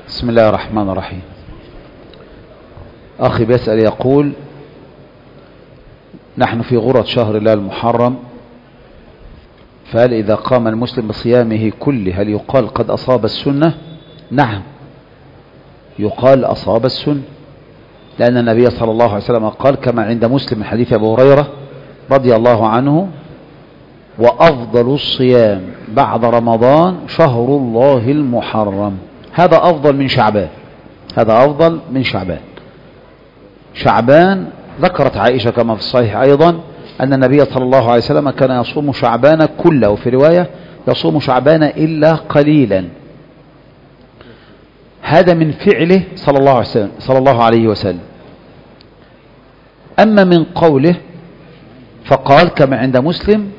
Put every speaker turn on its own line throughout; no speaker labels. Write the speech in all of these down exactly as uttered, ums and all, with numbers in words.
بسم الله الرحمن الرحيم. أخي بيسأل يقول: نحن في غرة شهر الله المحرم، فهل إذا قام المسلم بصيامه كله هل يقال قد أصاب السنة؟ نعم، يقال أصاب السنة، لأن النبي صلى الله عليه وسلم قال كما عند مسلم من حديث أبي هريرة رضي الله عنه: وأفضل الصيام بعد رمضان شهر الله المحرم. هذا أفضل من شعبان، هذا أفضل من شعبان. شعبان ذكرت عائشة كما في الصحيح أيضا أن النبي صلى الله عليه وسلم كان يصوم شعبان كله، وفي رواية يصوم شعبان إلا قليلا. هذا من فعله صلى الله عليه وسلم, صلى الله عليه وسلم. أما من قوله فقال كما عند مسلم: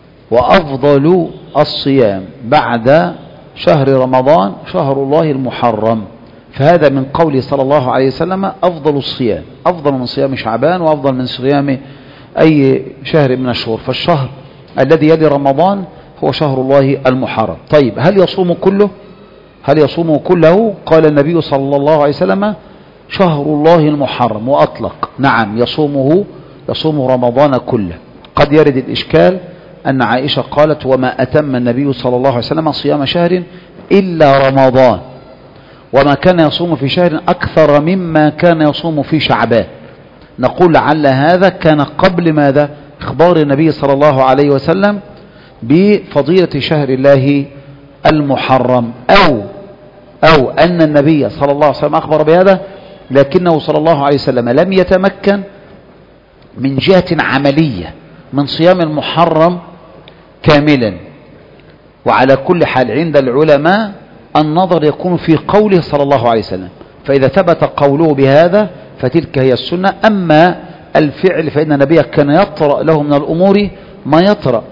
وأفضل الصيام بعد شهر رمضان شهر الله المحرم. فهذا من قوله صلى الله عليه وسلم أفضل الصيام، أفضل من صيام شعبان وأفضل من صيام أي شهر من الشهور. فالشهر الذي يلي رمضان هو شهر الله المحرم. طيب، هل يصوم كله؟ هل يصوم كله؟ قال النبي صلى الله عليه وسلم: شهر الله المحرم، وأطلق. نعم، يصومه يصوم رمضان كله. قد يرد الإشكال أن عائشة قالت: وما أتم النبي صلى الله عليه وسلم صيام شهر إلا رمضان، وما كان يصوم في شهر أكثر مما كان يصوم في شعبان. نقول لعل هذا كان قبل ماذا؟ إخبار النبي صلى الله عليه وسلم بفضيلة شهر الله المحرم، أو أو أن النبي صلى الله عليه وسلم أخبر بهذا، لكنه صلى الله عليه وسلم لم يتمكن من جهة عملية من صيام المحرم كاملا. وعلى كل حال عند العلماء النظر يكون في قوله صلى الله عليه وسلم، فإذا ثبت قوله بهذا فتلك هي السنة. أما الفعل فإن النبي كان يطرأ له من الأمور ما يطرأ،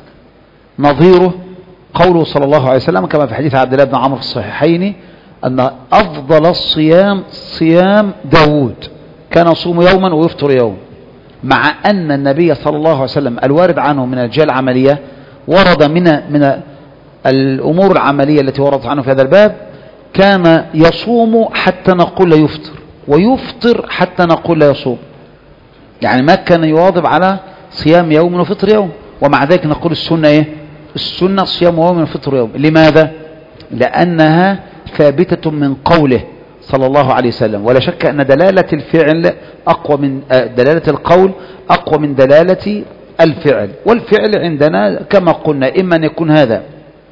نظيره قوله صلى الله عليه وسلم كما في حديث عبد الله بن عمرو في الصحيحين أن أفضل الصيام صيام داود، كان يصوم يوما ويفطر يوم. مع أن النبي صلى الله عليه وسلم الوارد عنه من الجهة العملية ورد من من الأمور العملية التي وردت عنه في هذا الباب، كان يصوم حتى نقول لا يفطر، ويفطر حتى نقول لا يصوم. يعني ما كان يواظب على صيام يوم وفطر يوم، ومع ذلك نقول السنة إيه؟ السنة صيام يوم وفطر يوم. لماذا؟ لأنها ثابتة من قوله صلى الله عليه وسلم، ولا شك أن دلالة الفعل أقوى من دلالة القول، أقوى من دلالة الفعل. والفعل عندنا كما قلنا إما أن يكون هذا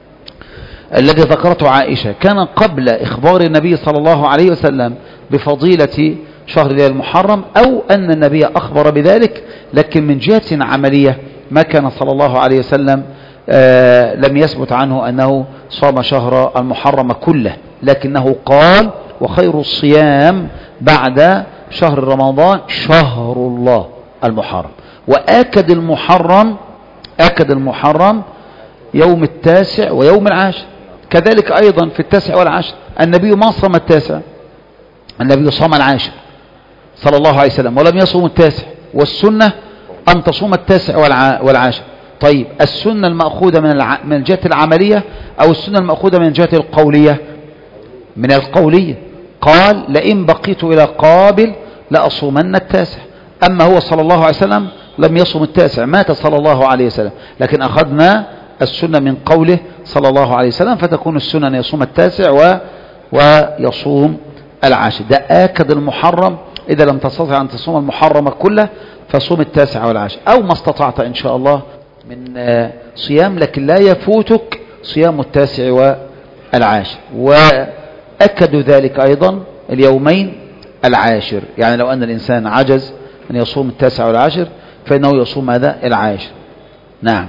الذي ذكرته عائشة كان قبل إخبار النبي صلى الله عليه وسلم بفضيلة شهر الله المحرم، أو أن النبي أخبر بذلك لكن من جهة عملية ما كان صلى الله عليه وسلم آه لم يثبت عنه أنه صام شهر المحرم كله، لكنه قال: وخير الصيام بعد شهر رمضان شهر الله المحرم. وآكد المحرم آكد المحرم يوم التاسع ويوم العاشر. كذلك أيضا في التاسع والعاشر النبي ما صام التاسع، النبي صام العاشر صلى الله عليه وسلم ولم يصوم التاسع، والسنة أن تصوم التاسع والعاشر. طيب، السنة المأخوذة من الع... من الجهة العملية أو السنة المأخوذة من الجهة القولية؟ من القولية. قال: لئن بقيت إلى قابل لأصومن التاسع. أما هو صلى الله عليه وسلم لم يصوم التاسع، مات صلى الله عليه وسلم، لكن أخذنا السنة من قوله صلى الله عليه وسلم، فتكون السنة أن يصوم التاسع و... ويصوم العاشر. ده آكد المحرم. إذا لم تستطع أن تصوم المحرم كله فصوم التاسع والعاشر، أو ما استطعت إن شاء الله من صيام، لكن لا يفوتك صيام التاسع والعاشر. وأكدوا ذلك أيضا اليومين العاشر، يعني لو أن الإنسان عجز أن يصوم التاسع والعاشر فإنه يصوم هذا العاشر. نعم.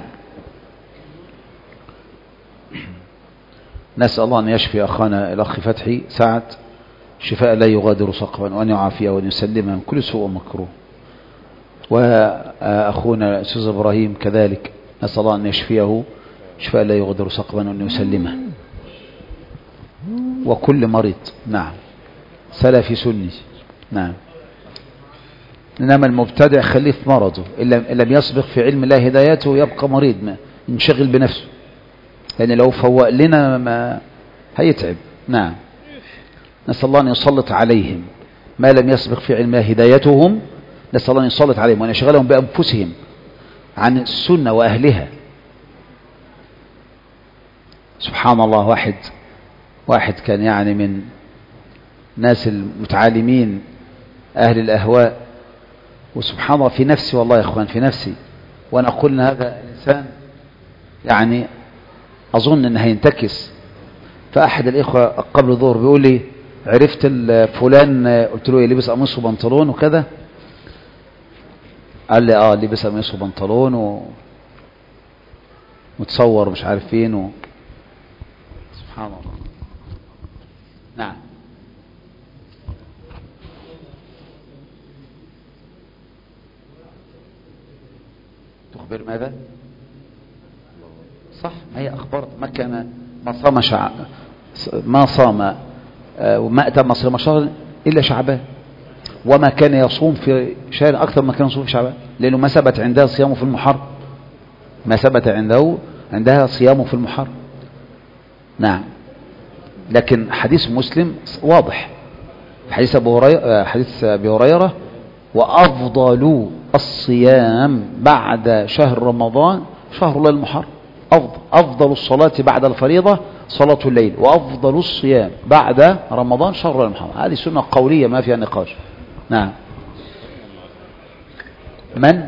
نسأل الله أن يشفي أخانا الأخ فتحي سعد شفاء لا يغادر سقما، وأن يعافيه وأن يسلمه من كل سوء ومكروه. وأخونا الأستاذ إبراهيم كذلك نسأل الله أن يشفيه شفاء لا يغادر سقما وأن يسلمه، وكل مريض. نعم، سلفي سني. نعم. إنما المبتدع خليه في مرضه، إن لم يسبق في علم الله هدايته يبقى مريض، ما ينشغل بنفسه، لأن لو فوق لنا ما هيتعب. نعم. نسأل الله أن يسلط عليهم ما لم يسبق في علمه هدايتهم. نسأل الله أن يسلط عليهم وأن يشغلهم بأنفسهم عن السنة وأهلها. سبحان الله، واحد واحد كان يعني من ناس المتعالمين أهل الأهواء، وسبحان الله في نفسي، والله يا أخوان في نفسي، وأنا أقول أن هذا الإنسان يعني أظن أنه هينتكس. فأحد الإخوة قبل الظهر بيقول لي عرفت فلان؟ قلت له لبس قميص وبنطلون وكذا. قال لي اه لبس قميص وبنطلون و... متصور مش عارف فين و... سبحان الله. نعم. تخبر ماذا؟ صح، ما هي أخبار ما كان ما صام شع... ما صام وما أتم صيام شهر إلا شعبان، وما كان يصوم في شهر أكثر ما كان يصوم في شعبان، لأنه ما ثبت عندها صيامه في المحرم، ما ثبت عنده عندها صيامه في المحرم. نعم. لكن حديث مسلم واضح، حديث أبو هريرة، حديث أبي هريرة وأفضل الصيام بعد شهر رمضان شهر الله المحرم. أفضل, أفضل الصلاة بعد الفريضة صلاة الليل، وأفضل الصيام بعد رمضان شهر الله المحرم. هذه سنة قولية ما فيها نقاش. نعم. من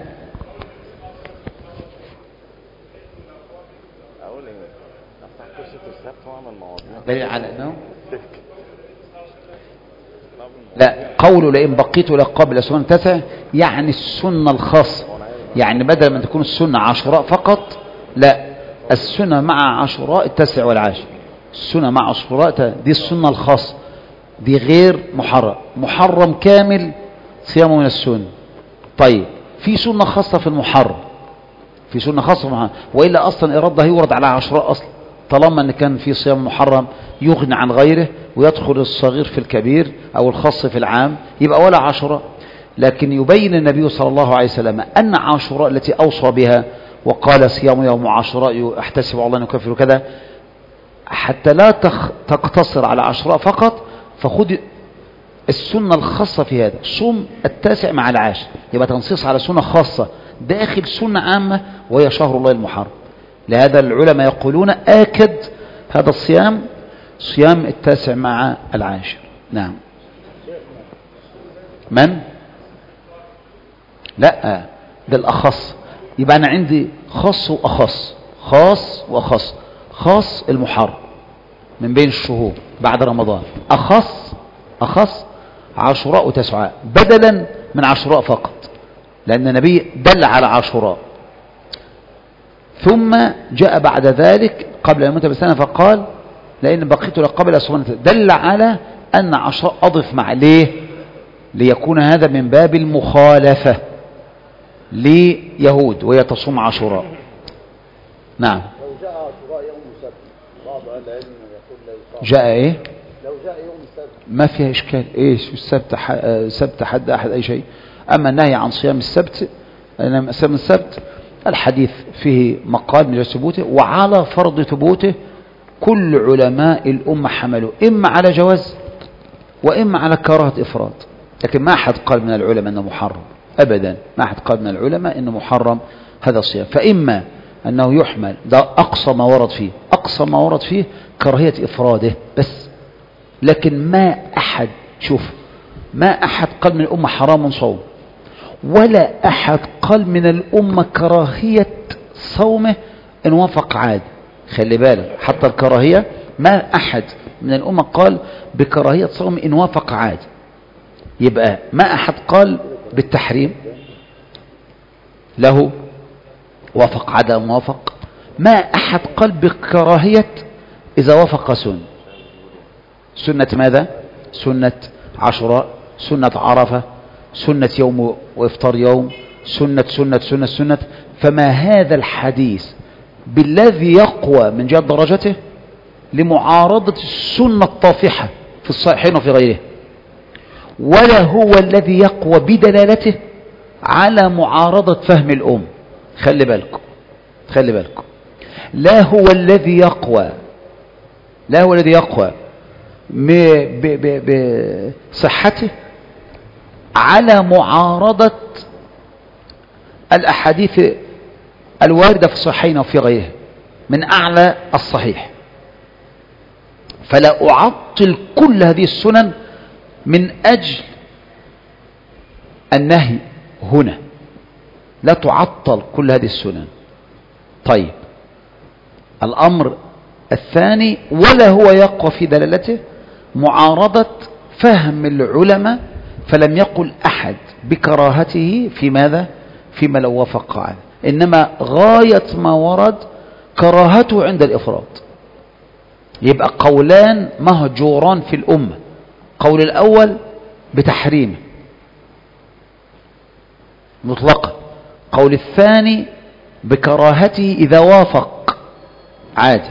دليل على أنه لا قوله لئن بقيت لك قبل سنة تسع، يعني السنة الخاصة، يعني بدل من تكون السنة عشراء فقط، لا السنة مع عشراء التسع والعاشر. السنة مع عشراء دي السنة الخاصة، دي غير محرم. محرم كامل صيامه من السنة. طيب في سنة خاصة في المحرم، في سنة خاصة في المحرم، وإلا أصلا إرادة يورد على عشراء أصلا، طالما أن كان في صيام محرم يغني عن غيره ويدخل الصغير في الكبير أو الخاص في العام، يبقى ولا عشراء. لكن يبين النبي صلى الله عليه وسلم أن عاشوراء التي أوصى بها وقال صيام يوم عاشوراء أحتسب الله أن يكفر كذا، حتى لا تقتصر على عاشوراء فقط، فخذ السنة الخاصة في هذا، صوم التاسع مع العاشر، يبقى تنصيص على سنة خاصة داخل سنة عامة وهي شهر الله المحرم. لهذا العلماء يقولون آكد هذا الصيام صيام التاسع مع العاشر. نعم. من؟ لا ده الأخص. يبقى أنا عندي خاص وأخص، خاص وأخص. خاص المحرم من بين الشهور بعد رمضان، أخص أخص عاشوراء وتسعاء بدلا من عاشوراء فقط، لأن النبي دل على عاشوراء. ثم جاء بعد ذلك قبل أن يموت بسنة فقال لأن بقيت لك قبل أسبوعين، دل على أن عاشوراء أضف مع ليه؟ ليكون هذا من باب المخالفة ليهود وهي تصوم عاشوراء. نعم.
لو جاء عاشوراء يوم السبت، بعض أهل العلم يقول لا يصام.
جاء إيه؟
لو جاء يوم السبت
ما فيها إشكال. إيش السبت؟ سبت حد أحد أي شيء. أما النهي عن صيام السبت، صيام السبت الحديث فيه مقال من ثبوته، وعلى فرض ثبوته كل علماء الأمة حملوا إما على جواز وإما على كراهة إفراد، لكن ما أحد قال من العلماء أنه محرم أبدا، ما أحد قال من العلماء أنه محرم هذا الصيام. فإما أنه يحمل، ده أقصى ما ورد فيه، أقصى ما ورد فيه كراهية إفراده بس، لكن ما أحد شوف ما أحد قال من الأمة حرام صوم، ولا أحد قال من الأمة كراهية صومه إن وافق عاد. خلي بالك حتى الكراهية ما أحد من الأمة قال بكراهية صوم إن وافق عاد، يبقى ما أحد قال بالتحريم له وافق عاد موافق، ما أحد قال بكراهية إذا وافق سنة. سنة ماذا؟ سنة عاشوراء، سنة عرفة، سنة يوم وإفطار يوم، سنة سنة سنة سنة. فما هذا الحديث بالذي يقوى من جهة درجته لمعارضة السنة الطافحة في الصحيحين وفي غيره، ولا هو الذي يقوى بدلالته على معارضة فهم الأم. خلي بالكم خلي بالكم لا هو الذي يقوى لا هو الذي يقوى بصحته على معارضة الأحاديث الواردة في الصحيحين وفي غيرها من أعلى الصحيح. فلا أعطل كل هذه السنن من أجل النهي هنا، لا تعطل كل هذه السنن. طيب الأمر الثاني ولا هو يقوى في دلالته معارضة فهم العلماء، فلم يقل أحد بكراهته في ماذا؟ فيما لو وافق عليه، إنما غاية ما ورد كراهته عند الإفراد. يبقى قولان مهجوران في الأمة، قول الأول بتحريمه مطلقا، قول الثاني بكراهته إذا وافق عادي.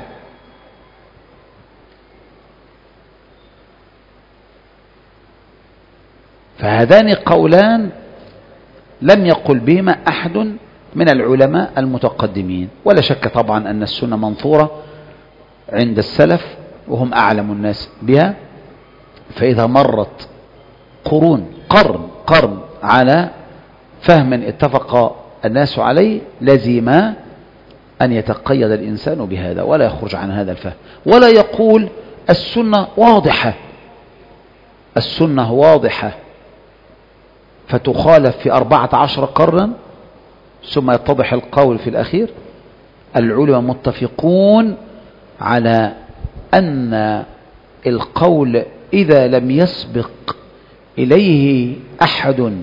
فهذان قولان لم يقل بهما أحد من العلماء المتقدمين، ولا شك طبعا أن السنة منثورة عند السلف وهم أعلم الناس بها. فإذا مرت قرون قرن قرن على فهم اتفق الناس عليه لزم أن يتقيد الإنسان بهذا ولا يخرج عن هذا الفهم، ولا يقول السنة واضحة السنة واضحة فتخالف في أربعة عشر قرنا ثم يتضح القول في الأخير. العلماء متفقون على أن القول إذا لم يسبق إليه أحد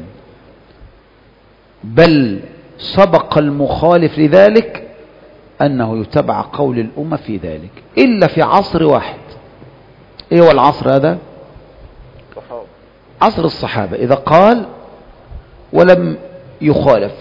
بل سبق المخالف لذلك أنه يتبع قول الأمة في ذلك، إلا في عصر واحد. إيه هو العصر هذا؟ عصر الصحابة. إذا قال ولم يخالف،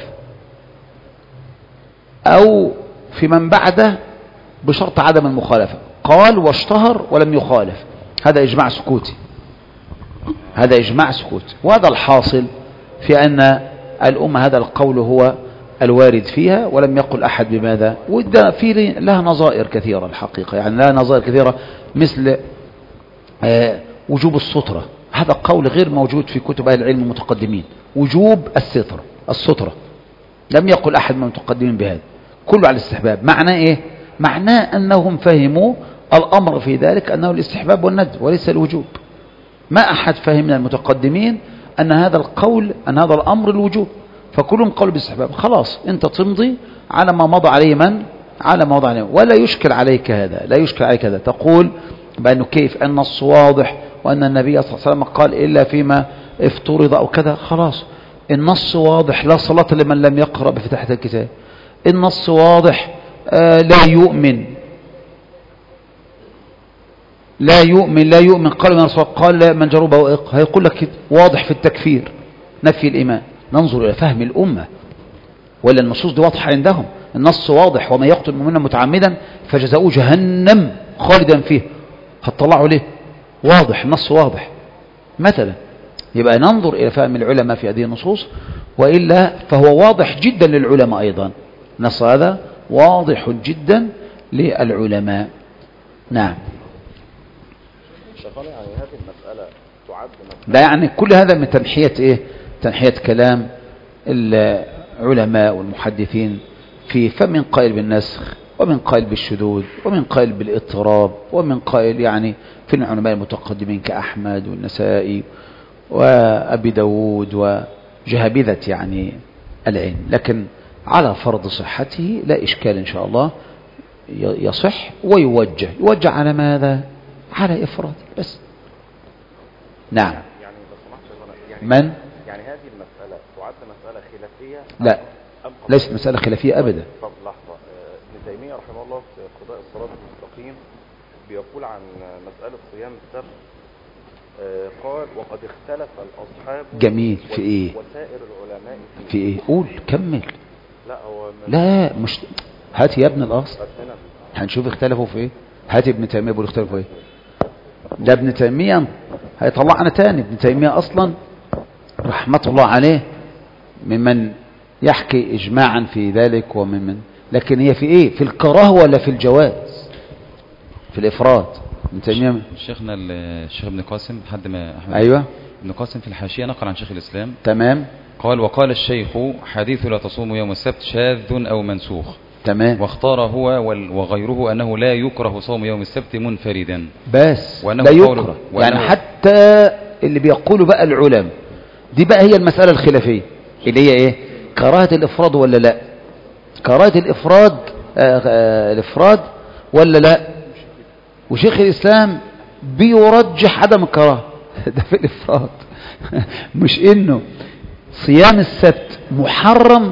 أو في من بعده بشرط عدم المخالفة، قال واشتهر ولم يخالف، هذا إجماع سكوتي هذا إجماع سكوتي وهذا الحاصل في أن الأمة هذا القول هو الوارد فيها ولم يقل أحد بماذا. وده في لها نظائر كثيرة الحقيقة، يعني لها نظائر كثيرة مثل آه وجوب السترة، هذا قول غير موجود في كتب أهل العلم المتقدمين. وجوب السترة السترة لم يقل أحد من المتقدمين بهذا، كله على الاستحباب. معناه إيه؟ معناه أنهم فهموا الأمر في ذلك أنه الاستحباب والندب وليس الوجوب. ما أحد فهم من المتقدمين أن هذا القول أن هذا الأمر الوجوب، فكلهم قول بالاستحباب. خلاص أنت تمضي على ما مضى عليه من؟ على ما مضى عليه، ولا يشكل عليك هذا لا يشكل عليك هذا تقول بأنه كيف أن النص واضح وأن النبي صلى الله عليه وسلم قال إلا فيما افترض أو كذا. خلاص النص واضح، لا صلاة لمن لم يقرأ بفتحة الكتاب. النص واضح، آه لا يؤمن لا يؤمن لا يؤمن قال من رسول قال لا من جربه وإق، هيقول لك واضح في التكفير نفي الإيمان. ننظر إلى فهم الأمة، ولا النصوص دي واضحة عندهم. النص واضح، وما يقتل مؤمنا متعمدا فجزاؤه جهنم خالدا فيه، هتطلعوا ليه؟ واضح، النص واضح مثلا. يبقى ننظر إلى فهم العلماء في هذه النصوص، وإلا فهو واضح جدا للعلماء أيضا. نص هذا واضح جدا للعلماء. نعم.
شيخنا يعني هذه المسألة تعد
ده يعني كل هذا من تنحية إيه؟ تنحية كلام العلماء والمحدثين في فمن قائل بالنسخ ومن قائل بالشذوذ ومن قائل بالاضطراب ومن قائل يعني في العلماء المتقدمين كأحمد والنسائي وأبي داود وجهابذة يعني العلم. لكن على فرض صحته لا إشكال إن شاء الله، يصح ويوجه. يوجه على ماذا؟ على إفراد بس. نعم.
يعني يعني
من؟
يعني هذه المسألة تعد مسألة خلافية؟
لا ليست مسألة خلافية أبدا.
طب لحظة، ابن تيمية رحمه الله في قضاء الصراط المستقيم بيقول عن مسألة صيام السبت، قال وقد اختلف الأصحاب.
جميل. في إيه؟
وسائر العلماء
في, في إيه؟ قول كمل.
لا هو
لا مش هات يا ابن الأصل هنشوف اختلفوا في إيه. هات ابن تيمية بيقول اختلفوا في إيه. ده ابن تيمية هيطلعنا تاني. ابن تيمية أصلا رحمة الله عليه ممن يحكي إجماعا في ذلك وممن، لكن هي في إيه؟ في الكراهة ولا في الجواز؟ في الإفراد. ابن تيمية.
شيخنا الشيخ ابن قاسم حد ما أحمد
أيوة
ابن قاسم في الحاشية نقل عن شيخ الإسلام
تمام.
قال وقال الشيخ حديث لا تصوم يوم السبت شاذ أو منسوخ
تمام.
واختار هو وغيره أنه لا يكره صوم يوم السبت منفردا
بس
وأنه
لا يكره يعني حتى اللي بيقولوا بقى العلماء دي بقى هي المسألة الخلافية اللي هي ايه كراهة الإفراد ولا لا كراهة الإفراد آآ آآ الإفراد ولا لا وشيخ الإسلام بيرجح عدم الكراهة ده في الإفراد مش إنه صيام السبت محرم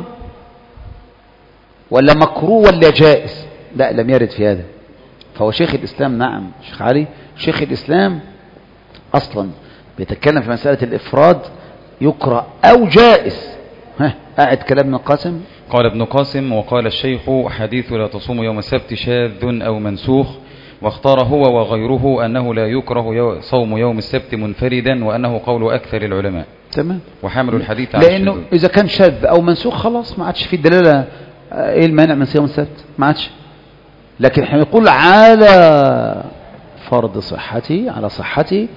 ولا مكروه ولا جائز لا لم يرد في هذا فهو شيخ الإسلام نعم شيخ علي شيخ الإسلام أصلا بيتكلم في مسألة الإفراد يكره أو جائز ها قاعد كلام ابن قاسم
قال ابن قاسم وقال الشيخ حديث لا تصوم يوم السبت شاذ أو منسوخ واختار هو وغيره أنه لا يكره صوم يوم السبت منفردا وأنه قول أكثر العلماء
تمام
وحامل الحديث عن
لأنه الشذوذ. إذا كان شاذ أو منسوخ خلاص ما عادش في دلالة إيه المانع من صيام السبت ما عادش لكن احنا نقول على فرض صحتي على صحتي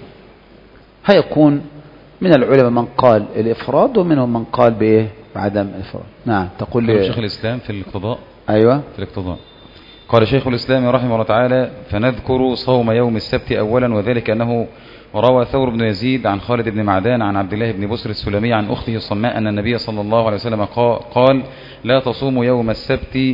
هيكون من العلماء من قال الإفراد ومنهم من قال بإيه بعدم الإفراد نعم تقول لي
شيخ الإسلام في الاقتضاء
أيوة
في الاقتضاء قال شيخ الإسلام رحمه الله تعالى فنذكر صوم يوم السبت أولا وذلك أنه روى ثور بن يزيد عن خالد بن معدان عن عبد الله بن بسر السلمي عن أخته الصماء أن النبي صلى الله عليه وسلم قال لا تصوموا يوم السبت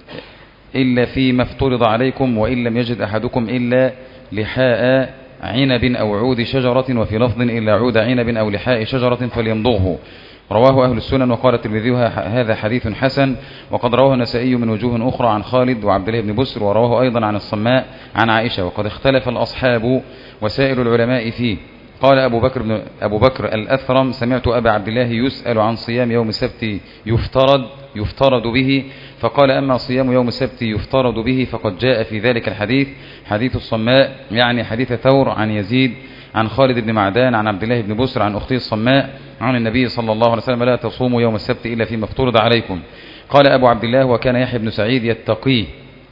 إلا فيما افترض عليكم وإن لم يجد أحدكم إلا لحاء عنب أو عود شجرة وفي لفظ إلا عود عنب أو لحاء شجرة فليمضغه رواه أهل السنن وقال الترمذي هذا حديث حسن وقد رواه النسائي من وجوه أخرى عن خالد وعبد الله بن بسر ورواه أيضا عن الصماء عن عائشة وقد اختلف الأصحاب وسائر العلماء فيه قال أبو بكر, بن أبو بكر الأثرم سمعت أبا عبد الله يسأل عن صيام يوم السبت يفترض يفترض به فقال أما صيام يوم السبت يفترض به فقد جاء في ذلك الحديث حديث الصماء يعني حديث ثور عن يزيد عن خالد بن معدان عن عبد الله بن بسر عن أخته الصماء عن النبي صلى الله عليه وسلم لا تصوموا يوم السبت إلا فيما افترض عليكم قال أبو عبد الله وكان يحيى بن سعيد يتقيه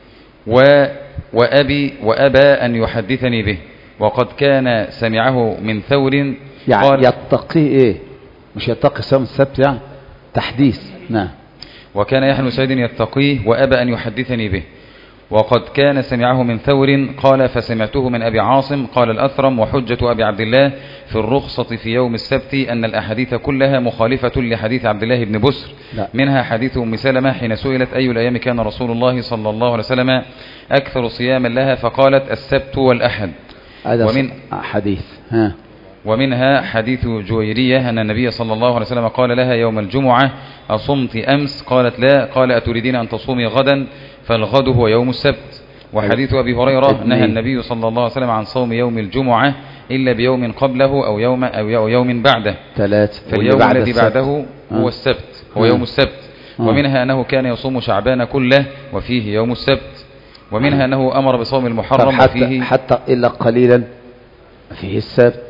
و وأبي وأبى أن يحدثني به وقد كان سمعه من ثور
يعني قال يتقيه إيه مش يتقي صيام السبت يعني تحديث نعم
وكان يحيى بن سعيد يتقيه وأبى أن يحدثني به وقد كان سمعه من ثور قال فسمعته من أبي عاصم قال الأثرم وحجة أبي عبد الله في الرخصة في يوم السبت أن الأحاديث كلها مخالفة لحديث عبد الله بن بسر لا. منها حديث أم سلمة حين سئلت أي الأيام كان رسول الله صلى الله عليه وسلم أكثر صياما لها فقالت السبت والأحد
ومن حديث ها
ومنها حديث جويرية أن النبي صلى الله عليه وسلم قال لها يوم الجمعة أصمت أمس قالت لا قال أتريدين أن تصومي غدا فالغد هو يوم السبت وحديث أبي هريرة نهى النبي صلى الله عليه وسلم عن صوم يوم الجمعة إلا بيوم قبله أو يوم أو يوم بعده
ثلاث
فاليوم الذي بعده هو السبت هو يوم السبت ومنها أنه كان يصوم شعبان كله وفيه يوم السبت ومنها أنه أمر بصوم المحرم
حتى
وفيه
حتى إلا قليلا فيه السبت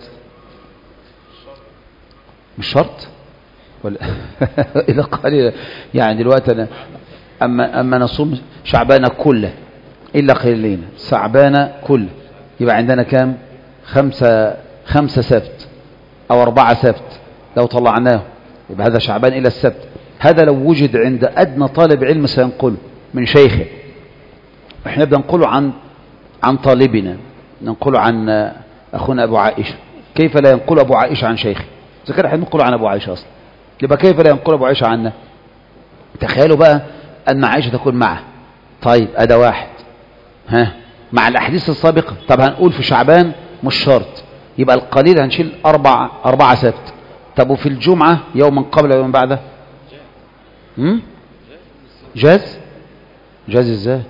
مش شرط ولا إلا قليلا يعني دلوقتي أنا أما, أما نصوم شعبان كله إلا قليلين شعبان كله يبقى عندنا كام خمسة, خمسة سبت أو أربعة سبت لو طلعناه يبقى هذا شعبان إلى السبت هذا لو وجد عند أدنى طالب علم سينقله من شيخه احنا بننقله عن عن طالبنا ننقله عن أخونا أبو عائشة كيف لا ينقل أبو عائشة عن شيخه إذا كان احنا ننقله عن أبو عائشة أصلا يبقى كيف لا ينقل أبو عائشة عنا تخيلوا بقى أن عائشة تكون معه طيب أدا واحد ها مع الأحاديث السابقة طب هنقول في شعبان مش شرط يبقى القليل هنشيل أربع أربعة سبت طب وفي الجمعة يوما قبل ويوم بعده هم؟ جاز جاز ازاي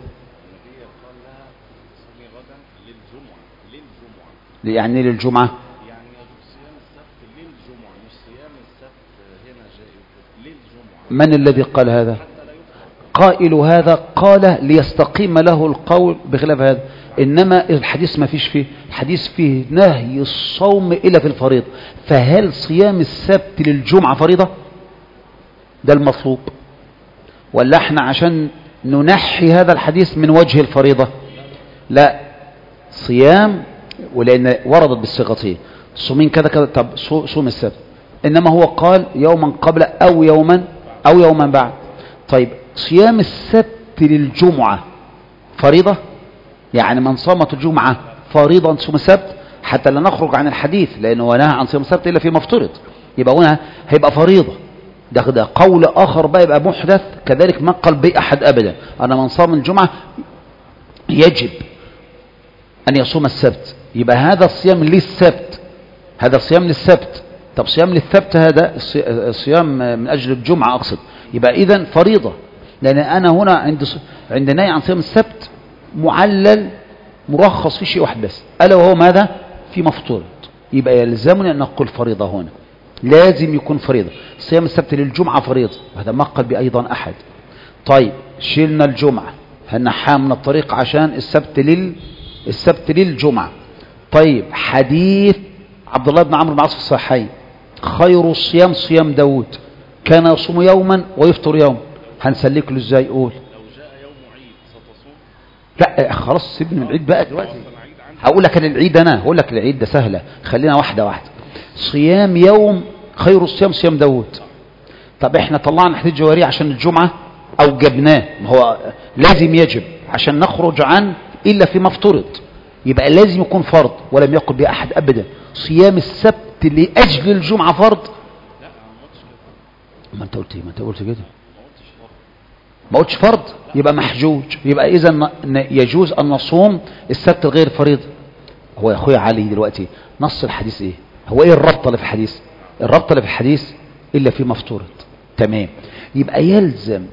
يعني للجمعة
يعني صيام السبت للجمعة مش صيام السبت هنا جائز للجمعة
من الذي قال هذا قائل هذا قال ليستقيم له القول بخلاف هذا إنما الحديث ما فيش فيه الحديث فيه نهي الصوم إلا في الفريضة فهل صيام السبت للجمعة فريضة ده المطلوب ولا احنا عشان ننحي هذا الحديث من وجه الفريضة لا صيام، ولأن وردت بالصيغتين صومين كذا كذا، طب صوم السبت، إنما هو قال يوما قبل أو يوما أو يوما بعد. طيب صيام السبت للجمعة فريضة، يعني من صامت الجمعة فريضة صوم السبت، حتى لا نخرج عن الحديث لأنه نهى عن صيام السبت إلا فيما افترض، يبقى هنا هيبقى فريضة. ده, ده قول آخر بقى يبقى محدث، كذلك ما قال به أحد أبدا أنا من صام الجمعة يجب أن يصوم السبت، يبقى هذا الصيام للسبت، هذا صيام للسبت. طب صيام للسبت هذا صيام من أجل الجمعة أقصد، يبقى إذن فريضة، لأن أنا هنا عند عند نهي عن صيام السبت معلل مرخص في شيء واحد بس، ألا وهو ماذا؟ في مفطور، يبقى يلزمني أن نقول فريضة هنا، لازم يكون فريضة. صيام السبت للجمعة فريضة، وهذا ما قال بأيضا أحد. طيب شلنا الجمعة، هنحاه من الطريق عشان السبت لل السبت للجمعة. طيب حديث عبد الله بن عمرو بن العاص في الصحيحين خير الصيام صيام داود كان يصوم يوما ويفطر يوم، هنسلك له ازاي؟ قول.
لو جاء يوم عيد ستصوم؟
لا خلاص سيبني من العيد بقى دلوقتي، هقول لك العيد، انا هقول لك العيد ده سهله، خلينا واحده واحده. صيام يوم خير الصيام صيام داود، طب احنا طلعنا حديث جواري عشان الجمعه او جبناه، ما هو لازم يجب عشان نخرج عن الا فيما افترض، يبقى لازم يكون فرض، ولم يقل به احد ابدا صيام السبت لاجل الجمعه فرض.
لا ما قلتش كده.
ما انت قلت ايه؟ ما انت قلت كده، ما قلتش فرض، يبقى محجوج، يبقى اذا يجوز ان نصوم السبت الغير فريضه. هو يا اخويا علي دلوقتي نص الحديث ايه؟ هو ايه الربط اللي في الحديث؟ الربط اللي في الحديث الا فيما افترض، تمام. يبقى يلزم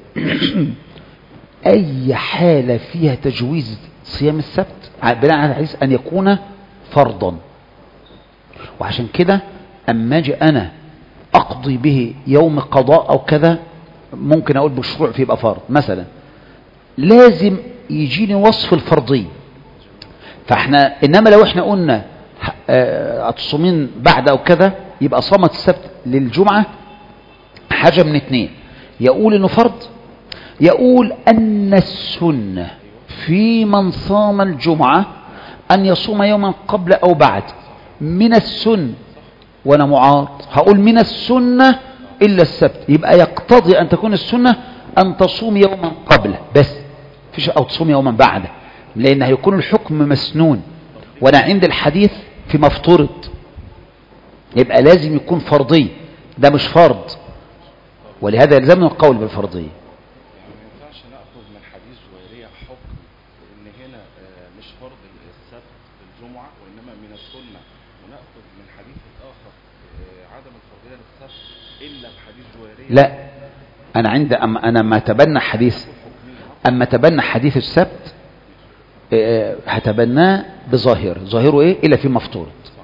اي حاله فيها تجويز صيام السبت بناء على الحديث ان يكون فرضا، وعشان كده اما اجي انا اقضي به يوم قضاء او كذا ممكن اقول بشروع فيه يبقى فرض، مثلا لازم يجيني وصف الفرضيه. فاحنا انما لو احنا قلنا هتصومين بعد او كذا يبقى صامت السبت للجمعه حاجه من اتنين، يقول انه فرض، يقول ان السنه في من صام الجمعه ان يصوم يوما قبل او بعد من السنه، وانا معارض هقول من السنه الا السبت، يبقى يقتضي ان تكون السنه ان تصوم يوما قبله بس، فيش او تصوم يوما بعده، لان هيكون الحكم مسنون، وانا عند الحديث في مفترض، يبقى لازم يكون فرضي، ده مش فرض، ولهذا يلزمنا القول بالفرضيه.
يعني ما ينفعش ناخذ من حديث جويريه حكم ان هنا مش فرض السبت الجمعه وانما من السنه، وناخذ من حديث الاخر عدم الفرضيه للسبت الا بحديث جويريه.
لا انا عند اما انا ما تبنى حديث اما تبنى حديث السبت هتبناه بظاهر، ظاهره ايه؟ الا في مفترض.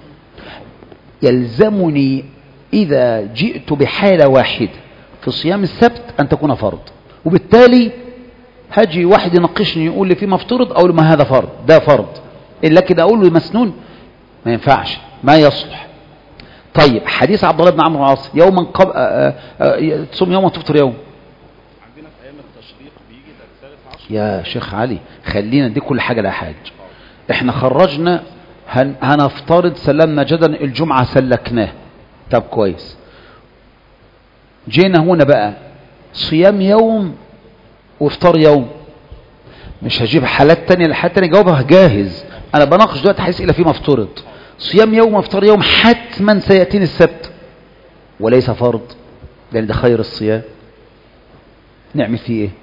يلزمني اذا جئت بحاله واحده في صيام السبت ان تكون فرض، وبالتالي هاجي واحد يناقشني يقول لي في مفترض اقول له ما هذا فرض، ده فرض، الا كده اقول له مسنون ما ينفعش، ما يصلح. طيب حديث عبد الله بن عمرو بن العاص يوما قبل تصوم يوم وتفطر يوم،
عندنا في ايام التشريق بيجي الثالث عشر.
يا شيخ علي خلينا دي كل حاجه لها حاجه، احنا خرجنا هن هنفترض سلمنا جدا الجمعه سلكناه، طب كويس، جينا هنا بقى صيام يوم وافطار يوم، مش هجيب حالات تانية لحالات تانية جوابها جاهز، انا بناقش دلوقتي حديث الى فيما افترض، صيام يوم وافطار يوم حتما سيأتيني السبت وليس فرض، لان ده خير الصيام، نعمل فيه ايه؟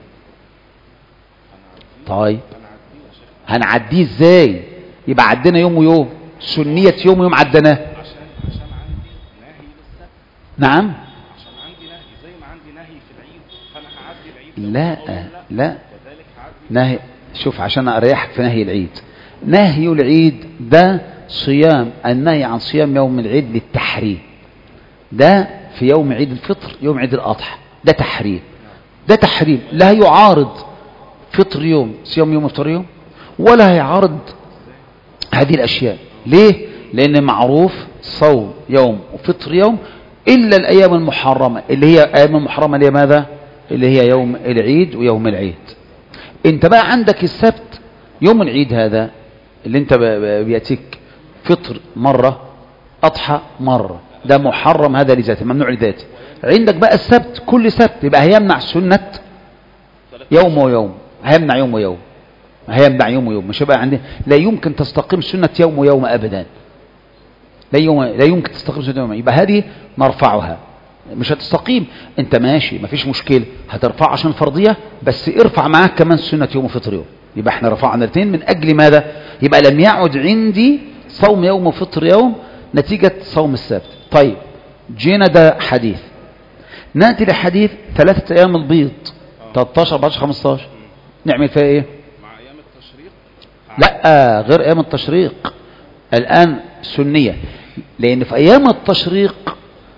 طيب هنعديه ازاي؟ يبقى عدينا يوم ويوم، سنية يوم ويوم عدناه
عشان عشان عندي نهي للسبت.
نعم
عشان عندي نهي زي ما عندي نهي في العيد فانا هعدي العيد.
لا لا
كذلك هعدي
نهي، شوف عشان اريحك في نهي العيد، نهي العيد ده صيام، النهي عن صيام يوم العيد للتحريم، ده في يوم عيد الفطر يوم عيد الأضحى، ده تحريم، ده تحريم لا يعارض فطر يوم صيام يوم افطار يوم، ولا يعارض هذه الأشياء. ليه؟ لأن معروف صوم يوم وفطر يوم إلا الأيام المحرمة، اللي هي أيام المحرمة اللي هي ماذا؟ اللي هي يوم العيد ويوم العيد. انت بقى عندك السبت يوم العيد هذا اللي انت بيأتيك فطر مرة أضحى مرة، ده محرم، هذا لذاته ممنوع لذاته. عندك بقى السبت كل سبت، يبقى هيمنع سنة يوم ويوم، هيمنع يوم ويوم، هيمنع يوم ويوم، مش هيبقى عندنا، لا يمكن تستقيم سنة يوم ويوم أبدا، لا يوم لا يمكن تستقيم سنة يوم، يبقى هذه نرفعها. مش هتستقيم انت ماشي مفيش مشكلة، هترفع عشان فرضية، بس ارفع معاك كمان سنة يوم وفطر يوم، يبقى احنا رفعنا الاثنين من اجل ماذا؟ يبقى لم يعد عندي صوم يوم وفطر يوم نتيجة صوم السبت. طيب جينا ده حديث، نأتي لحديث ثلاثة ايام البيض تلتاشر أربعتاشر خمستاشر، نعمل فيها ايه؟
مع ايام التشريق؟
لا غير ايام التشريق، الان سنية، لان في ايام التشريق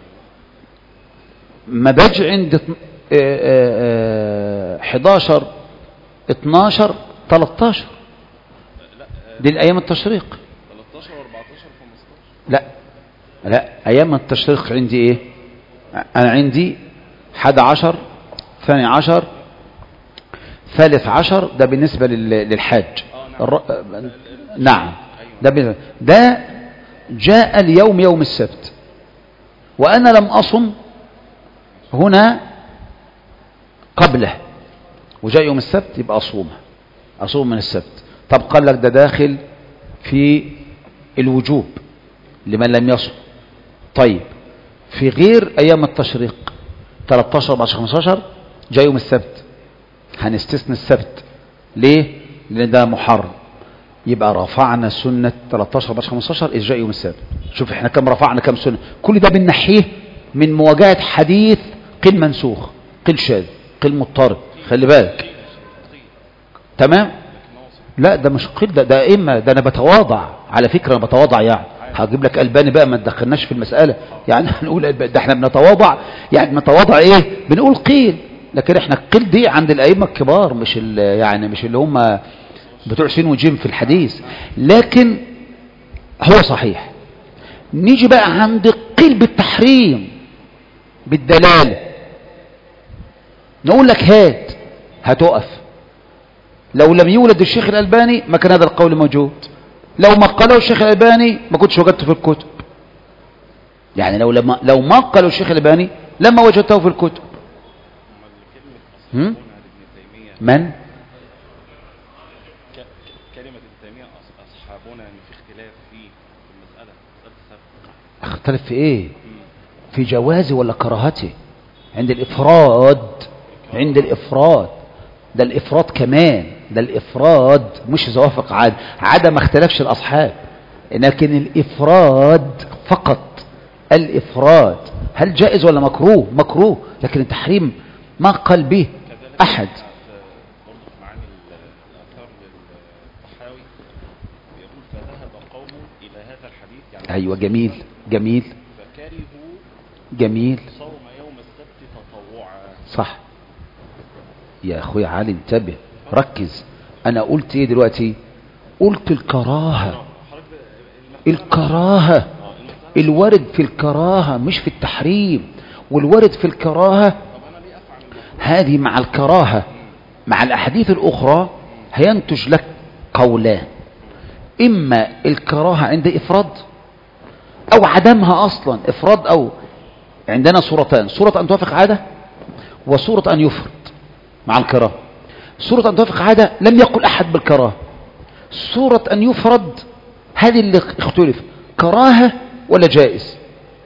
ما باجي عند حداشر اتناشر تلتاشر، دي الايام التشريق.
تلتاشر واربعتاشر خمستاشر
لا لا، ايام التشريق عندي ايه؟ انا عندي حد عشر، ثاني عشر، ثالث عشر، ده بالنسبة للحاج. الر... نعم، ده بالنسبة. ده جاء اليوم يوم السبت وانا لم اصم هنا قبله، وجاء يوم السبت، يبقى أصومها، أصوم من السبت. طب قال لك ده داخل في الوجوب لمن لم يصم. طيب في غير أيام التشريق تلتاشر أربعتاشر خمستاشر جاء يوم السبت، هنستثني السبت ليه؟ لأن ده محرم، يبقى رفعنا سنة تلتاشر أربعتاشر خمستاشر إذ جاء يوم السبت. شوف احنا كم رفعنا كم سنة، كل ده بنحيه من مواجهة حديث قل منسوخ، قل شاذ، قل مضطرب، خلي بالك. تمام؟ لا ده مش قل، ده ده إما ده أنا بتواضع على فكرة، أنا بتواضع يعني، هجيب لك ألباني بقى ما تدخلناش في المسألة، يعني هنقول ده احنا بنتواضع، يعني بنتواضع إيه؟ بنقول قيل، لكن احنا قل دي عند الأئمة الكبار، مش يعني مش اللي هم بتوع سين وجيم في الحديث، لكن هو صحيح. نيجي بقى عند قيل بالتحريم بالدلالة، نقول لك هات، هتقف. لو لم يولد الشيخ الألباني ما كان هذا القول موجود، لو ما قاله الشيخ الألباني ما كنتش وجدته في الكتب، يعني لو لما لو ما قاله الشيخ الألباني لما وجدته في الكتب. هم؟ من؟
كلمة ابن تيمية أصحابنا إن في اختلاف في المسألة، مسألة السبت.
اختلف في إيه؟ في جوازه ولا كراهته؟ عند الإفراد، عند الإفراد، ده الإفراد كمان، ده الإفراد مش إذا وافق عادة، عادة ما اختلفش الأصحاب، لكن الإفراد فقط، الإفراد هل جائز ولا مكروه؟ مكروه، لكن التحريم ما قال به أحد.
برضه في معاني الآثار للطحاوي يقول فذهب قوم إلى هذا الحديث، يعني
أيوة جميل جميل
فكرهوا
جميل
صوم يوم السبت تطوعا.
صح يا أخوي علي، انتبه ركز. أنا قلت إيه دلوقتي؟ قلت الكراهة، الكراهة، الورد في الكراهة مش في التحريم، والورد في الكراهة هذه مع الكراهة مع الأحاديث الأخرى هينتج لك قولان، إما الكراهة عند إفراد أو عدمها أصلا، إفراد أو عندنا صورتان، صورة أن توافق عادة وصورة أن يفرد مع الكراهة. صورة أن توافق عادة لم يقل أحد بالكراهة، صورة أن يفرد هذه اللي اختلف كراهة ولا جائز،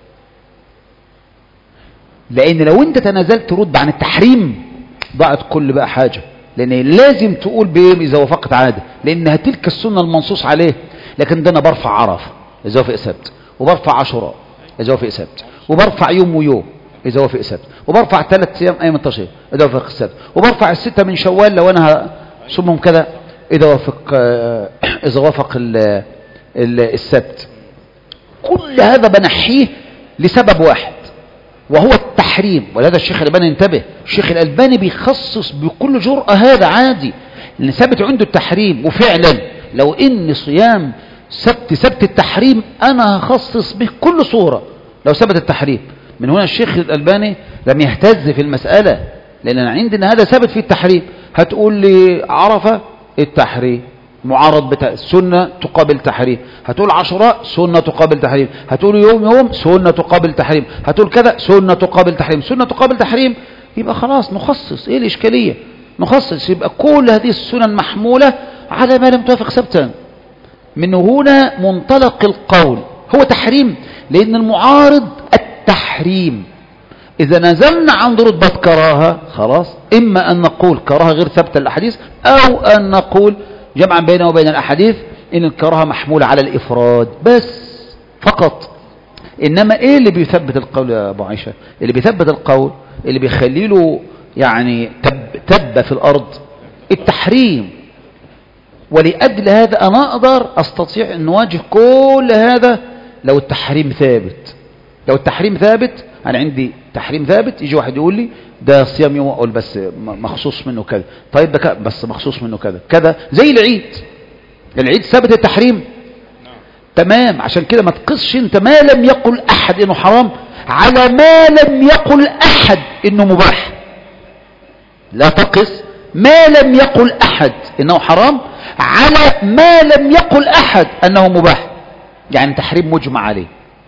لأن لو أنت تنازلت ترد عن التحريم ضاعت كل بقى حاجة، لأن لازم تقول بإيه إذا وافقت عادة، لأنها تلك السنة المنصوص عليه. لكن ده أنا برفع عرفة إذا وافق سبت، وبرفع عاشوراء إذا وافق سبت، وبرفع يوم ويوم إذا وافق سبت، وبرفع ثلاث أيام أيام التشريق إذا وافق السبت، وبرفع الستة من شوال لو أنا هصومهم كذا إذا وافق إذا وافق السبت. كل هذا بنحيه لسبب واحد وهو التحريم. ولهذا الشيخ الألباني انتبه، الشيخ الألباني بيخصص بكل جرأة هذا عادي لأن ثبت عنده التحريم، وفعلا لو إن صيام سبت سبت التحريم أنا هخصص به كل صورة لو ثبت التحريم. من هنا الشيخ الألباني لم يهتز في المسألة، لأن عندنا هذا ثبت في التحريم. هتقول لي عرفة التحريم، معارض بتاع السنة تقابل تحريم، هتقول عاشوراء سنة تقابل تحريم، هتقول يوم يوم سنة تقابل تحريم، هتقول كذا سنة تقابل تحريم، سنة تقابل تحريم، يبقى خلاص نخصص. ايه الاشكالية؟ نخصص، يبقى كل هذه السنن محمولة على ما لم توافق ثبتا. من هنا منطلق القول هو تحريم، لأن المعارض التحريم. إذا نزلنا عند رتبة كراهة خلاص، إما أن نقول كراهة غير ثابتة الأحاديث، أو أن نقول جمعا بينه وبين الأحاديث إن الكراهة محمولة على الإفراد بس فقط. إنما إيه اللي بيثبت القول يا أبو عائشة؟ اللي بيثبت القول اللي بيخلي له يعني تب, تب في الأرض التحريم. ولأجل هذا أنا أقدر أستطيع أن نواجه كل هذا لو التحريم ثابت. لو التحريم ثابت، أنا عندي تحريم ثابت، يجي واحد يقول لي ده صيام يوم، أقول بس مخصوص منه كذا، طيب ده بس مخصوص منه كذا كذا، زي العيد. العيد ثابت التحريم تمام، عشان كده ما تقصش انت ما لم يقل أحد إنه حرام على ما لم يقل أحد إنه مباح. لا تقص ما لم يقل أحد إنه حرام على ما لم يقل أحد أنه مباح، يعني تحريم مجمع عليه.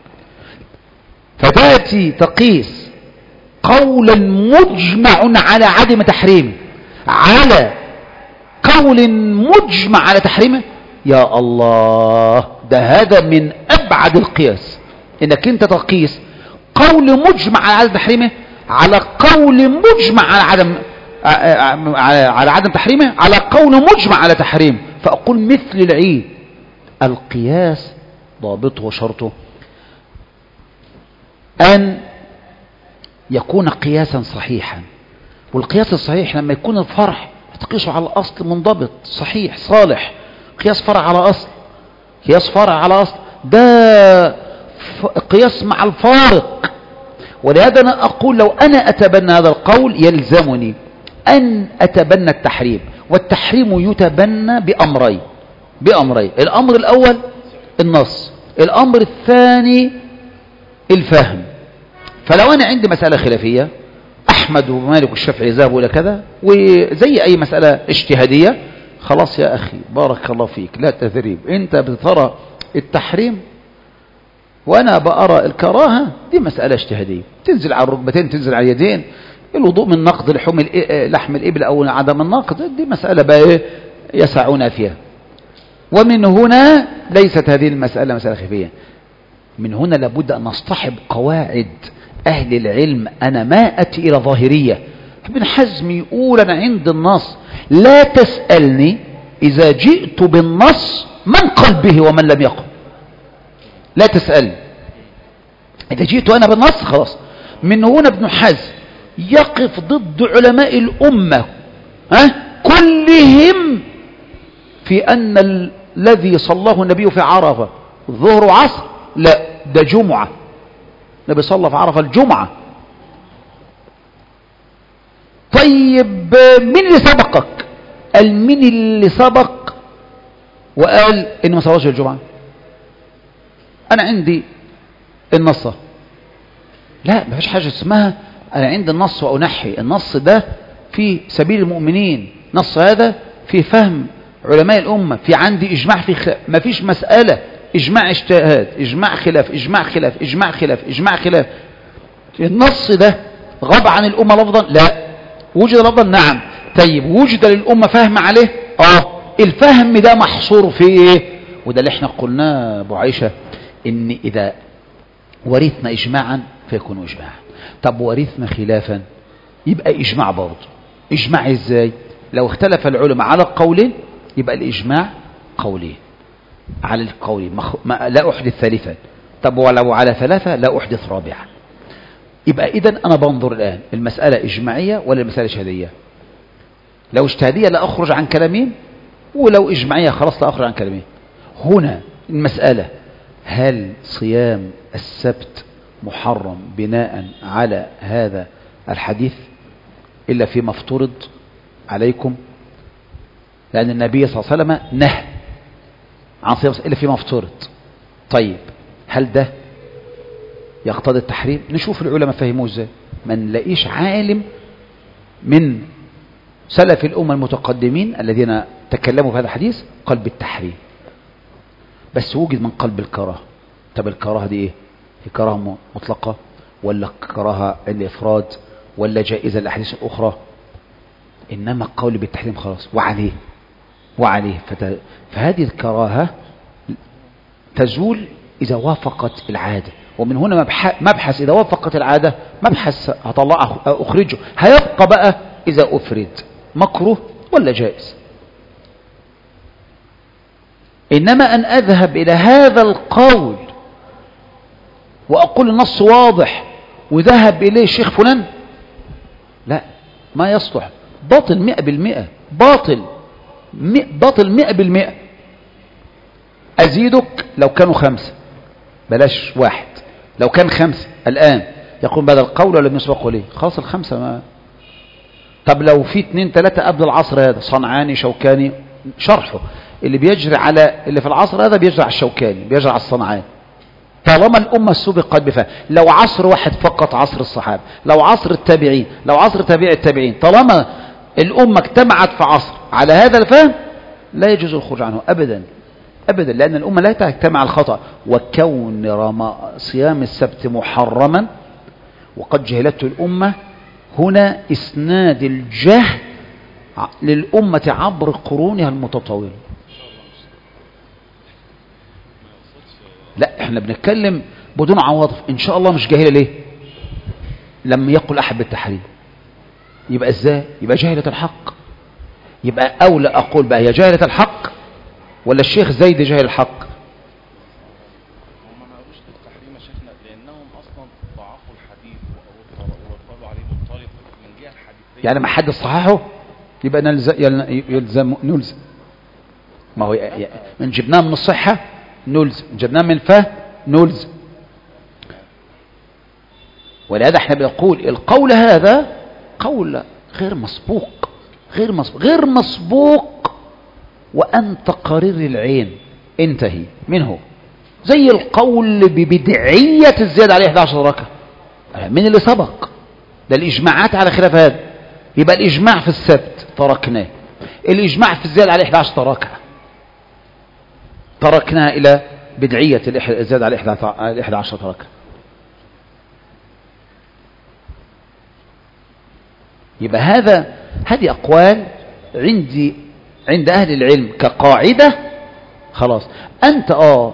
فتأتي تقيس قولا مجمع على عدم تحريمه على قول مجمع على تحريمه، يا الله، ده هذا من أبعد القياس، إنك أنت تقيس قول مجمع على عدم تحريمه على قول مجمع على عدم على عدم تحريمه على قول مجمع على تحريمه. فأقول مثل العيد القياس ضابطه وشرطه أن يكون قياسا صحيحا. والقياس الصحيح لما يكون الفرع تقيسه على الأصل منضبط صحيح صالح. قياس فرع على أصل، قياس فرع على أصل، ده قياس مع الفارق. ولهذا أنا أقول لو أنا أتبنى هذا القول يلزمني أن أتبنى التحريم. والتحريم يتبنى بأمرين بأمرين الأمر الأول النص، الأمر الثاني الفهم. فلو أنا عندي مسألة خلافية، أحمد ومالك والشافعي ذهبوا إلى كذا، وزي أي مسألة اجتهادية، خلاص يا أخي بارك الله فيك لا تثريب، أنت بترى التحريم وأنا بأرى الكراهة، دي مسألة اجتهادية، تنزل على الركبتين تنزل على اليدين، الوضوء من نقض لحم لحم الإبل أو عدم النقض، دي مسألة بقى يسعون فيها. ومن هنا ليست هذه المسألة مسألة خفية، من هنا لابد أن نصطحب قواعد أهل العلم. أنا ما أتي إلى ظاهرية. ابن حزم يقول أنا عند النص لا تسألني إذا جئت بالنص من قل به ومن لم يقل، لا تسألني إذا جئت أنا بالنص خلاص. من هنا ابن حزم يقف ضد علماء الأمة ها كلهم في أن الذي صلاه النبي في عرفة ظهر وعصر، لا ده جمعة، النبي صلى في عرفة الجمعة. طيب مين اللي سبقك؟ قال مين اللي سبق وقال إن ما صلاش الجمعة؟ أنا عندي النص، لا ما فيش حاجة اسمها أنا عندي النص وأنحي. النص ده في سبيل المؤمنين، نص هذا في فهم علماء الأمة، في عندي إجماع في خلاف، ما فيش مسألة إجماع اجتهاد إجماع خلاف إجماع خلاف إجماع خلاف إجماع خلاف. النص ده غاب عن الأمة لفظا؟ لا. وجد لفظا؟ نعم. طيب وجد للأمة فهم عليه؟ آه. الفهم ده محصور في إيه؟ وده اللي احنا قلناه أبو عائشة، إن إذا ورثنا إجماعا فيكون إجماعا. طب ورثنا خلافا يبقى إجماع برضه. إجماع إزاي؟ لو اختلف العلماء على قولين يبقى الإجماع قولين على القول، مخ... ما... لا أحدث ثالثا. طب ولو على ثلاثة لا أحدث رابعا. يبقى إذن أنا بنظر الآن المسألة إجماعية ولا المسألة اجتهادية؟ لو اجتهادية لا أخرج عن كلامين، ولو إجماعية خلاص لا أخرج عن كلامين. هنا المسألة هل صيام السبت محرم بناء على هذا الحديث إلا فيما افترض عليكم؟ لأن النبي صلى الله عليه وسلم نهى عن صيام إلا فيما افترض. طيب هل ده يقتضي التحريم؟ نشوف العلماء فهموه ازاي. ما نلاقيش عالم من سلف الأمة المتقدمين الذين تكلموا في هذا الحديث قال بالتحريم، بس وجد من قلب الكراهة. طب الكراهة دي ايه؟ هي كراهة مطلقة ولا كراهة الافراد ولا جائزة الاحاديث الاخرى؟ انما القول بالتحريم خلاص وعليه وعليه فت... فهذه الكراهة تزول اذا وافقت العادة. ومن هنا مبحث, مبحث اذا وافقت العادة مبحث هطلعه اخرجه، هيبقى بقى اذا افرد مكروه ولا جائز. انما ان اذهب الى هذا القول واقول النص واضح وذهب اليه الشيخ فلان، لا ما يصلح، باطل مئة بالمئة، باطل مئة باطل مئة بالمئة. ازيدك لو كانوا خمسة بلاش واحد، لو كان خمسة الان يقول بدل القول ولم يسبقوا ليه، خلاص الخمسة ما. طب لو في اتنين تلاتة قبل العصر هذا، صنعاني شوكاني، شرحه اللي بيجري على اللي في العصر هذا بيجري على الشوكاني، بيجري على الصنعاني. طالما الأمة سبقت بفهم، لو عصر واحد فقط عصر الصحابة، لو عصر التابعين، لو عصر تابع التابعين، طالما الأمة اجتمعت في عصر على هذا الفهم لا يجوز الخروج عنه أبدا أبدا، لأن الأمة لا تجتمع الخطأ. وكون رما صيام السبت محرما وقد جهلته الأمة، هنا إسناد الجهل للأمة عبر قرونها المتطاولة. لا احنا بنتكلم بدون عواطف. ان شاء الله مش جاهلة ليه؟ لم يقل احد بالتحريم، يبقى ازاي؟ يبقى جاهلة الحق. يبقى اولى اقول بقى هي جاهلة الحق ولا الشيخ زيد جاهل الحق؟
هم ما قالوش بالتحريم يا شيخنا لانهم اصلا ضعفوا الحديث وقالوا عليه مضطرب من جهة الحديثية،
يعني ما حد صححه يبقى نلزم يلزم نلزم. ما هو من جبناه من الصحة نلزم، جبناه من الفهم نلزم. ولهذا احنا بنقول القول هذا قول غير مسبوق، غير مسبوق غير مسبوق وأنت قرير العين انتهي منه. زي القول ببدعية الزيادة عليه إحدى عشرة ركعة، من اللي سبق ده الإجماعات على خلاف هذا. يبقى الإجماع في السبت تركناه، الإجماع في الزيادة عليه إحدى عشرة ركعة تركناها إلى بدعية الزيادة على إحدى عشرة ركعة. يبقى هذا هذه أقوال عندي عند أهل العلم كقاعدة خلاص. أنت آه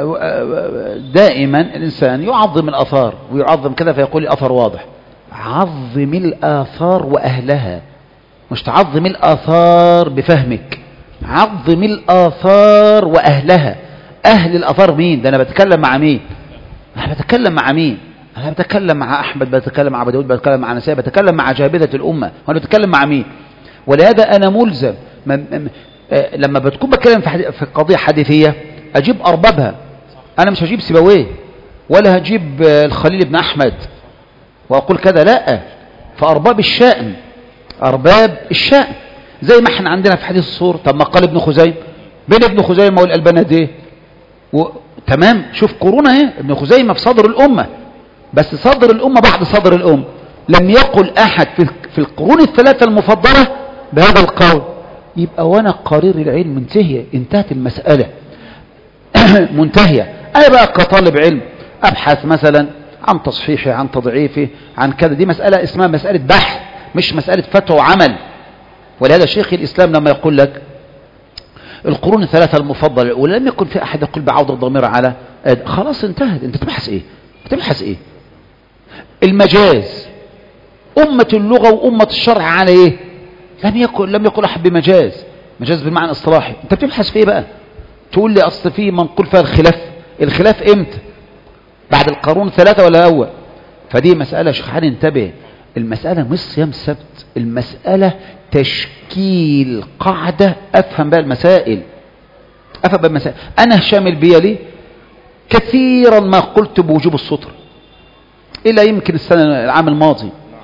دائما الإنسان يعظم الآثار ويعظم كذا فيقول الأثر واضح. عظم الآثار وأهلها، مش تعظم الآثار بفهمك، عظم الآثار وأهلها. أهل الآثار مين؟ ده أنا بتكلم مع مين؟ أنا بتكلم مع مين؟ أنا بتكلم مع أحمد، بتكلم مع أبو داود، بتكلم مع نسائي، بتكلم مع جابذة الأمة. وأنا بتكلم مع مين؟ ولهذا أنا ملزم لما بتكون بتكلم في قضية حديثية أجيب أربابها. أنا مش هجيب سيبويه ولا هجيب الخليل بن أحمد وأقول كذا، لا، فأرباب الشأن، أرباب الشأن. زي ما احنا عندنا في حديث الصور. طب ما قال ابن خزيمة، بين ابن خزيمة والألباني دي و... تمام. شوف قرونه اهي، ابن خزيمة في صدر الأمة، بس صدر الأمة بعد صدر الأمة. لم يقل أحد في في القرون الثلاثة المفضلة بهذا القول. يبقى وانا قرير العلم منتهية، انتهت المسألة منتهية. أنا بقى كطالب علم أبحث مثلا عن تصحيحه، عن تضعيفه، عن كذا، دي مسألة اسمها مسألة بحث، مش مسألة فتوى وعمل. ولهذا شيخ الإسلام لما يقول لك القرون الثلاثة المفضلة ولم يكن في أحد يقول بعودة الضمير على آدم، خلاص انتهت. انت تبحث ايه؟ تبحث ايه؟ المجاز، أمة اللغة وأمة الشرع على ايه؟ لم يكن لم يقل أحد بمجاز، مجاز بالمعنى الاصطلاحي. انت بتبحث في ايه بقى؟ تقول لي أصل في منقول فيها الخلاف. الخلاف امتى؟ بعد القرون الثلاثة ولا أول؟ فدي مسألة شيخ حان انتبه. المسألة مش صيام السبت، المسألة تشكيل قاعدة أفهم بها المسائل، أفهم بها المسائل. أنا هشام البيلي كثيرا ما قلت بوجوب السطر إلا يمكن السنة العام الماضي.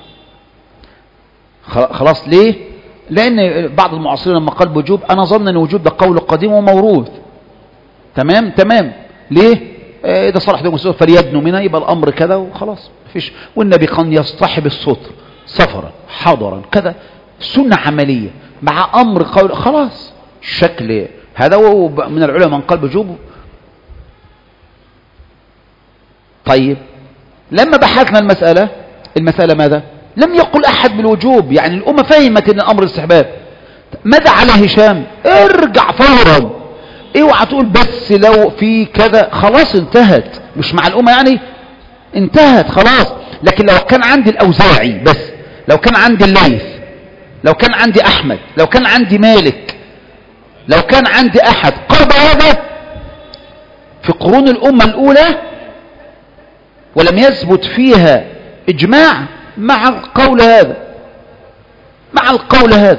خلاص ليه؟ لأن بعض المعاصرين لما قال بوجوب أنا ظن أن وجوب ده قول قديم وموروث. تمام تمام. ليه؟ إذا صلح دون السطر فليدنوا منها، يبقى الأمر كذا وخلاص مفيش. والنبي كان يصطحب السطر سفرا حضرا كذا، سنة عملية مع أمر قول، خلاص الشكل هذا، ومن العلماء من قال بوجوبه. طيب لما بحثنا المسألة، المسألة ماذا؟ لم يقل أحد بالوجوب، يعني الأمة فهمت أن الأمر استحباب. ماذا على هشام؟ ارجع فورا، اوعى تقول بس لو في كذا، خلاص انتهت، مش مع الأمة يعني انتهت خلاص. لكن لو كان عندي الأوزاعي بس، لو كان عندي الليث، لو كان عندي أحمد، لو كان عندي مالك، لو كان عندي أحد قرب هذا في قرون الأمة الأولى ولم يثبت فيها إجماع، مع القول هذا، مع القول هذا.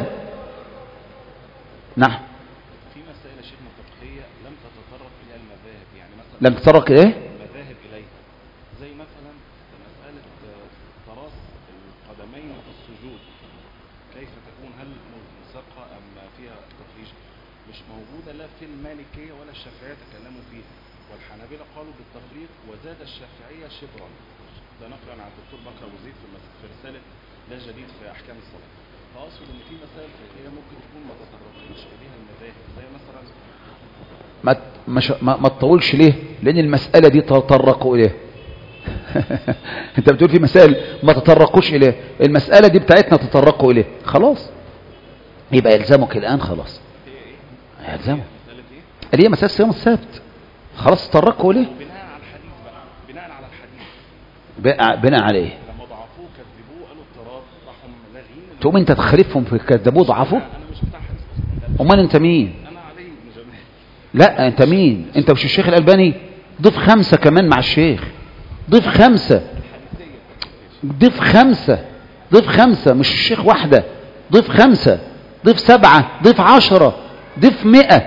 نعم.
في مسائل شبه فقهية لم تتطرق إلى المذاهب، يعني مثلا
لم تتطرق إيه؟
المذاهب إليها، زي مثلا مسألة تراص القدمين في السجود، كيف تكون؟ هل ملصقة أم فيها تفريج؟ مش موجودة لا في المالكية ولا الشافعية تكلموا فيها، والحنابلة قالوا بالتفريق، وزاد الشافعية شبرا. ده نقلا عن الدكتور بكر أبو زيد في رسالة لا جديد في أحكام الصلاة. فأقصد إن في مسائل فقهية ممكن تكون ما تطرقتش إليها المذاهب، زي مثلا
ما مش ما, ما تطولش ليه؟ لأن المسألة دي تطرقوا إليه. أنت بتقول في مسائل ما تطرقوش إليه، المسألة دي بتاعتنا تطرقوا إليه، خلاص يبقى يلزمك الآن، خلاص يلزمك. اللي هي مسألة صيام السبت، خلاص تطرقوا إليه
بناء على الحديث بقى، بناء على الحديث
بناء عليه.
لما ضعفوه كذبوه قالوا اضطراب، راحوا لاغين.
تقوم انت تخالفهم في كذبوه ضعفوه؟
انا مش بتاع حديث.
امال انت مين؟
انا علي بن جمال.
لا انت مين؟ انت مش الشيخ الألباني؟ ضيف خمسة كمان مع الشيخ، ضيف خمسة، ضيف خمسة، ضيف خمسة، مش الشيخ واحدة، ضيف خمسة، ضيف سبعة، ضيف عشرة، ضيف مئة.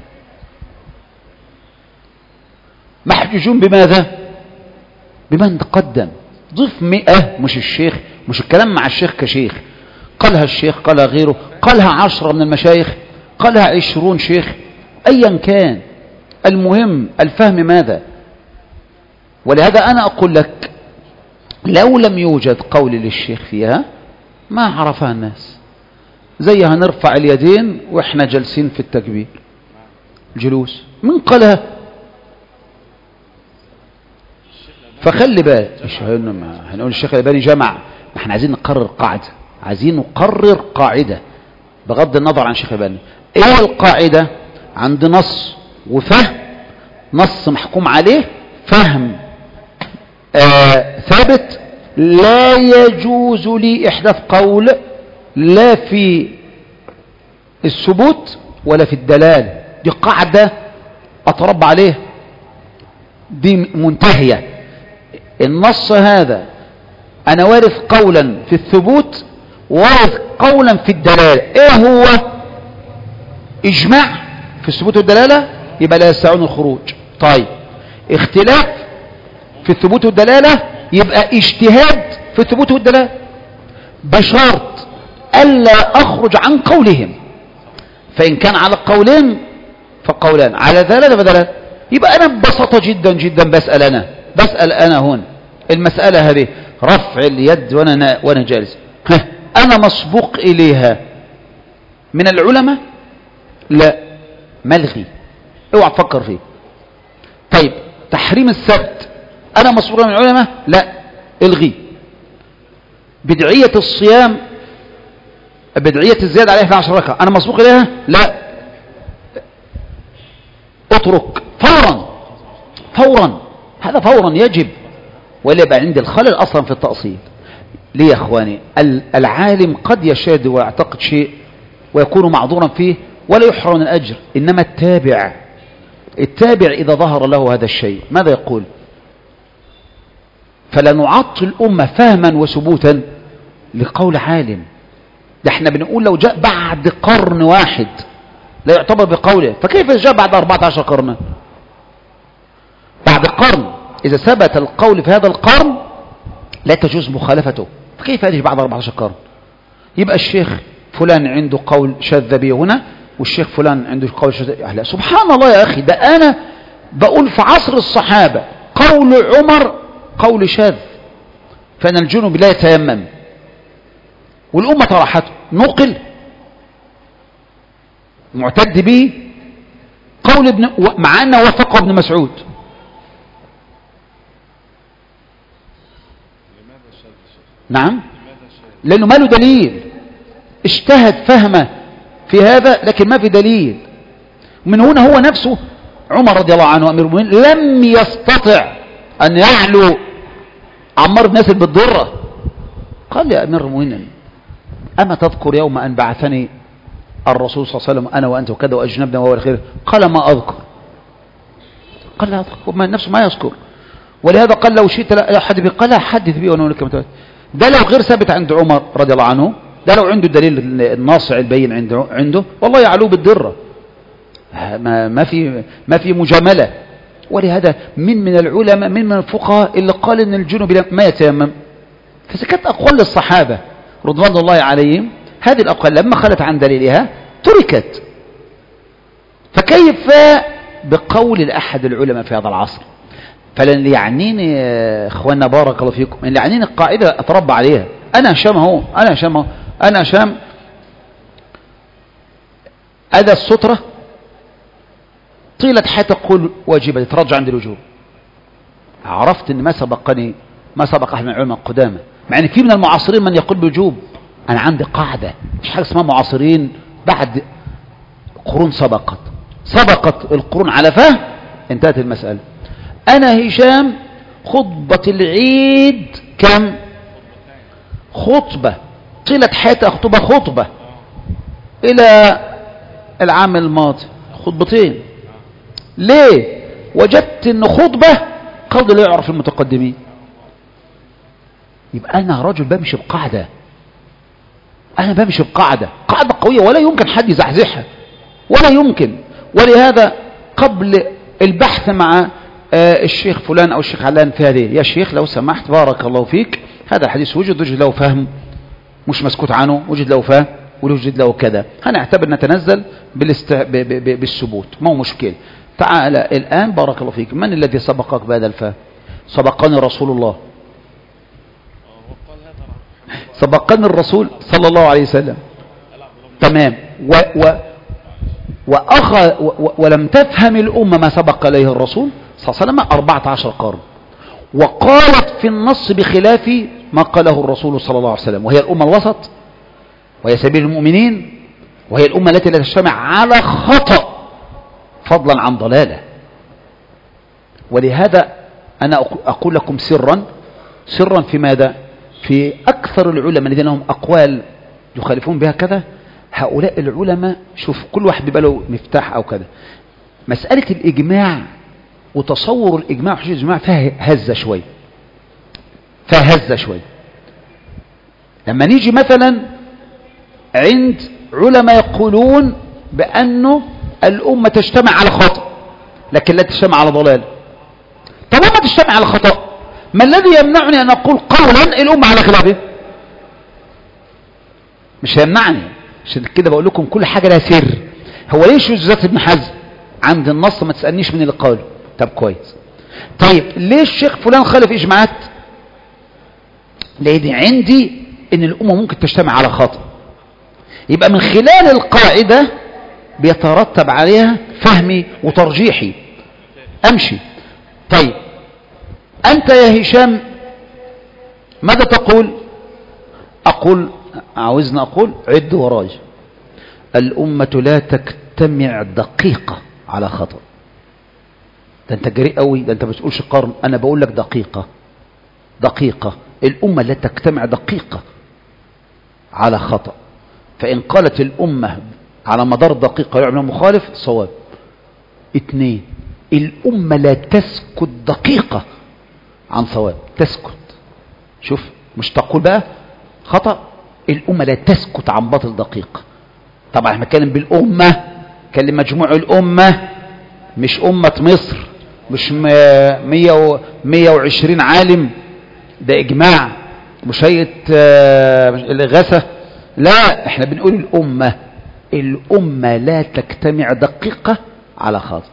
محجوجون بماذا؟ بمن تقدم. ضيف مئة، مش الشيخ، مش الكلام مع الشيخ كشيخ، قالها الشيخ، قالها غيره، قالها عشرة من المشايخ، قالها عشرون شيخ، ايا كان، المهم الفهم ماذا. ولهذا انا اقول لك لو لم يوجد قول للشيخ فيها ما عرفها الناس، زي هنرفع اليدين واحنا جالسين في التكبير، جلوس، من قالها؟ فخلي بالك، مش هنقول الشيخ الألباني جمع، ما احنا عايزين نقرر قاعدة، عايزين نقرر قاعدة بغض النظر عن الشيخ الألباني. ايه القاعدة؟ عند نص وفهم، نص محكوم عليه، فهم آه ثابت، لا يجوز لي إحداث قول لا في الثبوت ولا في الدلالة. دي قاعدة أتربى عليها، دي منتهية. النص هذا أنا وارث قولا في الثبوت، وارث قولا في الدلالة. إيه هو؟ إجماع في الثبوت والدلالة، يبقى لا يستطيعون الخروج. طيب اختلاف في الثبوت والدلالة، يبقى اجتهاد في الثبوت والدلالة، بشرط ألا أخرج عن قولهم. فإن كان على قولين فقولان، على دلالة فدلالة. يبقى أنا ببساطة جدا جدا بسأل أنا بسأل أنا هنا المسألة هذه رفع اليد وأنا وأنا جالس، أنا مسبوق إليها من العلماء؟ لا، ملغي، اوعى تفكر فيه. طيب تحريم السبت أنا مسبوق من العلماء؟ لا، الغي. بدعية الصيام، بدعية الزيادة عليها اثنتا عشرة ركعة أنا مسبوق إليها؟ لا، اترك فورا فورا، هذا فورا يجب، ولا يبقى عندي الخلل أصلا في التأصيل. ليه يا أخواني؟ العالم قد يشهد ويعتقد شيء ويكون معذورا فيه ولا يحرم من الأجر، إنما التابع التابع إذا ظهر له هذا الشيء ماذا يقول؟ فلا نعطل الأمة فهما وثبوتا لقول عالم. ده احنا بنقول لو جاء بعد قرن واحد لا يعتبر بقوله، فكيف جاء بعد أربعة عشر قرنا؟ بعد قرن إذا ثبت القول في هذا القرن لا تجوز مخالفته، فكيف يجي بعد أربعة عشر قرن؟ يبقى الشيخ فلان عنده قول شاذ به هنا، والشيخ فلان عنده قول شاذ. لا سبحان الله يا أخي، ده أنا بقول في عصر الصحابة قول عمر قول شاذ، فأن الجنوب لا يتيمم، والأمة طرحته، نقل معتد به قول ابن، مع أنه وثقه ابن مسعود. نعم، لأنه ما له دليل، اجتهد فهمه في هذا لكن ما في دليل. من هنا هو نفسه عمر رضي الله عنه أمير المؤمنين لم يستطع أن يعلو عمار بن ياسر بالضرة. قال يا أمير المؤمنين أما تذكر يوم أن بعثني الرسول صلى الله عليه وسلم أنا وأنت وكذا وأجنبنا وهو الخير؟ قال ما أذكر. قال لا أذكر، ما نفسه ما يذكر. ولهذا قال لو شئت لا أحد بي، قال لا حدث بي وأنا لك متوجه. ده لو غير ثابت عند عمر رضي الله عنه، ده لو عنده دليل الناصع البين عنده عنده والله يعلو بالضرة، ما ما في ما في مجاملة. ولهذا من من العلماء من من الفقهاء اللي قال ان الجنوب ما يتيمم. فسكت اقوال الصحابة رضوان الله عليهم، هذه الاقوال لما خلت عن دليلها تركت. فكيف بقول الاحد العلماء في هذا العصر؟ فلن يعنيني اخواننا بارك الله فيكم، اللي يعنيني القاعدة اتربى عليها. انا هشام اهو، انا هشام اهو، انا هشام أدى السترة طيلة حياتي تقول واجبة ترجع عند الوجوب. عرفت ان ما سبقني ما سبق احد من العلماء القدامى، مع ان في من المعاصرين من يقول بوجوب. انا عندي قاعدة، مش حاجة اسمها معاصرين بعد قرون سبقت سبقت القرون على فهم انتهت المسألة. انا هشام خطبة العيد كم خطبة طيلة حياتي اخطبها خطبة الى العام الماضي خطبتين. ليه؟ وجدت ان خطبة قول لا يعرف المتقدمين. يبقى انا رجل بمشي بقاعدة، انا بمشي بقاعدة قاعدة قوية ولا يمكن حد يزحزحها ولا يمكن. ولهذا قبل البحث مع الشيخ فلان او الشيخ علان في هذه، يا شيخ لو سمحت بارك الله فيك هذا الحديث وجد وجد له فهم مش مسكوت عنه، وجد له فهم وجد له كذا، هنعتبر نتنزل بالاست... ب... ب... ب... بالثبوت، ما هو مشكلة. تعال الآن بارك الله فيك، من الذي سبقك بهذا الفهم؟ سبقني رسول الله، سبقني الرسول صلى الله عليه وسلم. تمام. و... و... وأخ... و... ولم تفهم الأمة ما سبق إليه الرسول صلى الله عليه وسلم أربعة عشر قرن، وقالت في النص بخلاف ما قاله الرسول صلى الله عليه وسلم، وهي الأمة الوسط، وهي سبيل المؤمنين، وهي الأمة التي لا تجتمع على خطأ فضلا عن ضلالة. ولهذا أنا أقول لكم سرا سرا في ماذا؟ في أكثر العلماء الذين لهم أقوال يخالفون بها كذا، هؤلاء العلماء شوف كل واحد بيبقى له مفتاح أو كذا. مسألة الإجماع وتصور الإجماع وحجة الإجماع فيها هزة شوي، فيها هزة شوي. لما نيجي مثلا عند علماء يقولون بأنه الأمة تجتمع على خطأ لكن لا تجتمع على ضلال. طالما تجتمع على خطأ، ما الذي يمنعني أن أقول قولا الأمة على خلافه؟ مش يمنعني. عشان كده بقول لكم كل حاجة لها سر. هو ليش جزات ابن حزم عند النص ما تسألنيش من اللي قاله؟ طب كويس. طيب ليش الشيخ فلان خالف إجماعات؟ لأن عندي إن الأمة ممكن تجتمع على خطأ، يبقى من خلال القاعدة بيترتب عليها فهمي وترجيحي أمشي. طيب أنت يا هشام ماذا تقول؟ أقول عاوزنا أقول عد وراي، الأمة لا تجتمع دقيقة على خطأ. ده أنت جريء قوي، ده أنت ما بتقولش قرن، أنا بقول لك دقيقة دقيقة. الأمة لا تجتمع دقيقة على خطأ. فإن قالت الأمة على مدار دقيقة يعمل مخالف صواب. اثنين، الأمة لا تسكت دقيقة عن صواب، تسكت. شوف مش تقول بقى خطأ، الأمة لا تسكت عن باطل دقيقة. طبعا احنا بنتكلم بالأمة، كلم مجموع الأمة، مش أمة مصر، مش مية وعشرين عالم، ده إجماع، مش هيئة الإغاثة، لا احنا بنقول الأمة. الأمة لا تجتمع دقيقة على خطأ،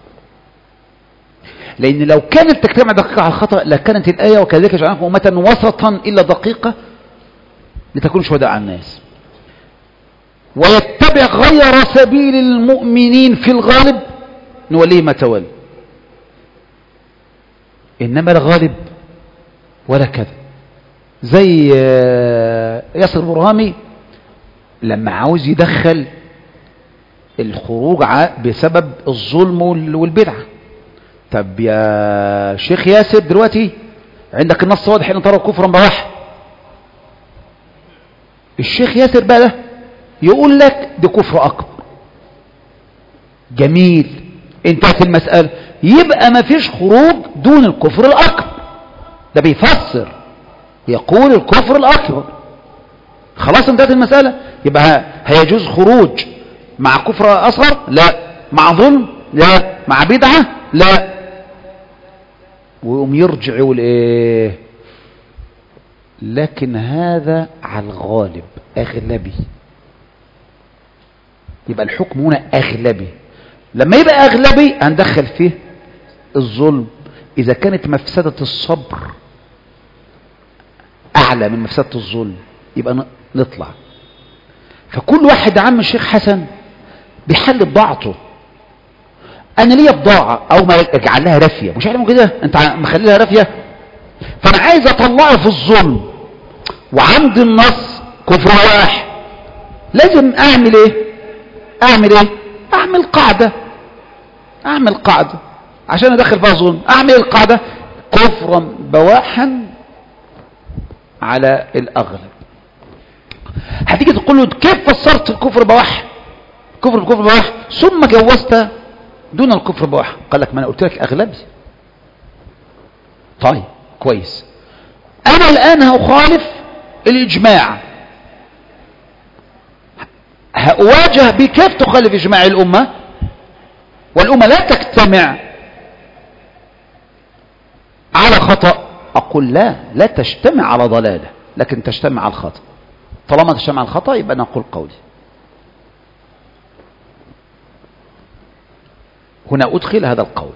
لأن لو كانت تجتمع دقيقة على خطأ لكانت الآية وكذلك جعلناكم أمة وسطا إلا دقيقة لتكون شهداء على الناس. ويتبع يتبع غير سبيل المؤمنين في الغالب نوليه ما تولى، إنما الغالب ولا كذا. زي ياسر برهامي لما عاوز يدخل الخروج بسبب الظلم والبدعة. طب يا شيخ ياسر دلوقتي عندك النص واضح ان ترى كفرا بواح، الشيخ ياسر بقى ده يقول لك ده كفر اكبر. جميل، انتهت المسألة، يبقى ما فيش خروج دون الكفر الاكبر. ده بيفسر يقول الكفر الاكبر، خلاص انتهت المسألة. يبقى هيجوز خروج مع كفر اصغر؟ لا. مع ظلم؟ لا. مع بدعة؟ لا. ويقوم يرجع يقول ايه؟ لكن هذا على الغالب اغلبي. يبقى الحكم هنا اغلبي. لما يبقى اغلبي هندخل فيه الظلم اذا كانت مفسدة الصبر اعلى من مفسدة الظلم، يبقى نطلع. فكل واحد عم الشيخ حسن بيحل بضاعته. انا ليا بضاعة او ما اجعل لها رافية، مش عارف كده انت مخلي لها رافية، فانا عايز اطلعه في الظلم وعند النص كفر واحد، لازم اعمل ايه؟ اعمل ايه؟ اعمل قاعدة، اعمل قاعدة عشان ادخل فيها ظلم. اعمل القاعدة كفرا بواحا على الاغلب. هتيجي تقول له كيف فسرت الكفر بواح؟ كفر بكفر بواح ثم جوزت دون الكفر بواح. قال لك ما انا قلت لك اغلبي. طيب كويس، انا الان هخالف الاجماع، هأواجه بكيف تخالف اجماع الامه، والامه لا تجتمع على خطأ. اقول لا، لا تجتمع على ضلاله لكن تجتمع على الخطأ. طالما تجتمع على الخطأ يبقى نقول قولي. هنا ادخل هذا القول.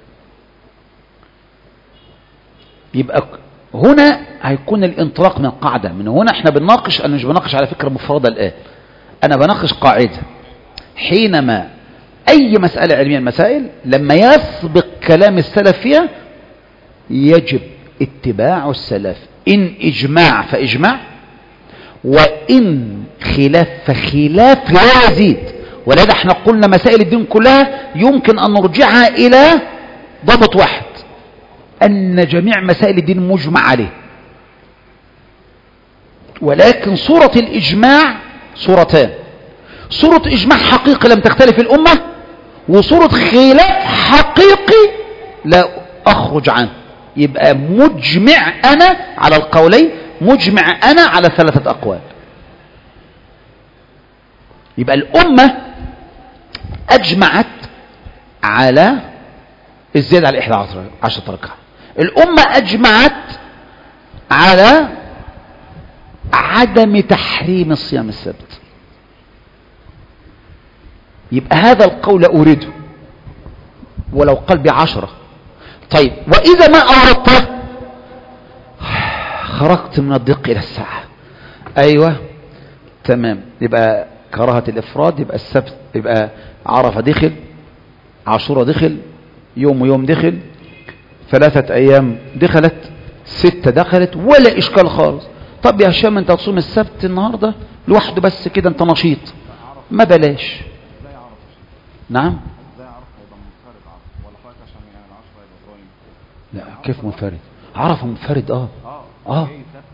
يبقى هنا هيكون الانطلاق من قاعدة. من هنا احنا بنناقش، انا مش بناقش على فكرة مفردة الآن، انا بناقش قاعدة. حينما اي مسألة علمية المسائل لما يسبق كلام السلف فيها يجب اتباع السلف. ان اجماع فاجماع، وان خلاف فخلاف لا يزيد. ولذا احنا قلنا مسائل الدين كلها يمكن ان نرجعها الى ضابط واحد، ان جميع مسائل الدين مجمع عليه. ولكن صورة الاجماع صورتان: صورة اجماع حقيقي لم تختلف الامة، وصورة خلاف حقيقي لا اخرج عنه. يبقى مجمع انا على القولين، مجمع انا على ثلاثة اقوال. يبقى الامة اجمعت على الزيادة على احدى عشر ركعة. الامة اجمعت على عدم تحريم الصيام السبت. يبقى هذا القول اريده ولو قلبي عشرة. طيب واذا ما اردته خرجت من الضيق الى الساعة. ايوه تمام. يبقى كراهة الافراد، يبقى السبت، يبقى عرفة دخل، عاشوراء دخل، يوم ويوم دخل، ثلاثة ايام دخلت، ستة دخلت، ولا اشكال خالص. طب يا هشام انت تصوم السبت النهاردة لوحده بس كده انت نشيط، ما بلاش. نعم. لا كيف منفرد؟ عرفه منفرد. اه اه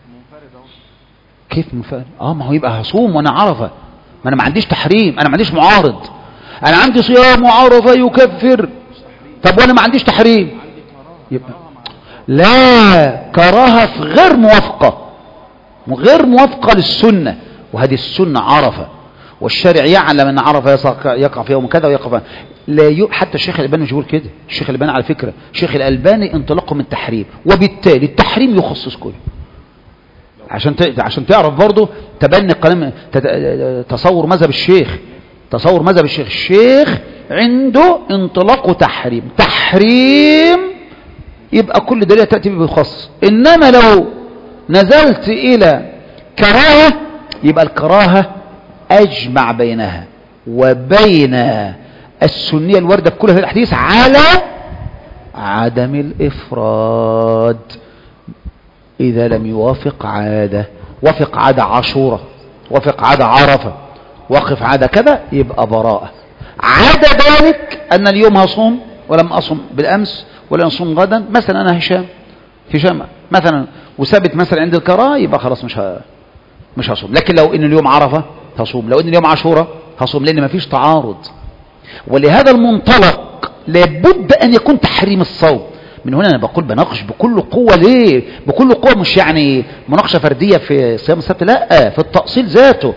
كيف منفرد؟ اه ما هو يبقى هصوم وانا عرفه، ما انا ما عنديش تحريم، انا ما عنديش معارض، انا عندي صيام وعرفه يكفر. طب وانا ما عنديش تحريم يبقى لا، كراهه غير موافقه، غير موافقه للسنه. وهذه السنه عرفه، والشارع يعلم ان عرفه يقع في يوم كذا ويقع في لا ي... حتى الشيخ الألباني مش يقول كده. الشيخ الألباني على فكرة الشيخ الألباني انطلقه من التحريم، وبالتالي التحريم يخصص كله. عشان ت... عشان تعرف برضه تبني قلم ت... تصور مذهب الشيخ، تصور مذهب الشيخ. الشيخ عنده انطلاق وتحريم، تحريم يبقى كل دليل تأتي به بخص. إنما لو نزلت إلى كراهة يبقى الكراهة أجمع بينها، وبين السنية الواردة في كل هذه الأحاديث على عدم الإفراد إذا لم يوافق عادة. وافق عادة عاشوراء، وافق عادة عرفة، وقف عادة كذا، يبقى براءة. عادة ذلك أن اليوم هصوم ولم أصم بالأمس ولا أصوم غدا، مثلا أنا هشام هشام مثلا وثابت مثلا عند الكراهة، يبقى خلاص مش ه... مش هصوم. لكن لو إن اليوم عرفة هصوم، لو إن اليوم عاشوراء هصوم، لأن ما فيش تعارض. ولهذا المنطلق لابد أن يكون تحريم الصوم. من هنا أنا بقول بناقش بكل قوة. ليه بكل قوة؟ مش يعني مناقشة فردية في صيام السبت، لا، في التأصيل ذاته.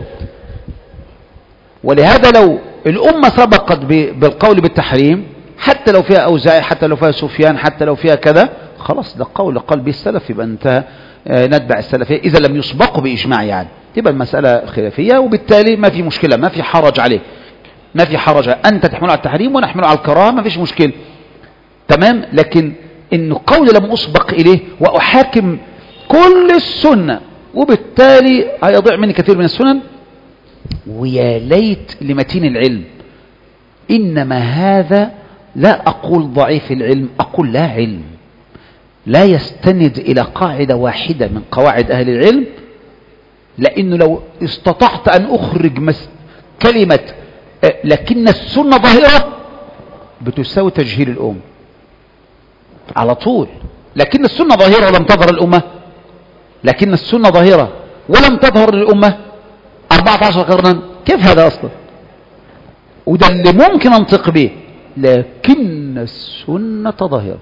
ولهذا لو الأمة سبقت بالقول بالتحريم، حتى لو فيها أوزاعي، حتى لو فيها سفيان، حتى لو فيها كذا، خلاص ده قول قال به السلف، يبقى انتهى، نتبع السلفية إذا لم يسبقوا بإجماع. يعني تبقى المسألة خلافية، وبالتالي ما في مشكلة، ما في حرج عليه، ما في حرج. أنت تحمله على التحريم ونحمله على الكراهة، ما فيش مشكلة، تمام. لكن إنه قول لم أسبق إليه وأحاكم كل السنة، وبالتالي هيضيع مني كثير من السنن. ويا ليت لمتين العلم. إنما هذا لا أقول ضعيف العلم، أقول لا علم، لا يستند إلى قاعدة واحدة من قواعد أهل العلم. لأنه لو استطعت أن أخرج مس كلمة لكن السنة ظاهرة بتساوي تجهيل الأمة على طول. لكن السنة ظاهرة ولم تظهر الأمة، لكن السنة ظاهرة ولم تظهر الأمة أربعة عشر قرنا، كيف هذا أصلا؟ وده اللي ممكن أنطق به، لكن السنة ظاهرة.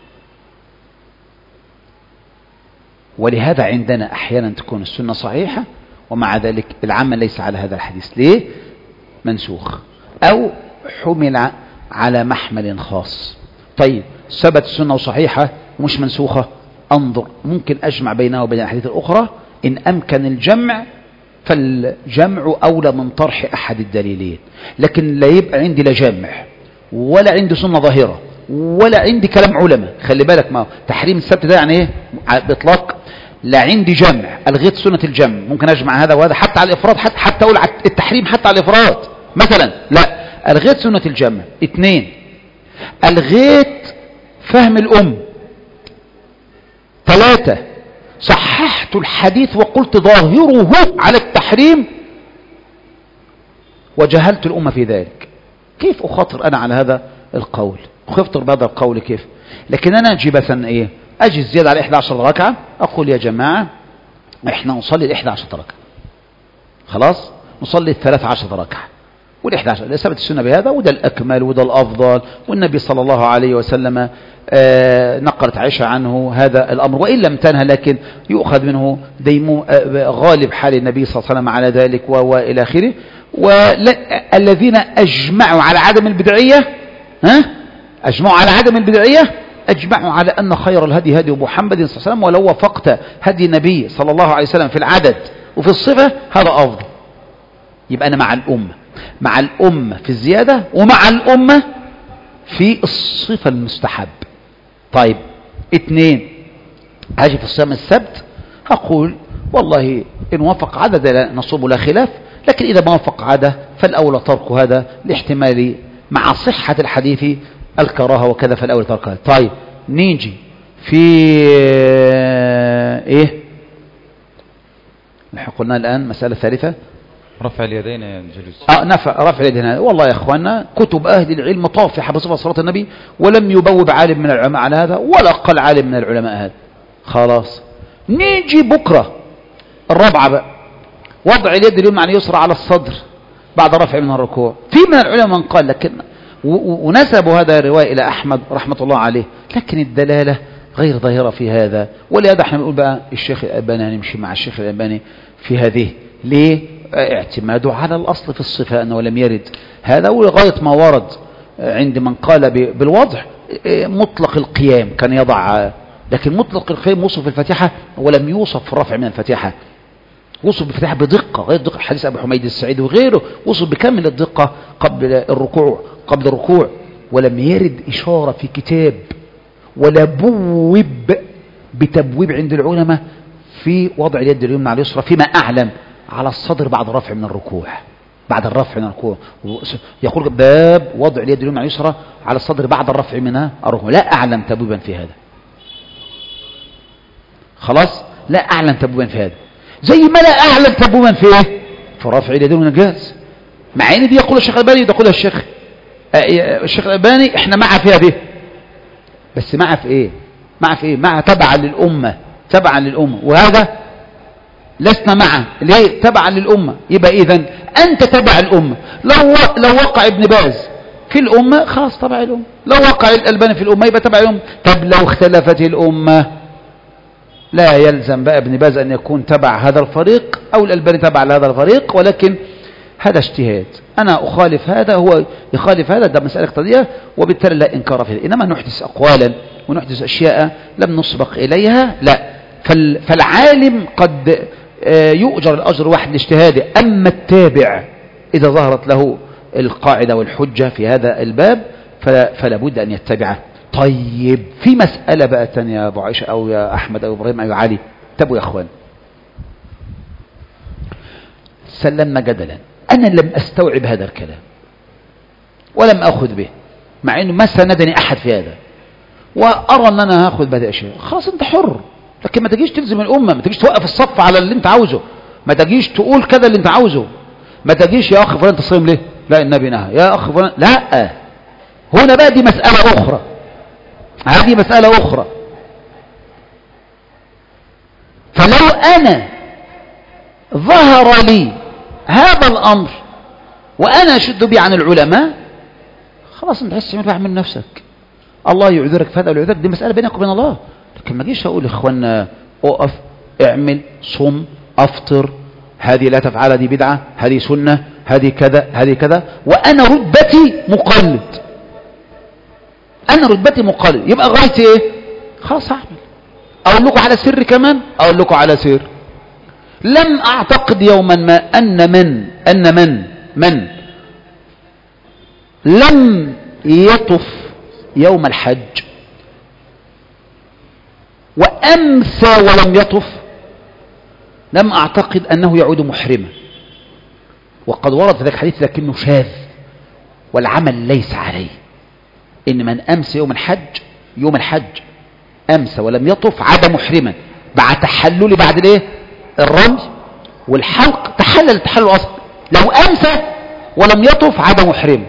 ولهذا عندنا أحيانا تكون السنة صحيحة ومع ذلك العمل ليس على هذا الحديث. ليه؟ منسوخ أو حمل على محمل خاص. طيب ثبت السنة صحيحة ومش منسوخة، أنظر ممكن أجمع بينها وبين الأحاديث الأخرى. إن أمكن الجمع فالجمع أولى من طرح أحد الدليلين. لكن لا يبقى عندي لا جامع ولا عندي سنة ظاهرة ولا عندي كلام علماء. خلي بالك، ما تحريم السبت ده يعني ايه بإطلاق؟ لا عندي جمع، ألغيت سنة الجمع، ممكن أجمع هذا وهذا حتى على الإفراد، حتى حتى أقول التحريم حتى على الإفراد مثلا، لا، ألغيت سنة الجمع. اثنين، ألغيت فهم الأم. ثلاثة، صححت الحديث وقلت ظاهره على التحريم وجهلت الأمة في ذلك. كيف أخاطر أنا على هذا القول؟ أخاطر بهذا القول كيف؟ لكن أنا أجي مثلا إيه، أجي زيادة على إحدى عشرة ركعة، أقول يا جماعة إحنا نصلي الإحدى عشرة ركعة، خلاص نصلي الثلاث عشرة ركعة والإحدى عشرة، ثبت السنة بهذا، وده الأكمل وده الأفضل. والنبي صلى الله عليه وسلم آه نقلت عائشة عنه هذا الأمر، وإن لم تنهى لكن يؤخذ منه ديمو آه غالب حال النبي صلى الله عليه وسلم على ذلك وإلى آخره. والذين أجمعوا على عدم البدعية، ها أجمعوا على عدم البدعية، أجمعوا على أن خير الهدي هدي محمد صلى الله عليه وسلم، ولو وفقت هدي النبي صلى الله عليه وسلم في العدد وفي الصفة هذا أفضل. يبقى أنا مع الأمة، مع الأمة في الزيادة ومع الأمة في الصفة المستحب. طيب اثنين، هاجي في الصيام السبت هقول والله إن وافق عدد نصوم لا خلاف، لكن إذا ما وافق عدد فالأولى ترك هذا لاحتمال مع صحة الحديث الكراهة وكذا، فالأولى ترك هذا. طيب نيجي في إيه نحن قلنا الآن مسألة ثالثة،
رفع اليدين يا جلوس.
اه نفع رفع اليدين. والله يا اخواننا كتب اهل العلم طافحه بصفه صلاه النبي، ولم يبوب عالم من العلماء على هذا ولا قل عالم من العلماء هذا. خلاص نيجي بكره الرابعه بقى، وضع اليد اليمنى على اليسرى على الصدر بعد رفع من الركوع. في من العلماء من قال، لكن ونسبوا هذا الروايه الى احمد رحمه الله عليه، لكن الدلاله غير ظاهره في هذا. ولهذا احنا بنقول بقى الشيخ الالباني نمشي مع الشيخ الالباني في هذه. ليه؟ اعتماده على الأصل في الصفة أنه لم يرد هذا، ولغاية ما ورد عند من قال بالوضع مطلق القيام كان يضع، لكن مطلق القيام وصف الفاتحة ولم يوصف في الرفع من الفاتحة، وصف بالفاتحة بدقة غير دقة. حديث أبو حميد السعيد وغيره وصف بكامل الدقة قبل الركوع قبل الركوع ولم يرد إشارة في كتاب ولا بوب بتبويب عند العلماء في وضع اليد اليمنى على اليسرى فيما أعلم على الصدر بعد رفع من الركوع. بعد الرفع من الركوع. يقول باب وضع اليد اليمنى على اليسرى على الصدر بعد الرفع منها الركوع. لا أعلم تبويبا في هذا. خلاص، لا أعلم تبويبا في هذا، زي ما لا أعلم تبويبا في إيه؟ في رفع اليدين من الجهاز. مع ان دي يقول الشيخ الألباني يقولها الشيخ الشيخ الألباني احنا مع فيها دي، بس مع في ايه؟ مع في ايه؟ مع تبعا للأمة، تبعا للأمة، وهذا لسنا معه اللي هي تبعا للأمة. يبقى إذن أنت تبع الأمة. لو لو وقع ابن باز في الأمة خلاص تبع الأمة، لو وقع الألباني في الأمة يبقى تبع الأمة. طب لو اختلفت الأمة لا يلزم بقى ابن باز أن يكون تبع هذا الفريق أو الألباني تبع لهذا الفريق، ولكن هذا اجتهاد. أنا أخالف هذا، هو يخالف هذا، ده مسألة اقتصادية، وبالتالي لا إنكار فيها. إنما نحدث أقوالا ونحدث أشياء لم نسبق إليها، لا. فالعالم قد يؤجر الأجر واحد لاجتهاده، أما التابع إذا ظهرت له القاعدة والحجة في هذا الباب فلا بد أن يتبعه. طيب في مسألة بقى تانية يا أبو عائشة أو يا أحمد أو إبراهيم أو علي، تبوا يا أخوان، سلمنا جدلا، أنا لم أستوعب هذا الكلام ولم أخذ به، مع أنه ما سندني أحد في هذا، وأرى أن أنا هاخذ بهذه الأشياء. خلاص أنت حر، لكن ما تجيش تلزم الأمة، ما تجيش توقف الصف على اللي أنت عاوزه، ما تجيش تقول كذا اللي أنت عاوزه، ما تجيش يا أخ فلان تصيم ليه؟ لا النبي نهى، يا أخ فلان لا. هنا بقى دي مسألة أخرى، هذه مسألة أخرى. فلو أنا ظهر لي هذا الأمر وأنا أشد به عن العلماء، خلاص أنت عايز تعمل من نفسك، الله يعذرك في هذا ولا يعذرك، دي مسألة بينك وبين الله. لكن ما جيش أقول إخواننا أقف اعمل صم أفطر، هذه لا تفعل، دي بدعة، هذه سنة، هذه كذا، هذه كذا، وأنا رتبتي مقلد، أنا رتبتي مقلد، يبقى غايتي إيه؟ خلاص أعمل. أقول لكم على سر كمان، أقول لكم على سر، لم أعتقد يوما ما أن من أن من من لم يطف يوم الحج وأمسى ولم يطف، لم أعتقد أنه يعود محرما. وقد ورد في ذلك الحديث لكنه شاذ والعمل ليس عليه، إن من أمسى يوم الحج يوم الحج أمسى ولم يطف عاد محرما بعد تحلل، بعد الايه؟ الرمي والحلق، تحلل التحلل أصلا. لو أمسى ولم يطف عاد محرما.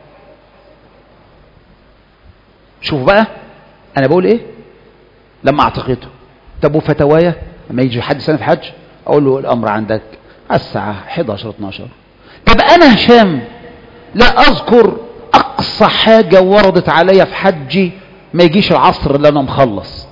شوف بقى أنا بقول إيه لما أعتقده. طب وفتوايا لما يجي حد سنة في حج أقول له الأمر عندك الساعة حداشر اتناشر. طب أنا هشام لا أذكر أقصى حاجة وردت عليا في حجي ما يجيش العصر اللي أنا مخلص.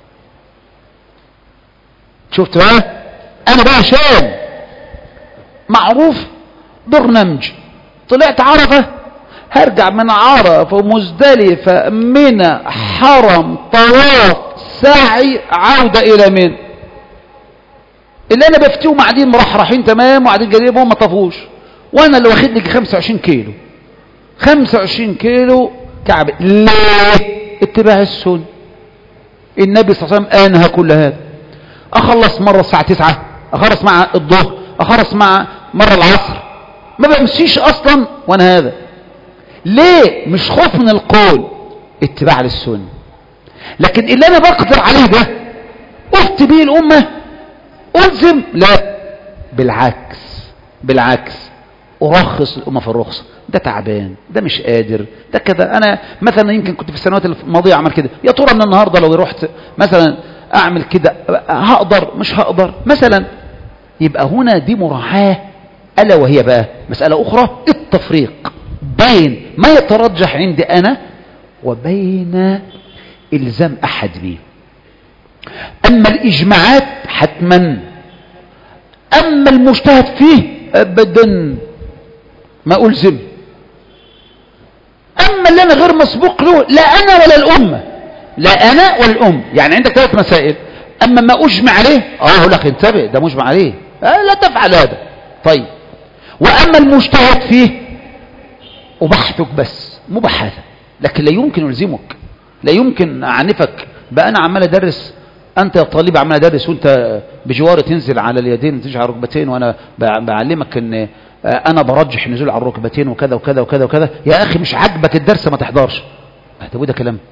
شفت بقى أنا بقى هشام معروف برنامج، طلعت عرفة هرجع من عرفة ومزدلفة منى حرم طواف سعي عودة إلى منى. اللي أنا بفتيهم قاعدين مرحرحين تمام وقاعدين جايبهم ما طافوش، وأنا اللي واخد لي خمسة وعشرين كيلو خمسة وعشرين كيلو كعب. ليه؟ اتباع السنة. النبي صلى الله عليه وسلم أنهى كل هذا. أخلص مرة الساعة تسعة، أخلص مع الظهر، أخلص مع مرة العصر، ما بمسيش أصلا وأنا هذا. ليه؟ مش خوف من القول، اتباع للسنة. لكن اللي أنا بقدر عليه ده أفتي به الأمة ألزم؟ لا، بالعكس بالعكس أرخص الأمة في الرخصة. ده تعبان، ده مش قادر، ده كذا. أنا مثلا يمكن كنت في السنوات الماضية أعمل كده، يا ترى من النهاردة لو رحت مثلا أعمل كده هقدر مش هقدر مثلا. يبقى هنا دي مراعاة، ألا وهي بقى مسألة أخرى، التفريق بين ما يترجح عندي أنا وبين إلزام أحد به. أما الإجماعات حتما، أما المجتهد فيه أبدا ما ألزم. أما اللي أنا غير مسبوق له، لا أنا ولا الأمة، لا أنا ولا الأمة. يعني عندك ثلاث مسائل، أما ما أجمع عليه آه لك انتبه ده مجمع عليه، آه لا تفعل هذا. طيب، وأما المجتهد فيه أبحثك بس مبحثة، لكن لا يمكن ألزمك، لا يمكن أعنفك. بقى أنا عمال أدرس، أنت يا طالب عمال أدرس وأنت بجواري تنزل على اليدين تنزل على الركبتين، وأنا بعلمك أن انا برجح النزول على الركبتين وكذا وكذا وكذا وكذا. يا اخي مش عاجبك الدرس ما تحضرش. طب وده كلام؟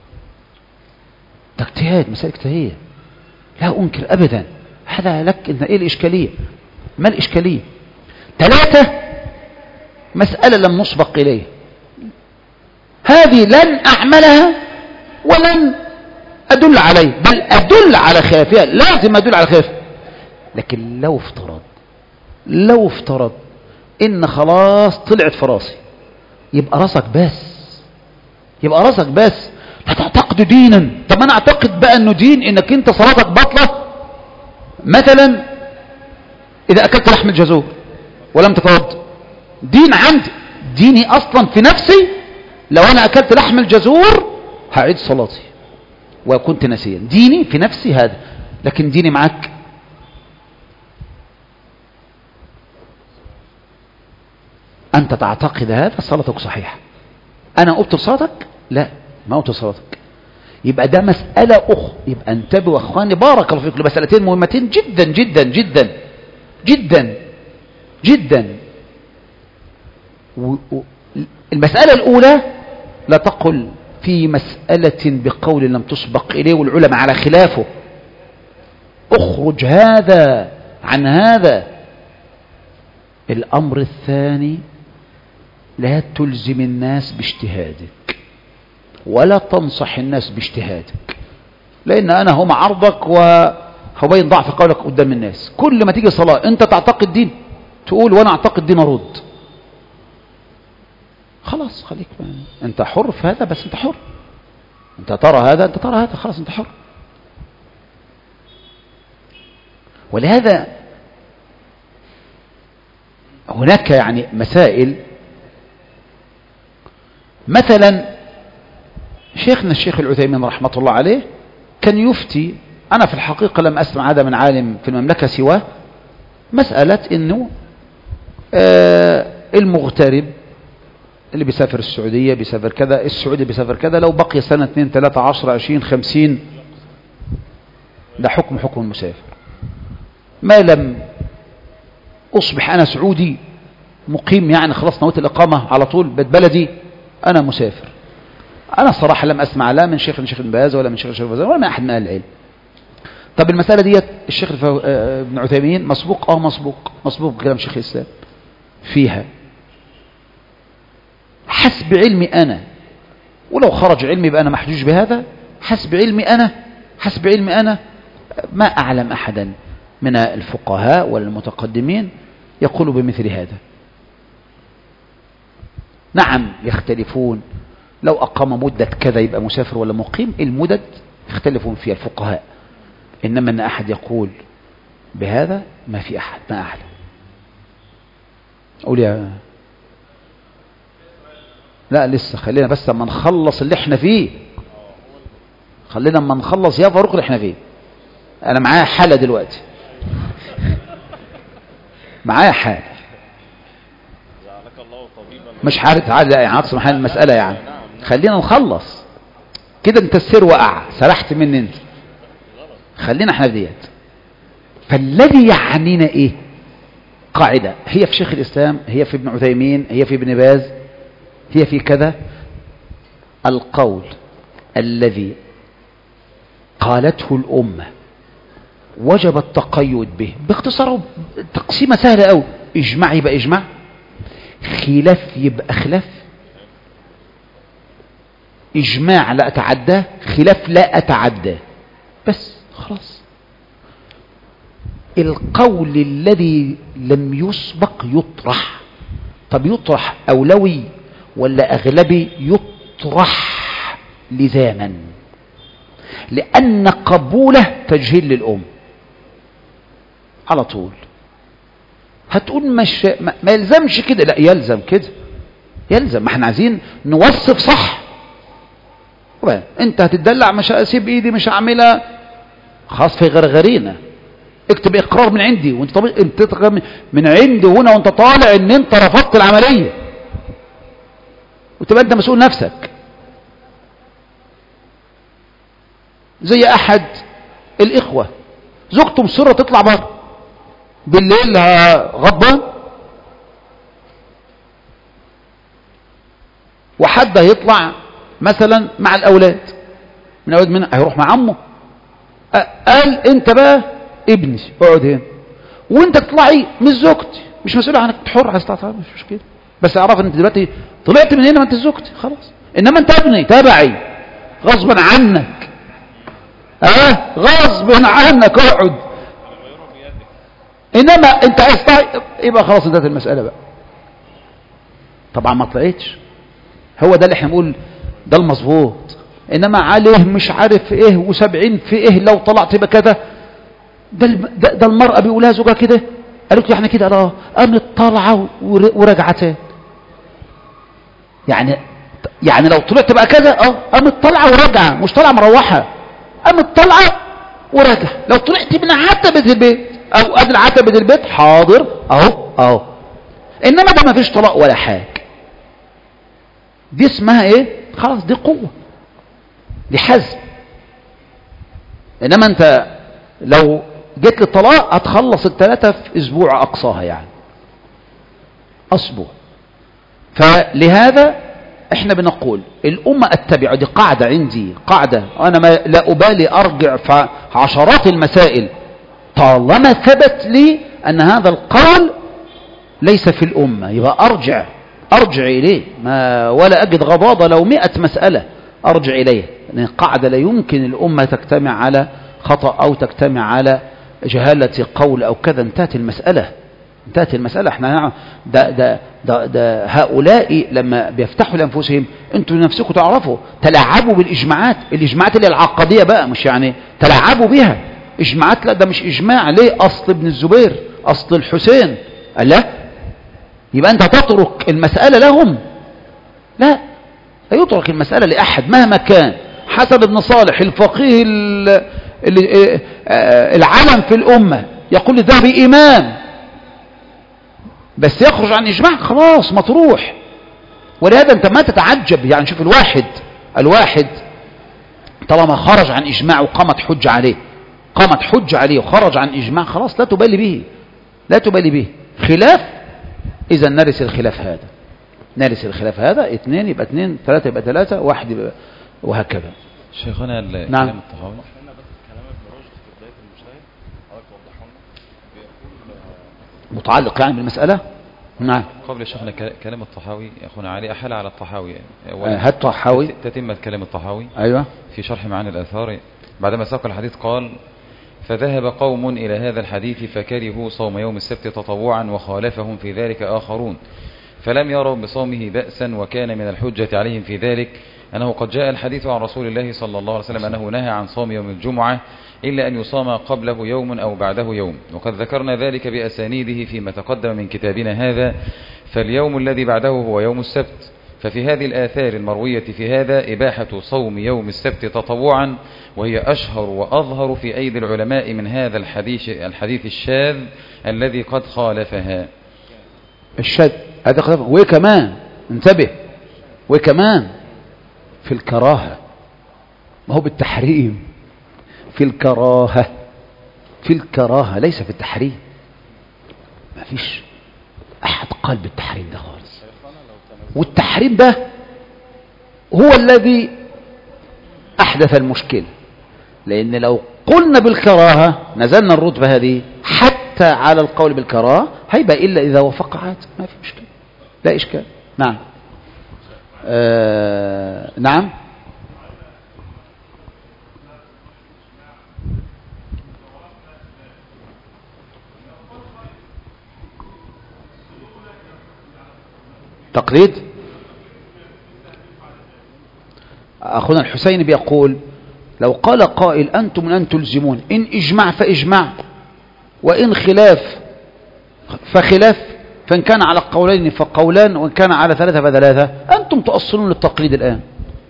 ده اجتهاد، مسألة اجتهادية لا انكر ابدا. هذا لك ايه الاشكالية؟ ما الاشكالية؟ ثلاثة، مسألة لم نسبق اليها، هذه لن اعملها ولن ادل عليه، بل ادل على خلافها، لازم ادل على خلافها. لكن لو افترض لو افترض ان خلاص طلعت في راسي، يبقى راسك بس يبقى راسك بس لا تعتقد دينا. طب انا اعتقد بقى انه دين انك انت صلاتك باطله مثلا اذا اكلت لحم الجزور ولم تتوضا. دين عندي، ديني اصلا في نفسي لو انا اكلت لحم الجزور هعيد صلاتي وكنت ناسيا. ديني في نفسي هذا، لكن ديني معك أنت تعتقد هذا صلاتك صحيحة. أنا أبطل صلاتك؟ لا، ما أبطل صلاتك. يبقى ده مسألة أخرى. يبقى انتبهوا يا أخواني بارك الله فيكم لمسألتين مهمتين جدا جدا جدا جدا جدا. و... و... المسألة الأولى لا تقل في مسألة بقول لم تسبق إليه والعلماء على خلافه، اخرج هذا عن هذا. الأمر الثاني، لا تلزم الناس باجتهادك ولا تنصح الناس باجتهادك، لأن أنا هم عرضك وهبين ضعف قولك قدام الناس. كل ما تيجي صلاة أنت تعتقد دين تقول وأنا أعتقد دين أرد. خلاص خليك أنت حر في هذا، بس أنت حر. أنت ترى هذا أنت ترى هذا، خلاص أنت حر. ولهذا هناك يعني مسائل، مثلا شيخنا الشيخ العثيمين رحمة الله عليه كان يفتي، أنا في الحقيقة لم أسمع هذا من عالم في المملكة سواه، مسألة إنه آه المغترب اللي بيسافر السعودية بيسافر كذا، السعودي بيسافر كذا، لو بقي سنة اثنين ثلاثة عشر عشرين خمسين ده حكم حكم المسافر. ما لم أصبح أنا سعودي مقيم يعني خلاص نويت الإقامة على طول بيت بلدي، أنا مسافر. أنا صراحة لم أسمع لا من شيخ شيخ ابن باز ولا من شيخ شيخ باز ولا من أحد من أهل العلم. طب المسألة ديت الشيخ ابن عثيمين مسبوق أو مسبوق مسبوق بكلام شيخ الإسلام فيها حسب علمي أنا، ولو خرج علمي يبقى أنا محجوج بهذا. حسب علمي أنا حسب علمي أنا ما أعلم أحدا من الفقهاء والمتقدمين يقول بمثل هذا. نعم يختلفون، لو أقام مدة كذا يبقى مسافر ولا مقيم، المدد يختلفون فيها الفقهاء، إنما أن أحد يقول بهذا ما في أحد، ما أعلم. أقول يا لا لسه، خلينا بس اما نخلص اللي احنا فيه، خلينا اما نخلص يا فاروق اللي احنا فيه. انا معايا حالة دلوقتي معايا حالة مش حالة عادة يعني عطس محل المسألة يعني. خلينا نخلص كده، انت السير وقع سرحت مني انت، خلينا احنا بديت. فالذي يعنينا ايه؟ قاعدة هي في شيخ الاسلام، هي في ابن عثيمين، هي في ابن باز، هي في كذا. القول الذي قالته الأمة وجب التقيد به، باختصار تقسيمة سهلة أوي. إجماع يبقى إجماع، خلاف يبقى خلاف. إجماع لا أتعداه، خلاف لا أتعداه، بس خلاص. القول الذي لم يسبق يطرح. طب يطرح أولوي ولا أغلبي؟ يطرح لزاما، لأن قبوله تجهيل للأم على طول. هتقول مش ما, ما يلزمش كده، لا يلزم كده، يلزم. ما احنا عايزين نوصف صح. انت هتدلع مش هسيب ايدي مش هعملها، خلاص في غرغرينا. اكتب اقرار من عندي وانت طب... انت من عندي هنا وانت طالع ان انت رفضت العملية، وتبقى انت مسؤول نفسك. زي احد الاخوة زوجته مصرة تطلع بره بالليل غضبان، وحد هيطلع مثلا مع الأولاد من أولاد منها هيروح مع عمه، قال انت بقى ابني اقعد هنا، وانت تطلعي مش زوجتي، مش مسؤول عنك، حر عايز تطلع مش مشكله، بس اعرف ان انت دلوقتي طلعت من هنا ما انت زوجتي خلاص، انما انت ابني تبعي غصبا عنك، اه غصبا عنك اقعد، انما انت عايز تطلع يبقى خلاص انتهت المساله بقى. طبعا ما طلعتش، هو ده اللي احنا بنقول ده المظبوط، انما عليه مش عارف ايه وسبعين في ايه لو طلعت يبقى كده، ده, ده, ده المرأة بيقولها زوجها كده، قالت له احنا كده اه قامت طالعه ورجعتين، يعني يعني لو طلعت بقى كذا اه قامت طالعه وراجعه، مش طالعه مروحه، قامت طالعه وراجعه. لو طلعت من عتبه البيت او قبل عتبه البيت حاضر اهو اهو، انما ده ما فيش طلاق ولا حاجه، دي اسمها ايه؟ خلاص دي قوه، دي حزم. انما انت لو جيت للطلاق هتخلص الثلاثه في اسبوع اقصاها، يعني اسبوع. فلهذا احنا بنقول الامه اتبع، دي قاعده عندي، قاعده انا ما لا ابالي ارجع في عشرات المسائل طالما ثبت لي ان هذا القول ليس في الامه، يبقى ارجع ارجع اليه، ما ولا اجد غضاضه لو مئة مساله ارجع اليه، لان قاعده لا يمكن الامه تجتمع على خطأ او تجتمع على جهاله قول او كذا، انتهت المساله، انتهت المساله. احنا ده ده ده, ده هؤلاء لما بيفتحوا لانفسهم، انتوا نفسكم تعرفوا تلعبوا بالاجماعات، الاجماعات اللي العقديه بقى، مش يعني تلعبوا بها اجماعات، لا ده مش اجماع، ليه؟ اصل ابن الزبير، اصل الحسين، لا يبقى انت تترك المساله لهم؟ لا، لا يترك المساله لاحد مهما كان. حسن بن صالح الفقيه العلم في الامه يقول الذهبي امام، بس يخرج عن اجماع خلاص مطروح. ولهذا انت ما تتعجب، يعني شوف الواحد الواحد طالما خرج عن اجماع وقامت حجه عليه، قامت حجه عليه وخرج عن اجماع، خلاص لا تبالي به، لا تبالي به. خلاف، اذا نرث الخلاف هذا، نرث الخلاف هذا، اثنين يبقى اثنين، ثلاثه يبقى ثلاثه، واحد يبقى، وهكذا.
شيخنا
نعم.
الكلام الطحاوي
متعلق يعني بالمسألة. نعم.
قبل شيخنا كلام الطحاوي أخونا علي أحل على الطحاوي،
هات الطحاوي
تتمة كلام الطحاوي
أيوة
في شرح معاني الآثار، بعدما ساق الحديث قال: فذهب قوم إلى هذا الحديث فكرهوا صوم يوم السبت تطوعا، وخالفهم في ذلك آخرون، فلم يروا بصومه بأسا، وكان من الحجة عليهم في ذلك أنه قد جاء الحديث عن رسول الله صلى الله عليه وسلم أنه نهى عن صوم يوم الجمعة إلا أن يصام قبله يوم أو بعده يوم، وقد ذكرنا ذلك بأسانيده فيما تقدم من كتابنا هذا، فاليوم الذي بعده هو يوم السبت. ففي هذه الآثار المروية في هذا إباحة صوم يوم السبت تطوعا، وهي أشهر وأظهر في أيدي العلماء من هذا الحديث الحديث الشاذ الذي قد خالفها.
الشاذ هذا خالفها، وكمان انتبه، وكمان في الكراهة، ما هو بالتحريم، في الكراهة، في الكراهة ليس في التحريم، ما فيش أحد قال بالتحريم ده خالص. والتحريم ده هو الذي أحدث المشكلة، لأن لو قلنا بالكراهة نزلنا الرتبة هذه حتى على القول بالكراهة هيبقى إلا إذا وافق عاد، ما في مشكلة، لا إشكال. نعم. آه نعم. تقليد. أخونا الحسين بيقول: لو قال قائل أنتم من أن تلزمون، إن إجماع فإجماع، وإن خلاف فخلاف، فإن كان على قولين فقولان، وإن كان على ثلاثة فثلاثة، أنتم تؤصلون للتقليد الآن.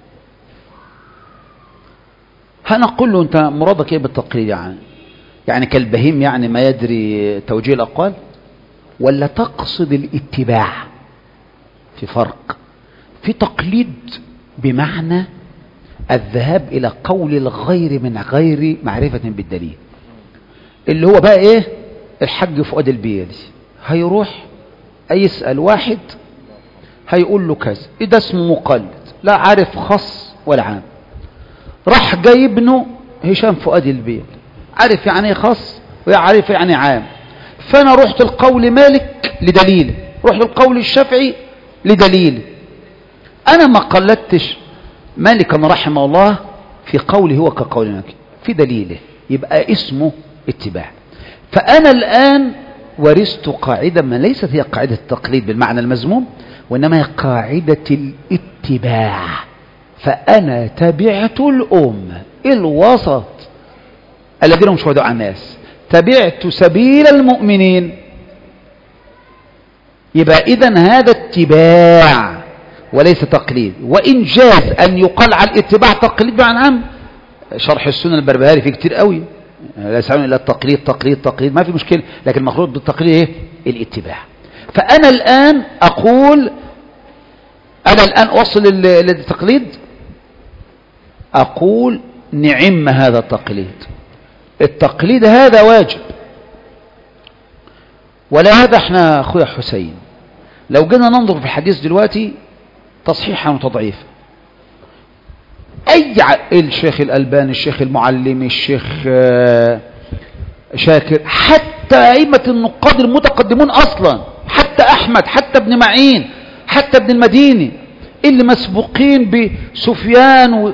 هنقول له أنت مرادك إيه بالتقليد؟ يعني يعني كالبهيم، يعني ما يدري توجيه الأقوال، ولا تقصد الاتباع؟ في فرق، في تقليد بمعنى الذهاب إلى قول الغير من غير معرفة بالدليل، اللي هو بقى إيه؟ الحج فؤاد البيلي هيروح يسأل واحد هيقول له كذا، ده اسمه مقلد، لا عارف خاص ولا عام. راح جاي ابنه هشام فؤاد البيل، عارف يعني ايه خاص ويعرف يعني عام. فانا رحت القول مالك لدليله، رحت القول الشافعي لدليله. انا ما قلدتش مالكا رحمه الله في قوله هو كقول مالك، في دليله، يبقى اسمه اتباع. فانا الان ورثت قاعدة ما ليست هي قاعدة التقليد بالمعنى المذموم، وإنما هي قاعدة الاتباع. فأنا تبعت الأمة الوسط الذين هم شهداء على الناس، تبعت سبيل المؤمنين. يبقى إذن هذا اتباع وليس تقليد. وإن جاز أن يقال على الاتباع تقليد بمعنى عام، شرح السنة البربهاري فيه كتير قوي، لا يسعون إلا التقليد تقليد تقليد، ما في مشكلة، لكن المخلوط بالتقليد ايه؟ الاتباع. فأنا الآن أقول، أنا الآن أوصل للتقليد، أقول نعم هذا التقليد، التقليد هذا واجب. ولا هذا احنا أخويا حسين لو جينا ننظر في الحديث دلوقتي تصحيحا وتضعيفا، أي الشيخ الألباني، الشيخ المعلم، الشيخ شاكر، حتى أئمة النقاد المتقدمون أصلا، حتى أحمد، حتى ابن معين، حتى ابن المديني، اللي مسبوقين بسفيان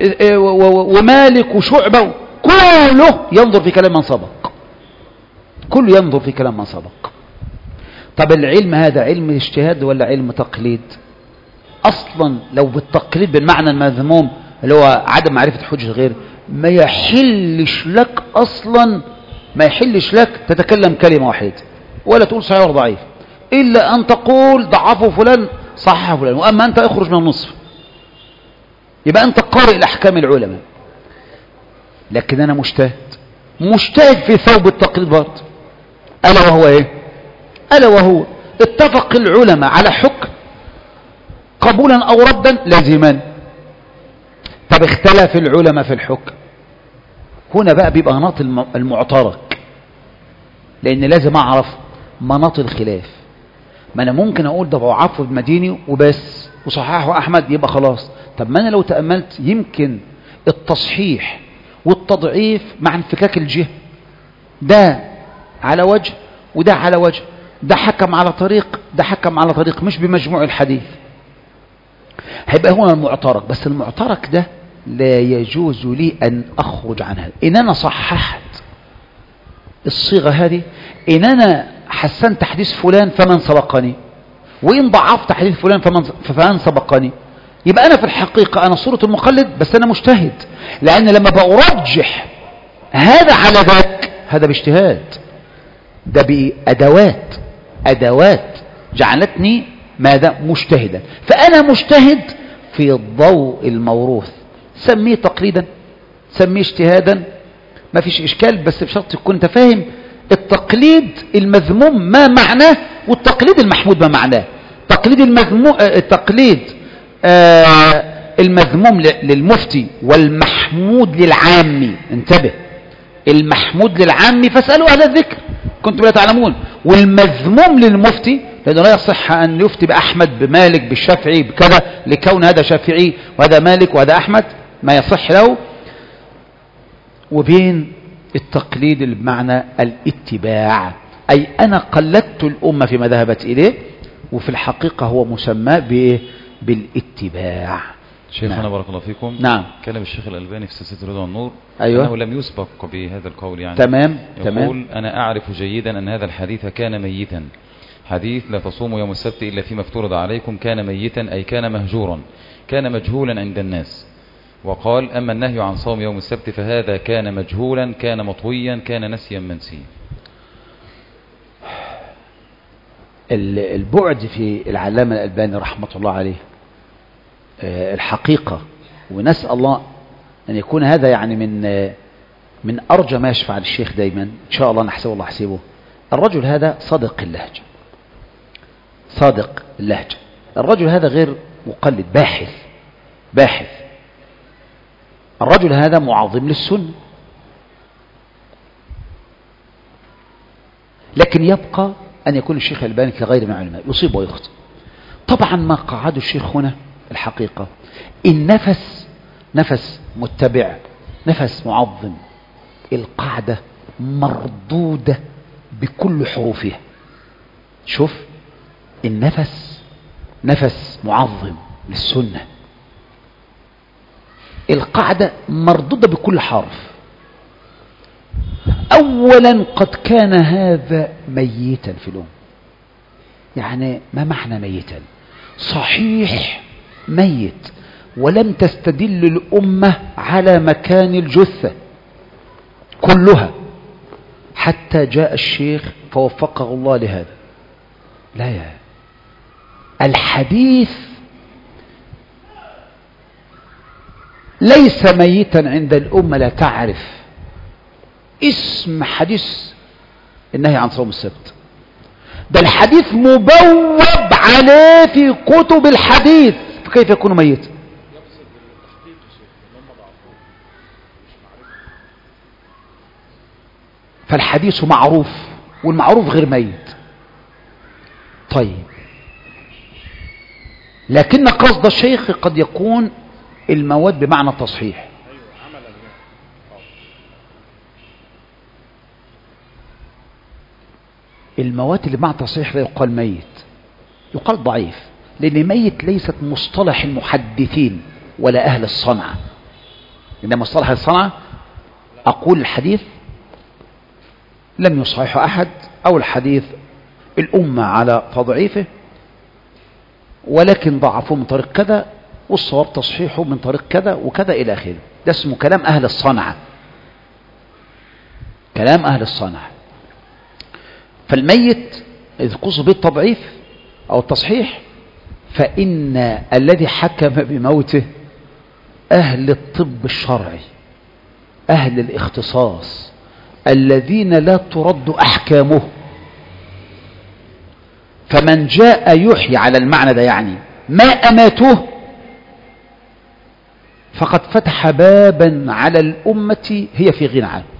ومالك وشعبة، كله ينظر في كلام من سبق، كله ينظر في كلام من سبق. طب العلم هذا علم اجتهاد ولا علم تقليد؟ أصلا لو بالتقليد بالمعنى المذموم اللي هو عدم معرفة حجة غير، ما يحلش لك أصلا، ما يحلش لك تتكلم كلمة واحدة ولا تقول صحيح ولا ضعيف، إلا أن تقول ضعفه فلان صححه فلان، وأما أنت اخرج من النصف، يبقى أنت قارئ لأحكام العلماء. لكن أنا مجتهد، مجتهد في ثوب التقليد برضه، ألا وهو إيه؟ ألا وهو اتفق العلماء على حكم قبولا أو ردا لازما. طب اختلف العلماء في الحكم، هنا بقى بيبقى مناط المعترك، لأن لازم أعرف مناط الخلاف. ما أنا ممكن أقول ده ضعفه المديني وبس وصححه أحمد يبقى خلاص. طب ما أنا لو تأملت يمكن التصحيح والتضعيف مع انفكاك الجهة، ده على وجه وده على وجه، ده حكم على طريق ده حكم على طريق، مش بمجموع الحديث. هيبقى هنا المعترك، بس المعترك ده لا يجوز لي أن أخرج عنها. إن أنا صححت الصيغة هذه، إن أنا حسنت حديث فلان فمن سبقني، وإن ضعفت حديث فلان فمن, فمن سبقني، يبقى أنا في الحقيقة أنا صورة المقلد، بس أنا مجتهد، لأن لما بأرجح هذا على ذاك هذا باجتهاد، ده بأدوات أدوات جعلتني ماذا؟ مجتهدا. فأنا مجتهد في الضوء الموروث، سميه تقليدا سميه اجتهادا، ما فيش إشكال، بس بشرط تكون انت فاهم التقليد المذموم ما معناه والتقليد المحمود ما معناه. تقليد المذموم التقليد آه المذموم للمفتي والمحمود للعامي، انتبه، المحمود للعامي فاسألوا أهل الذكر كنتم لا تعلمون، والمذموم للمفتي لأنه لا يصح أن يفتي بأحمد بمالك بالشافعي بكذا لكون هذا شافعي وهذا مالك وهذا أحمد، ما يصح له. وبين التقليد بمعنى الاتباع، أي أنا قلدت الأمة فيما ذهبت إليه، وفي الحقيقة هو مسمى بالاتباع.
شيخنا
نعم.
بارك الله فيكم.
نعم.
كلام الشيخ الألباني في سلسلة رضا والنور،
أيوة.
أنه لم يسبق بهذا القول، يعني
تمام.
يقول
تمام.
أنا أعرف جيدا أن هذا الحديث كان ميتا، حديث لا تصوموا يوم السبت إلا فيما افترض عليكم، كان ميتا أي كان مهجورا، كان مجهولا عند الناس. وقال أما النهي عن صوم يوم السبت فهذا كان مجهولا، كان مطويا، كان نسيا منسيا.
البعد في العلامة الألباني رحمة الله عليه الحقيقة، ونسأل الله أن يكون هذا يعني من من أرجى ما يشفع للشيخ دايما إن شاء الله، نحسبه الله حسيبه. الرجل هذا صادق اللهجة، صادق اللهجة، الرجل هذا غير مقلد، باحث باحث الرجل هذا معظم للسنة، لكن يبقى أن يكون الشيخ الألباني كغير من العلماء يصيب ويخطئ. طبعا ما قعده الشيخ هنا الحقيقة النفس نفس متبع، نفس معظم، القاعدة مردودة بكل حروفها. شوف النفس نفس معظم للسنة، القاعدة مردودة بكل حرف. أولا قد كان هذا ميتا في الأم. يعني ما معنى ميتا؟ صحيح ميت، ولم تستدل الأمة على مكان الجثة كلها حتى جاء الشيخ فوفقه الله لهذا. لا يا الحديث ليس ميتا عند الأمة. لا تعرف اسم حديث النهي عن صوم السبت، ده الحديث مبوب عليه في كتب الحديث، فكيف يكون ميتا؟ فالحديث معروف، والمعروف غير ميت. طيب لكن قصد الشيخ قد يكون المواد بمعنى التصحيح. المواد اللي بمعنى التصحيح لا يقال ميت، يقال ضعيف، لأن ميت ليست مصطلح المحدثين ولا أهل الصنعة. إن مصطلح الصنعة أقول الحديث لم يصححه أحد، أو الحديث الأمة على تضعيفه ولكن ضعفوه من طريق كذا، والصواب تصحيحه من طريق كذا وكذا إلى آخره. ده اسمه كلام أهل الصنعة، كلام أهل الصنعة. فالميت إذ قصد به التضعيف أو التصحيح، فإن الذي حكم بموته أهل الطب الشرعي، أهل الاختصاص، الذين لا ترد أحكامه. فمن جاء يحيي على المعنى ده يعني ما أماته فقد فتح بابا على الأمة هي في غنى عنه،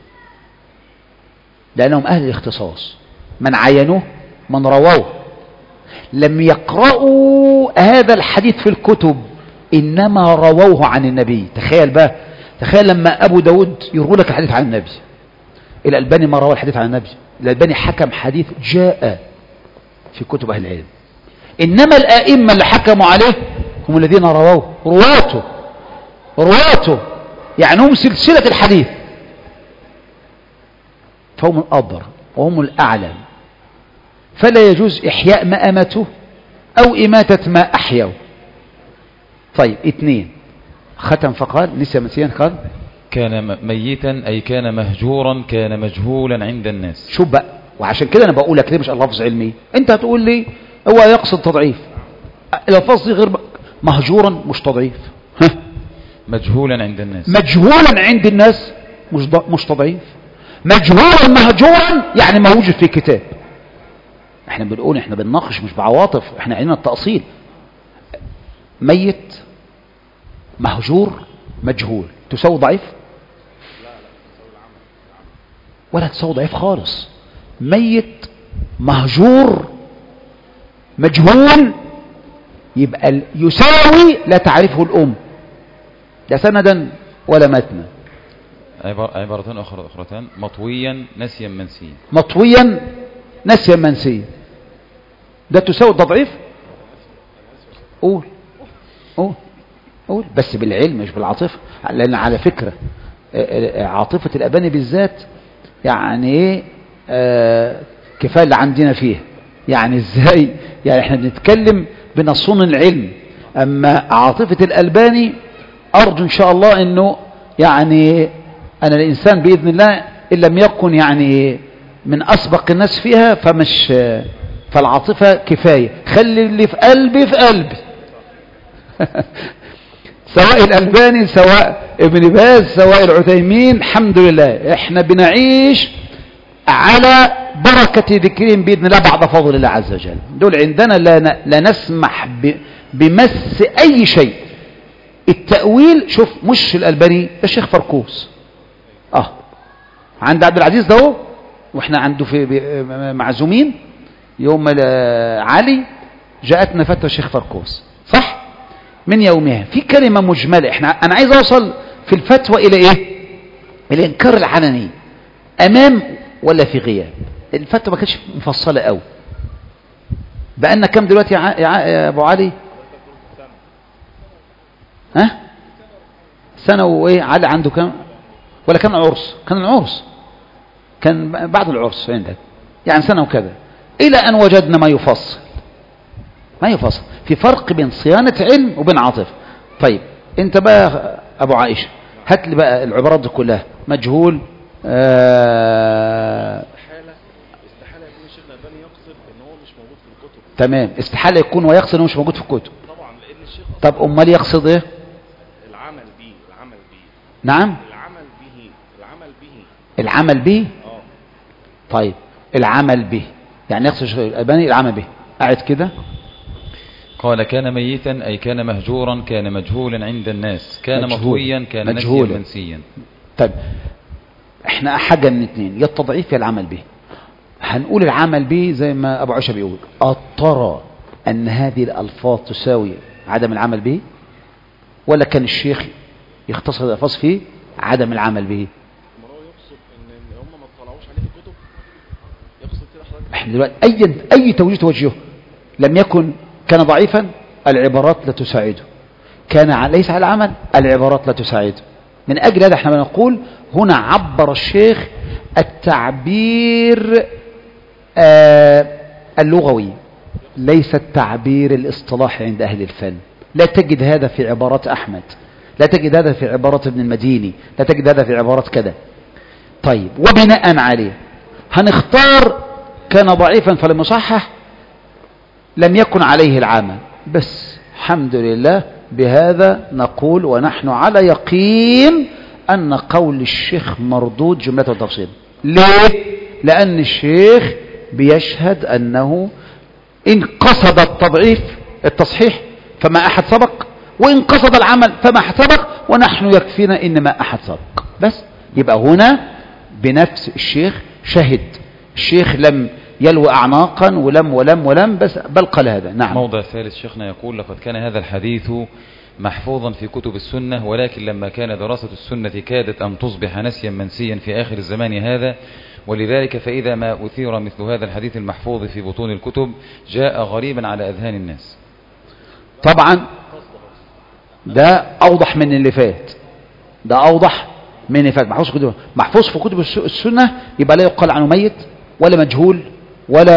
لأنهم أهل الاختصاص، من عينوه من رووه، لم يقرأوا هذا الحديث في الكتب، إنما رووه عن النبي. تخيل بقى، تخيل لما أبو داود يروي لك الحديث عن النبي، الألباني ما روى الحديث عن النبي، الألباني حكم حديث جاء في كتب أهل العلم، إنما الآئمة اللي حكموا عليه هم الذين رووه، رواته رواته يعني هم سلسلة الحديث، فهم الأضر وهم الأعلم. فلا يجوز إحياء ما أمته أو إماتة ما أحيوا. طيب اثنين، ختم فقال نسي مسيان قال
كان ميتا أي كان مهجورا، كان مجهولا عند الناس.
شوف بقى، وعشان كده أنا بقول لك ليه مش اللفظ علمي. أنت هتقول لي هو يقصد تضعيف، اللفظ غير مهجورا مش تضعيف، ها
مجهولا عند الناس،
مجهولا عند الناس مش مش تضعيف. مجهولا مهجورا يعني ما وجد في كتاب. احنا بنقول احنا بنناقش مش بعواطف، احنا عندنا التأصيل. ميت مهجور مجهول تساوي ضعيف؟ ولا تساوي ضعيف خالص. ميت مهجور مجهول يبقى يساوي لا تعرفه الأم، لا سندا ولا متنا.
عبارتان أخرى أخرتان، مطويا نسيا منسيا.
مطويا نسيا منسيا ده تساوي التضعيف؟ قول قول قول بس بالعلم مش بالعاطفة، لأن على فكرة عاطفة الأباني بالذات يعني ايه آه كفاية اللي عندنا فيها. يعني ازاي؟ يعني احنا بنتكلم بنصون العلم، اما عاطفة الألباني ارجو ان شاء الله انه يعني انا الانسان باذن الله ان لم يكن يعني من اسبق الناس فيها فمش، فالعاطفة كفاية، خلي اللي في قلبي في قلبي سواء الألباني سواء ابن باز سواء العثيمين، الحمد لله احنا بنعيش على بركة ذكرهم بإذن الله بعد فضل الله عز وجل. دول عندنا لا, لا نسمح بمس أي شيء. التأويل شوف مش الألباني، الشيخ فركوس اه عند عبد العزيز ده، واحنا عنده في معزومين يوم علي جاءتنا فتوى الشيخ فركوس صح؟ من يومها في كلمة مجملة. احنا انا عايز اوصل في الفتوى الى ايه؟ الانكار العلني امام ولا في غياب. الفتوى ما كانتش مفصلة قوي. بقالنا كم دلوقتي يا, ع... يا, ع... يا ابو علي؟ ها سنة وايه؟ علي عنده كم؟ ولا كان العرس؟ كان العرس كان بعد العرس عندك يعني سنة وكذا، الى ان وجدنا ما يفصل ما يفصل في فرق بين صيانة علم وبين عاطفة. طيب انت بقى ابو عائشة هات لي بقى العبارات دي كلها. مجهول آه
استحالة استحالة يكون الشيخ الألباني يقصد ان هو مش موجود في الكتب.
تمام، استحالة يكون ويقصد انه مش موجود في الكتب.
طبعا لان الشيخ
طب امال يقصد ايه؟
العمل به العمل به
نعم
العمل به العمل به
العمل به.
اه
طيب العمل به يعني يقصد الشيخ الألباني العمل به. قاعد كده
قال كان ميتا أي كان مهجورا، كان مجهولا عند الناس، كان
مجهول.
مطويا، كان
مجهولا.
نسيا منسيا.
طيب احنا حاجة من اتنين، يا التضعيف يا العمل به. هنقول العمل به زي ما ابو عائشة بيقول، أترى ان هذه الالفاظ تساوي عدم العمل به، ولا كان الشيخ يختصر الالفاظ فيه عدم العمل به؟
ما هو يقصد ان إن هم ما اطلعوش عليه في الكتب، يقصد كده حضرتك.
احنا دلوقتي اي اي توجيه توجهه لم يكن كان ضعيفا العبارات لا تساعده، كان ليس على العمل العبارات لا تساعده. من اجل هذا احنا بنقول هنا عبر الشيخ التعبير آه اللغوي ليس التعبير الاصطلاحي عند اهل الفن. لا تجد هذا في عبارات احمد، لا تجد هذا في عبارات ابن المديني، لا تجد هذا في عبارات كذا. طيب وبناء عليه هنختار كان ضعيفا فلم يصحح، لم يكن عليه العمل بس. الحمد لله بهذا نقول ونحن على يقين أن قول الشيخ مردود جملة وتفصيل. ليه؟ لأن الشيخ بيشهد أنه إن قصد التضعيف التصحيح فما أحد سبق، وإن قصد العمل فما أحد سبق، ونحن يكفينا إن ما أحد سبق بس. يبقى هنا بنفس الشيخ شهد. الشيخ لم يلوي أعناقا ولم ولم ولم بس بل قال هذا. نعم.
موضع ثالث شيخنا يقول لقد كان هذا الحديث محفوظا في كتب السنة، ولكن لما كان دراسة السنة كادت أن تصبح نسيا منسيا في آخر الزمان هذا، ولذلك فإذا ما أثير مثل هذا الحديث المحفوظ في بطون الكتب جاء غريبا على أذهان الناس.
طبعا ده أوضح من اللي فات، ده أوضح من اللي فات. محفوظ في كتب محفوظ في كتب السنة يبقى لا يقال عنه ميت ولا مجهول ولا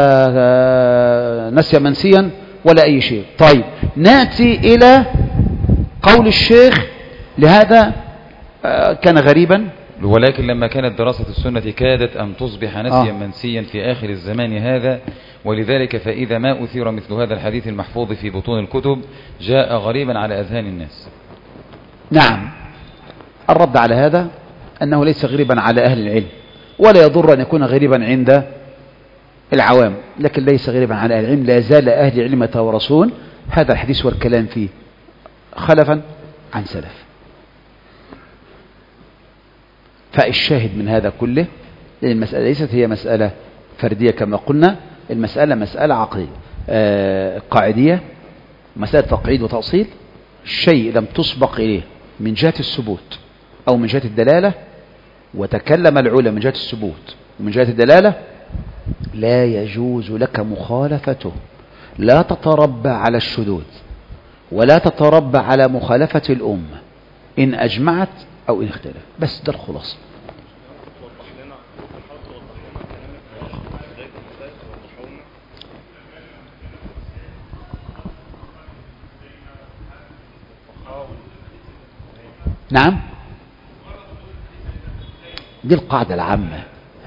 نسيا منسيا ولا أي شيء. طيب نأتي إلى قول الشيخ لهذا كان غريبا،
ولكن لما كانت دراسة السنة كادت أن تصبح نسيا
آه.
منسيا في آخر الزمان هذا، ولذلك فإذا ما أثير مثل هذا الحديث المحفوظ في بطون الكتب جاء غريبا على أذهان الناس.
نعم. الرد على هذا أنه ليس غريبا على أهل العلم، ولا يضر أن يكون غريبا عند العوام، لكن ليس غريبا على أهل العلم. لا زال أهل العلم يتوارثون هذا الحديث والكلام فيه خلفا عن سلف. فالشاهد من هذا كله لأن المسألة ليست هي مسألة فردية كما قلنا، المسألة مسألة عقلية آه قاعدية، مسألة تقعيد وتأصيل. شيء لم تسبق إليه من جهة الثبوت أو من جهة الدلالة، وتكلم العلماء من جهة الثبوت ومن جهة الدلالة، لا يجوز لك مخالفته. لا تتربى على الشذوذ ولا تتربى على مخالفة الأمة إن أجمعت أو إن اختلف. بس ده الخلاصة.
توضح لنا ممكن حضرتك توضح لنا كلامك في بداية المسائل، توضحوا لنا.
نعم دي القاعدة العامة.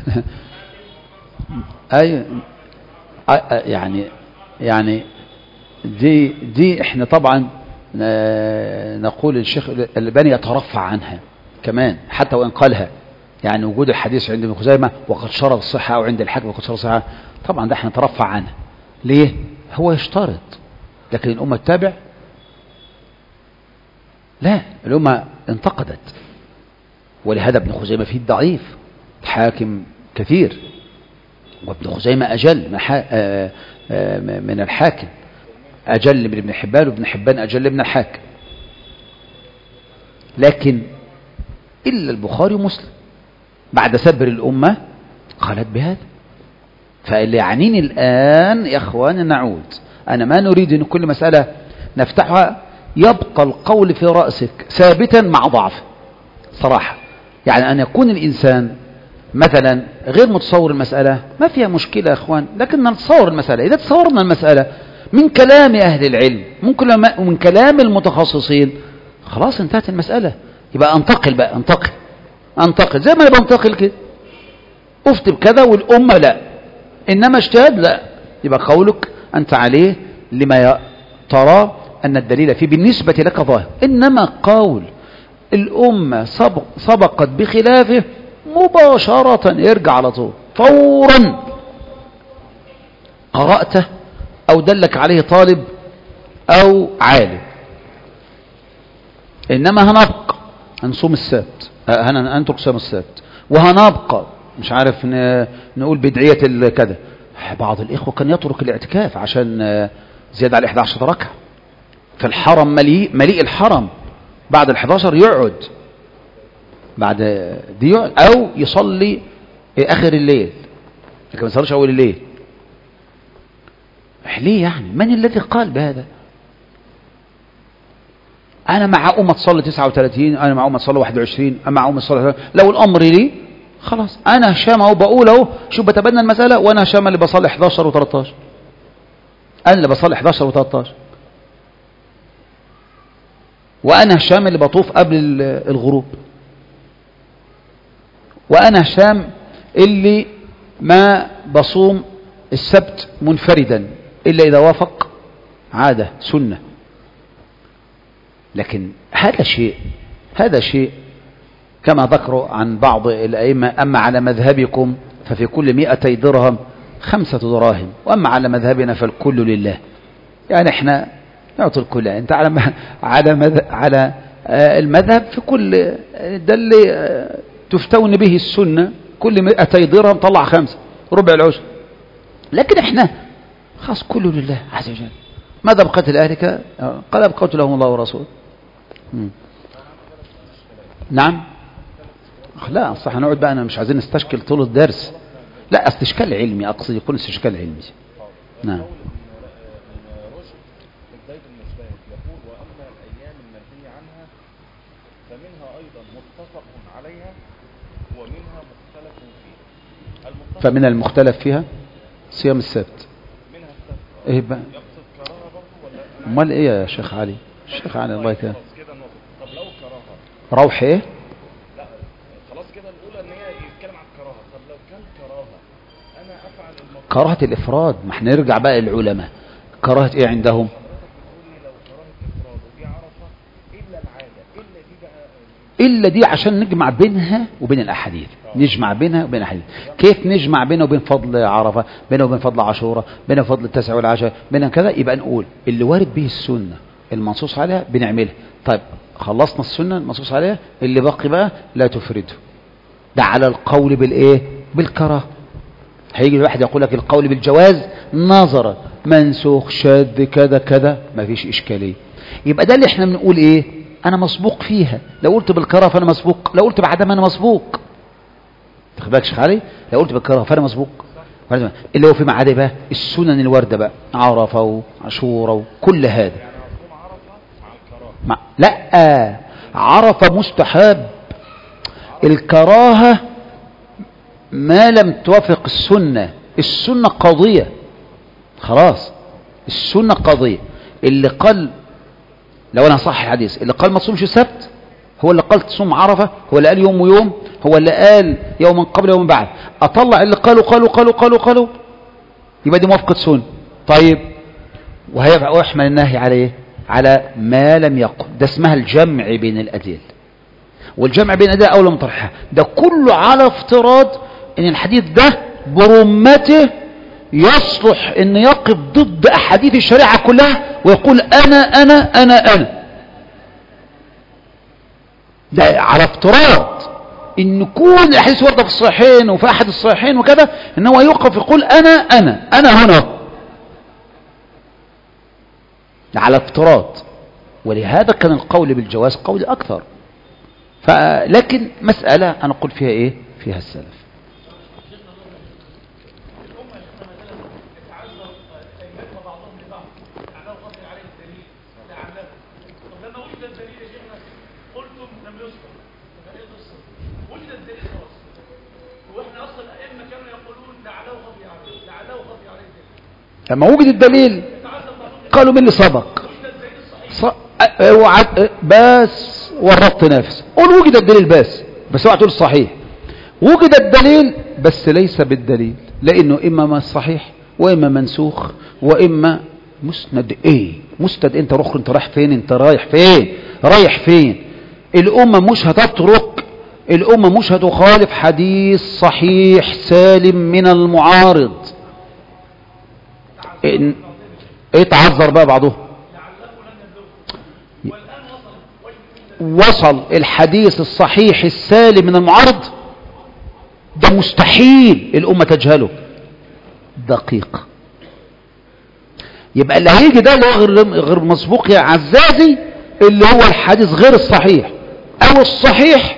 أي يعني يعني دي دي احنا طبعا نقول الشيخ الألباني يترفع عنها كمان حتى وإن قالها، يعني وجود الحديث عند ابن خزيمة وقد شرط الصحة، أو عند الحاكم وقد شرط الصحة، طبعا ده احنا نترفع عنها. ليه؟ هو يشترط، لكن الأمة تتابع؟ لا، الأمة انتقدت. ولهذا ابن خزيمة فيه الضعيف، الحاكم كثير، وابن خزيمة أجل من الحاكم. أجل من ابن حبان، وابن حبان أجل من الحاكم. لكن إلا البخاري ومسلم بعد سبر الأمة قالت بهذا. فاللي يعنيني الآن يا أخواني نعود، أنا ما نريد أن كل مسألة نفتحها يبقى القول في رأسك ثابتا مع ضعف صراحة. يعني أن يكون الإنسان مثلا غير متصور المسألة ما فيها مشكلة يا أخوان، لكن نتصور المسألة. إذا تصورنا المسألة من كلام أهل العلم ومن كلام المتخصصين خلاص انتهت المسألة. يبقى انتقل بقى انتقل انتقل زي ما أنا بنتقل كده، أفتي بكذا والأمة لا، إنما اجتهاد لا، يبقى قولك أنت عليه لما ترى أن الدليل فيه بالنسبة لك ظاهر. إنما قول الأمة سبق سبقت بخلافه مباشرة يرجع على طول فورا قرأته أو دلك عليه طالب أو عالم. إنما هنبقى هنصوم السبت، هنترك صوم السبت، وهنبقى مش عارف نقول بدعية كذا. بعض الإخوة كان يترك الاعتكاف عشان زيادة على إحدى عشرة ركعة في الحرم، مليء مليء الحرم، بعد الحادي عشر يقعد بعد دي يقعد أو يصلي آخر الليل، لكن ما يصليش أول الليل. ليه يعني؟ من الذي قال بهذا؟ أنا مع أمة تصلي تسعة وثلاثين، أنا مع أمة تصلي واحد وعشرين، أنا مع أمة تصلي، لو الأمر لي خلاص أنا هشام أهو بقول أهو شو بتبنى المسألة، وأنا هشام اللي بصلي إحدى عشر وثلاثة عشر، أنا اللي بصلي إحدى عشر وثلاثة عشر، وأنا هشام اللي بطوف قبل الغروب، وأنا هشام اللي ما بصوم السبت منفردا إلا إذا وافق عادة سنة. لكن هذا شيء هذا شيء كما ذكروا عن بعض الأئمة، أما على مذهبكم ففي كل مئتي درهم خمسة دراهم، وأما على مذهبنا فالكل لله. يعني احنا نعطي الكل، انت على على مذهب على المذهب في كل ده اللي تفتون به السنة، كل مئتي درهم طلع خمسة ربع العشر. لكن احنا خاص كله لله عز وجل. ماذا بقيت لأهلك؟ قال أبقيت لهم الله ورسوله. نعم. لا صح، نقعد بقى، أنا مش عايزين نستشكل طول الدرس، لا استشكال علمي أقصد، يكون استشكال علمي. نعم. فمن المختلف فيها صيام السبت. ايه بقى؟ امال ايه يا شيخ علي؟ الشيخ علي الله يكرمه.
طب لو كراهه
روح ايه؟
لا خلاص كده نقول ان هي يتكلم عن كراهه. طب لو كان كراهه انا افعل المطلوب.
كراهه الافراد، ما احنا نرجع بقى للعلماء، كراهه ايه عندهم؟
لو كراهه الافراد ودي عرفه الا العاده، الا دي بقى
الا دي عشان نجمع بينها وبين الاحاديث، نجمع بينها وبين الاحاديث. كيف نجمع بينها وبين فضل عرفه، بينها وبين فضل عاشوراء، بينها وبين فضل التاسع والعشر، بينها كذا؟ يبقى نقول اللي وارد به السنه المنصوص عليها بنعملها. طيب خلصنا السنه المنصوص عليها، اللي باقي بقى لا تفرده. ده على القول بالايه؟ بالكراهه. هيجي الواحد يقول لك القول بالجواز نظرا منسوخ شاذ كذا كذا، ما فيش اشكاليه. يبقى ده اللي احنا بنقول ايه؟ انا مسبوق فيها. لو قلت بالكراهه فانا مسبوق، لو قلت بعدما انا مسبوق. تاخد بالك شيخ علي؟ لو قلت بالكراهه فانا مسبوق. اللي هو في معاد بقى السنن الوارده بقى، عرفه وعاشوراء وكل هذا. ما لا، عرفه مستحب، الكراهه ما لم توافق السنه. السنه قضيه خلاص، السنه قضيه. اللي قال، لو انا صح الحديث، اللي قال ما تصومش السبت هو اللي قال تصوم عرفه، هو اللي قال يوم ويوم، هو اللي قال يوما قبل يوم بعد. اطلع اللي قالوا قالوا قالوا قالوا قالوا يبقى دي موافقه سنه. طيب ويحمل النهي على ايه؟ على ما لم يقل. ده اسمها الجمع بين الادله، والجمع بين الادله اولى من طرحها. ده كله على افتراض ان الحديث ده برمته يصلح ان يقف ضد احاديث الشريعه كلها ويقول انا انا انا انا. ده على افتراض ان كل الاحاديث وارده في الصحيحين وفي احد الصحيحين وكذا، ان هو يوقف يقول انا انا انا هنا. على افتراض، ولهذا كان القول بالجواز قول أكثر. لكن مسألة أنا أقول فيها إيه؟ فيها السلف. لما وجد الدليل قالوا من اللي سبق بس ورطت نفس. قول وجد الدليل بس بس اوعى تقول صحيح. وجد الدليل بس ليس بالدليل، لانه اما ما صحيح واما منسوخ واما مسند. ايه مسند؟ انت روح، انت رايح فين؟ انت رايح فين؟ رايح فين؟ الامه مش هتترك، الامه مش هتخالف حديث صحيح سالم من المعارض. ايه تعذر بقى بعضهم؟ وصل الحديث الصحيح السالم من المعارض، ده مستحيل الأمة تجهله. دقيق. يبقى اللي هيجي ده اللي هو غير غير مسبوق يا عزازي، اللي هو الحديث غير الصحيح او الصحيح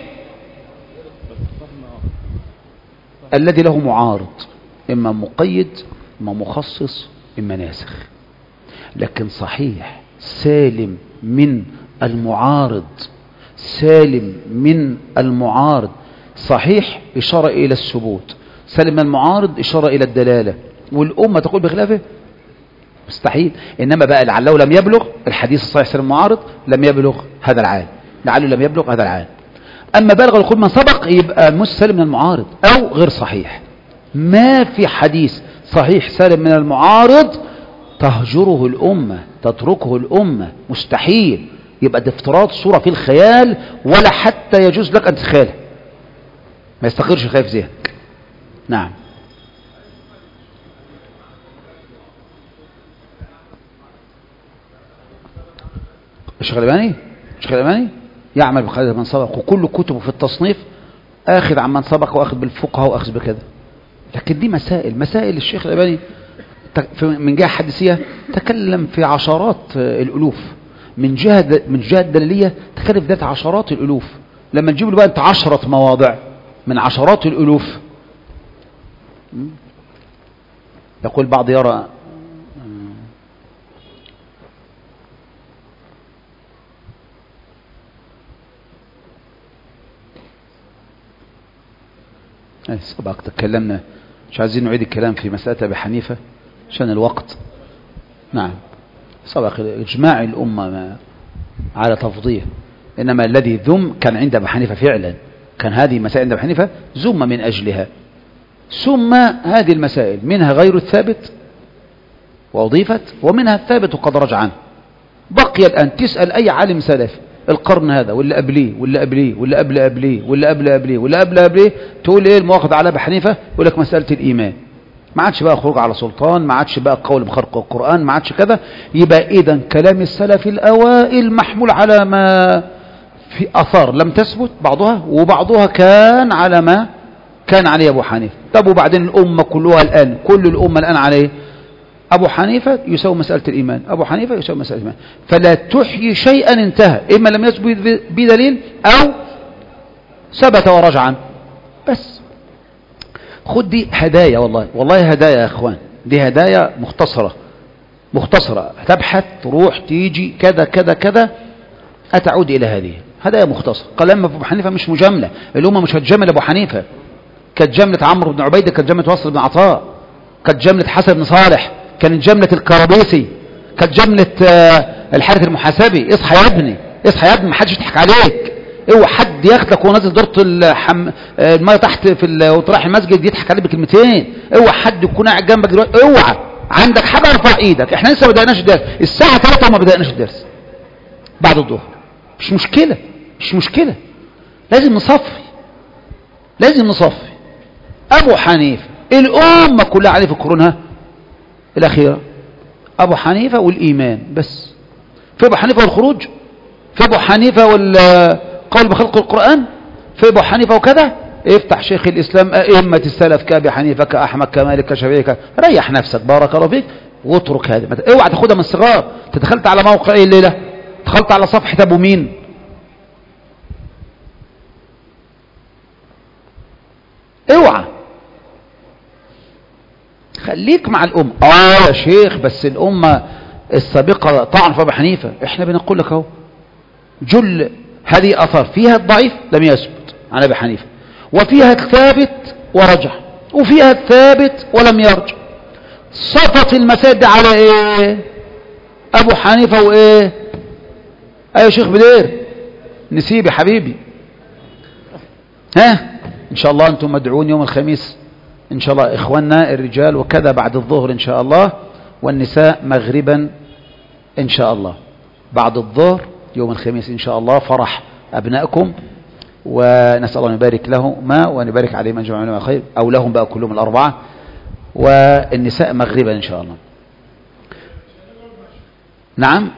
الذي له معارض، اما مقيد اما مخصص اما ناسخ. لكن صحيح سالم من المعارض، سالم من المعارض، صحيح إشارة إلى الثبوت، سالم من المعارض إشارة إلى الدلالة، والأمة تقول بخلافه مستحيل. إنما بقى لعله لم يبلغ الحديث الصحيح سالم المعارض، لم يبلغ هذا العام، لعله لم يبلغ هذا العام. أما بلغ الخلف من سبق يبقى مش سالم من المعارض أو غير صحيح. ما في حديث صحيح سالم من المعارض تهجره الأمة، تتركه الأمة، مستحيل. يبقى ده افتراض صورة في الخيال، ولا حتى يجوز لك أن تتخيلها، ما يستقرش الخيال في ذهنك. نعم. الشيخ الألباني الشيخ الألباني يعمل بخالد من سبق، وكل كتبه في التصنيف آخذ عن من سبق وآخذ بالفقهاء وآخذ بكذا. لكن دي مسائل مسائل الشيخ الألباني من جهة حديثية تكلم في عشرات الألوف، من جهة من جهة دليلية تكلم في ذات عشرات الألوف. لما نجيب له بقى أنت عشرة مواضع من عشرات الألوف، يقول بعض يرى سبق تكلمنا، مش عايزين نعيد الكلام في مسألة أبي حنيفة عشان الوقت. نعم سبق إجماع الأمة ما على تفضيه، إنما الذي ذم كان عند أبي حنيفة فعلا، كان هذه مسائل عند أبي حنيفة ذم من أجلها. ثم هذه المسائل منها غير الثابت وأضيفت، ومنها الثابت وقد رجع عنه. بقي الآن تسأل أي عالم سلفي القرن هذا واللي قبليه واللي قبليه واللي قبل قبليه واللي قبل قبليه واللي قبل قبليه، تقول ايه المواخذ على ابي حنيفه؟ يقول لك مساله الايمان، ما عادش بقى خروج على سلطان، ما عادش بقى قول بخرق القران، ما عادش كذا. يبقى اذا كلام السلف الاوائل محمول على ما في اثار لم تثبت بعضها، وبعضها كان على ما كان عليه ابو حنيفه. طب وبعدين الامه كلها الان، كل الامه الان عليه أبو حنيفة يساوي مسألة الإيمان، أبو حنيفة يساوي مسألة الإيمان. فلا تحيي شيئا انتهى، إما لم يثبت بدليل أو ثبت ورجع عنه. بس خد دي هدايا، والله والله هدايا يا أخوان، دي هدايا مختصرة مختصرة، تبحث تروح تيجي كذا كذا كذا أتعود إلى هذه هدايا مختصرة. قال أما أبو حنيفة مش مجاملة، الأمة مش هتجامل أبو حنيفة. كانت جملة عمرو بن عبيدة، كانت جملة وصل بن عطاء، كانت جملة حسن بن صالح، كانت جملة الكرابيسي، كانت جملة الحارث المحاسبي. اصحى يا ابني، اصحى يا ابني، ما حدش يضحك عليك. اوعى حد ياخدك وهو نازل دورة الحم... الميه تحت في ال... وتروح المسجد يضحك عليك بكلمتين. اوعى حد يكون قاعد جنبك دلوقتي، اوعى عندك حاجه ارفع ايدك. احنا لسه ما بدأناش الدرس، الساعه ثلاثة وما بدأناش الدرس بعد الظهر. مش مشكله مش مشكله لازم نصفي لازم نصفي. ابو حنيفه الامه كلها عليه في قرونها الأخيرة، أبو حنيفة والإيمان بس. في أبو حنيفة والخروج، في أبو حنيفة والقول بخلق القرآن، في أبو حنيفة وكذا. افتح شيخ الإسلام أئمة السلف كأبي حنيفة كأحمد كمالك كشافعي، ريح نفسك بارك الله فيك واترك هذا. اوعى تاخدها من الصغار. انت دخلت على موقع ايه الليله؟ دخلت على صفحه ابو مين؟ اوعى. خليك مع الامه. اه يا شيخ بس الامه السابقه طعن في ابو حنيفه. احنا بنقول لك اهو جل هذه اثار فيها الضعيف لم يثبت عن ابي حنيفه، وفيها الثابت ورجع، وفيها الثابت ولم يرجع. صفت المسائل دي على ايه؟ ابو حنيفه وايه؟ ايوه شيخ بدير نسيب يا حبيبي. ها ان شاء الله انتم مدعون يوم الخميس ان شاء الله، اخواننا الرجال وكذا بعد الظهر ان شاء الله، والنساء مغربا ان شاء الله. بعد الظهر يوم الخميس ان شاء الله فرح ابنائكم، ونسال الله ان يبارك لهما وان يبارك عليهم جميعا من الخير، او لهم بقى كلهم الاربعه، والنساء مغربا ان شاء الله. نعم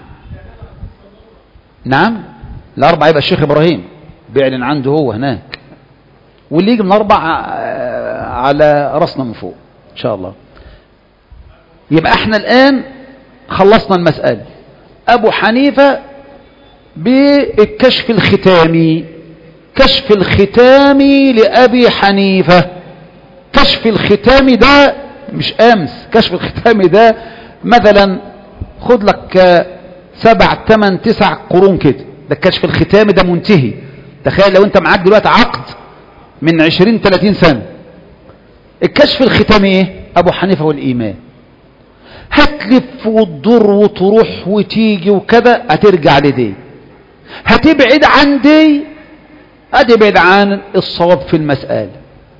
نعم الاربعه يبقى الشيخ ابراهيم بيعلن عنده هو هناك، واللي يجي من اربع على راسنا من فوق ان شاء الله. يبقى احنا الان خلصنا المسألة. ابو حنيفة بالكشف الختامي، كشف الختامي لابي حنيفة. كشف الختامي ده مش امس، كشف الختامي ده مثلا خد لك سبع تمن تسع قرون كده، ده الكشف الختامي ده منتهي. تخيل لو انت معاك دلوقتي عقد من عشرين ثلاثين سنة. الكشف الختامي ايه؟ ابو حنيفة والايمان. هتلف وتضر وتروح وتيجي وكذا، هترجع لدي، هتبعد عن دي، هتبعد عن الصواب في المسألة.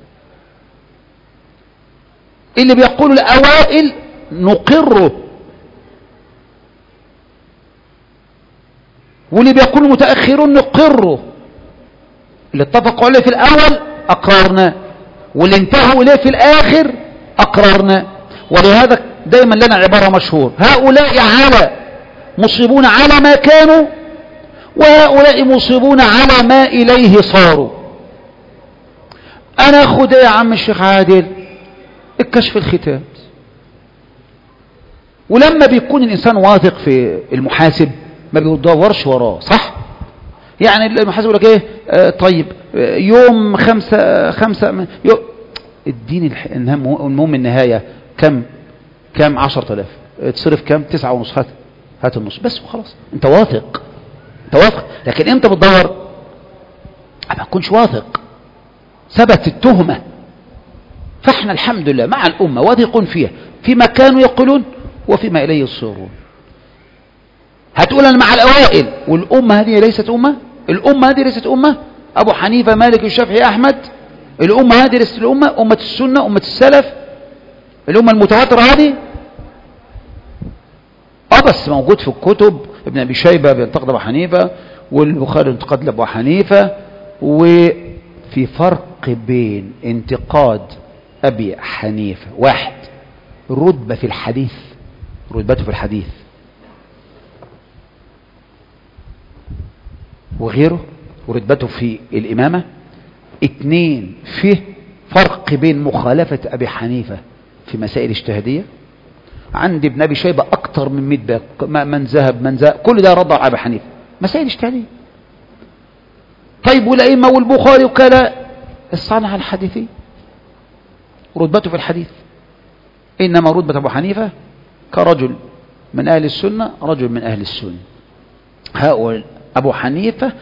اللي بيقول الاوائل نقره، واللي بيقول المتأخرون نقره. اللي اتفقوا عليه في الاول اقررناه، واللي انتهوا اليه في الاخر اقررناه. ولهذا دايما لنا عبارة مشهور: هؤلاء على مصيبون على ما كانوا، وهؤلاء مصيبون على ما اليه صاروا. انا اخد يا عم الشيخ عادل الكشف الختام. ولما بيكون الانسان واثق في المحاسب ما بيدورش وراه، صح؟ يعني المحاسب يقول لك ايه؟ آه طيب يوم خمسة خمسة يوم الدين المهم النهاية كم كم عشرة آلاف، تصرف كم؟ تسعة ونص، هات هات النص بس وخلاص. انت واثق، انت واثق. لكن انت بتدور ما تكونش واثق، ثبت التهمة. فاحنا الحمد لله مع الأمة واثقون فيها، فيما كانوا يقولون وفيما إليه يصيرون. هتقول أنا مع الأوائل، والأمة هذه ليست أمة؟ الأمة هذه ليست أمة؟ أبو حنيفة مالك الشافعي أحمد، الأمة هذه ليست الأمة؟ أمة السنة، أمة السلف، الأمة المتواترة هذه؟ اه بس موجود في الكتب. ابن أبي شيبة بينتقد أبو حنيفة، والبخاري انتقد لأبو حنيفة. وفي فرق بين انتقاد أبي حنيفة، واحد رتبة في الحديث، رتبته في الحديث وغيره، ورتبته في الإمامة. اثنين فيه فرق بين مخالفة أبي حنيفة في مسائل اجتهادية. عند ابن أبي شيبة أكثر من مئة باب، من ذهب من ذهب، كل ده رد على أبي حنيفة، مسائل اجتهادية. طيب والأئمة والبخاري وكذا الصنعة الحديثية، رتبته في الحديث. إنما رتبة أبو حنيفة كرجل من أهل السنة، رجل من أهل السنة. هؤلاء أبو حنيفة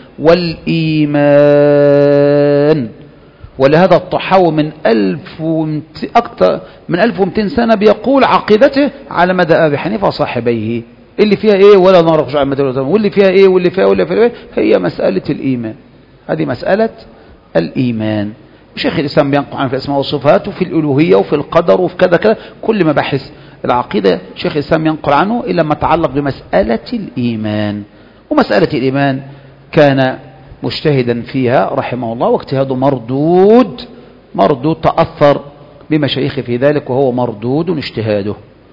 والإيمان. ولهذا الطحاوي من ألف ومت... أكثر من ألف ومئتين سنة بيقول عقيدته على مدى أبي حنيفة وصاحبيه، اللي فيها إيه ولا نار رجوع المدى، واللي فيها إيه واللي فيها واللي فيها إيه، هي مسألة الإيمان. هذه مسألة الإيمان. شيخ الإسلام بينقل عن في الأسماء والصفات وفي الألوهية وفي القدر وفي كذا كذا، كل مباحث العقيدة شيخ الإسلام ينقل عنه إلا ما تعلق بمسألة الإيمان. ومسألة الإيمان كان مجتهدا فيها رحمه الله، واجتهاده مردود، مردود تأثر بمشايخه في ذلك، وهو مردود اجتهاده.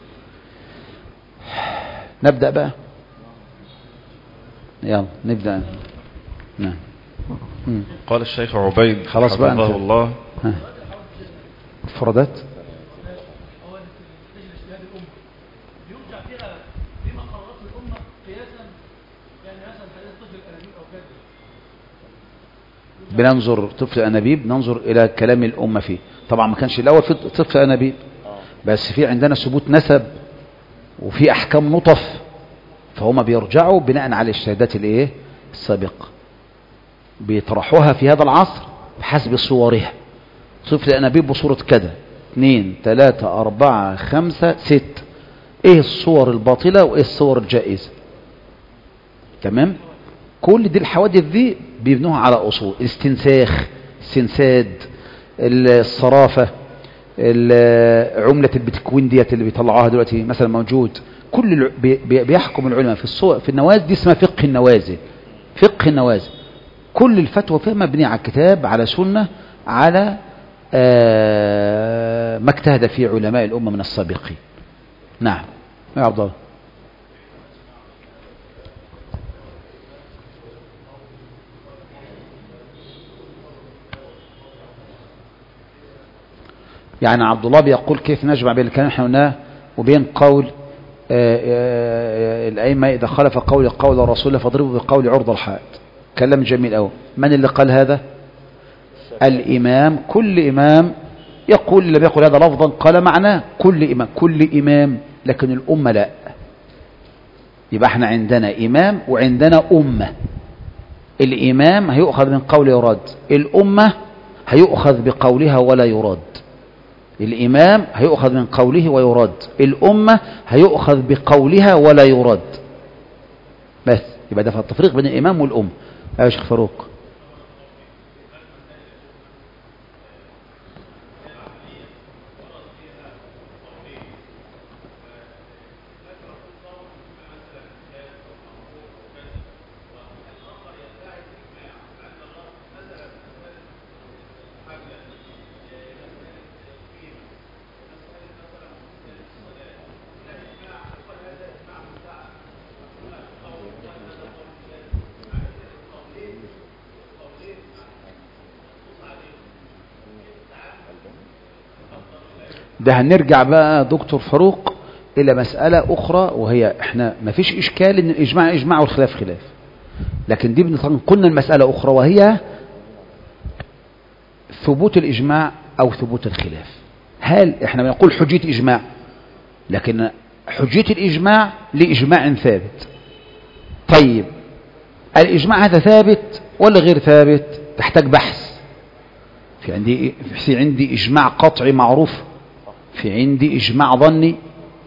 نبدأ بقى، يلا نبدأ. نعم.
قال الشيخ عبيد
خلاص بقى
حفظه الله.
مفردات
يرجع فيها لما قررته الأمة قياسا، يعني مثلا حديث طفل الأنابيب أو كذا.
بننظر طفل أنابيب ننظر إلى كلام الأمة فيه. طبعا ما كانش الأول في طفل أنابيب، بس في عندنا ثبوت نسب وفي أحكام نطف، فهم بيرجعوا بناء على الاجتهادات الايه السابقة، بيطرحوها في هذا العصر بحسب صورها. طفل أنابيب بصورة كذا، اثنين ثلاثة أربعة خمسة ست، ايه الصور الباطلة وايه الصور الجائزة. تمام. كل دي الحوادث دي بيبنوها على أصول الاستنساخ، السنساد، الصرافة، عملة البيتكوين ديت اللي بيطلعوها دلوقتي مثلا موجود. كل بيحكم العلماء في الصور في النوازل دي، اسمها فقه النوازل. فقه النوازل كل الفتوى فيها مبنية على الكتاب، على سنة، على آه ما اجتهد فيه علماء الأمة من السابقين. نعم يا عبد الله. يعني عبد الله بيقول كيف نجمع بين الكلام احنا قلناه وبين قول الأئمة إذا خالف قول قول الرسول فاضربوا بقول عرض الحائط. كلام جميل أوي. من اللي قال هذا؟ الإمام. كل إمام يقول، اللي بيقول هذا لفظا قال معناه كل إمام، كل إمام، لكن الأمة لا. يبقى احنا عندنا إمام وعندنا أمة. الإمام هيؤخذ من قوله يراد، الأمة هيؤخذ بقولها ولا يراد. الإمام هيؤخذ من قوله ويراد، الأمة هيؤخذ بقولها ولا يراد. بس يبقى ده التفريق بين الإمام والأمة. يا شيخ فاروق. ده هنرجع بقى دكتور فاروق إلى مسألة أخرى، وهي احنا ما فيش إشكال إن الإجماع إجماع والخلاف خلاف، لكن دي بنقلنا المسألة أخرى، وهي ثبوت الإجماع أو ثبوت الخلاف. هل احنا بنقول حجية إجماع، لكن حجية الإجماع لإجماع ثابت. طيب الإجماع هذا ثابت ولا غير ثابت؟ تحتاج بحث. في عندي في عندي إجماع قطعي معروف، في عندي إجماع ظني،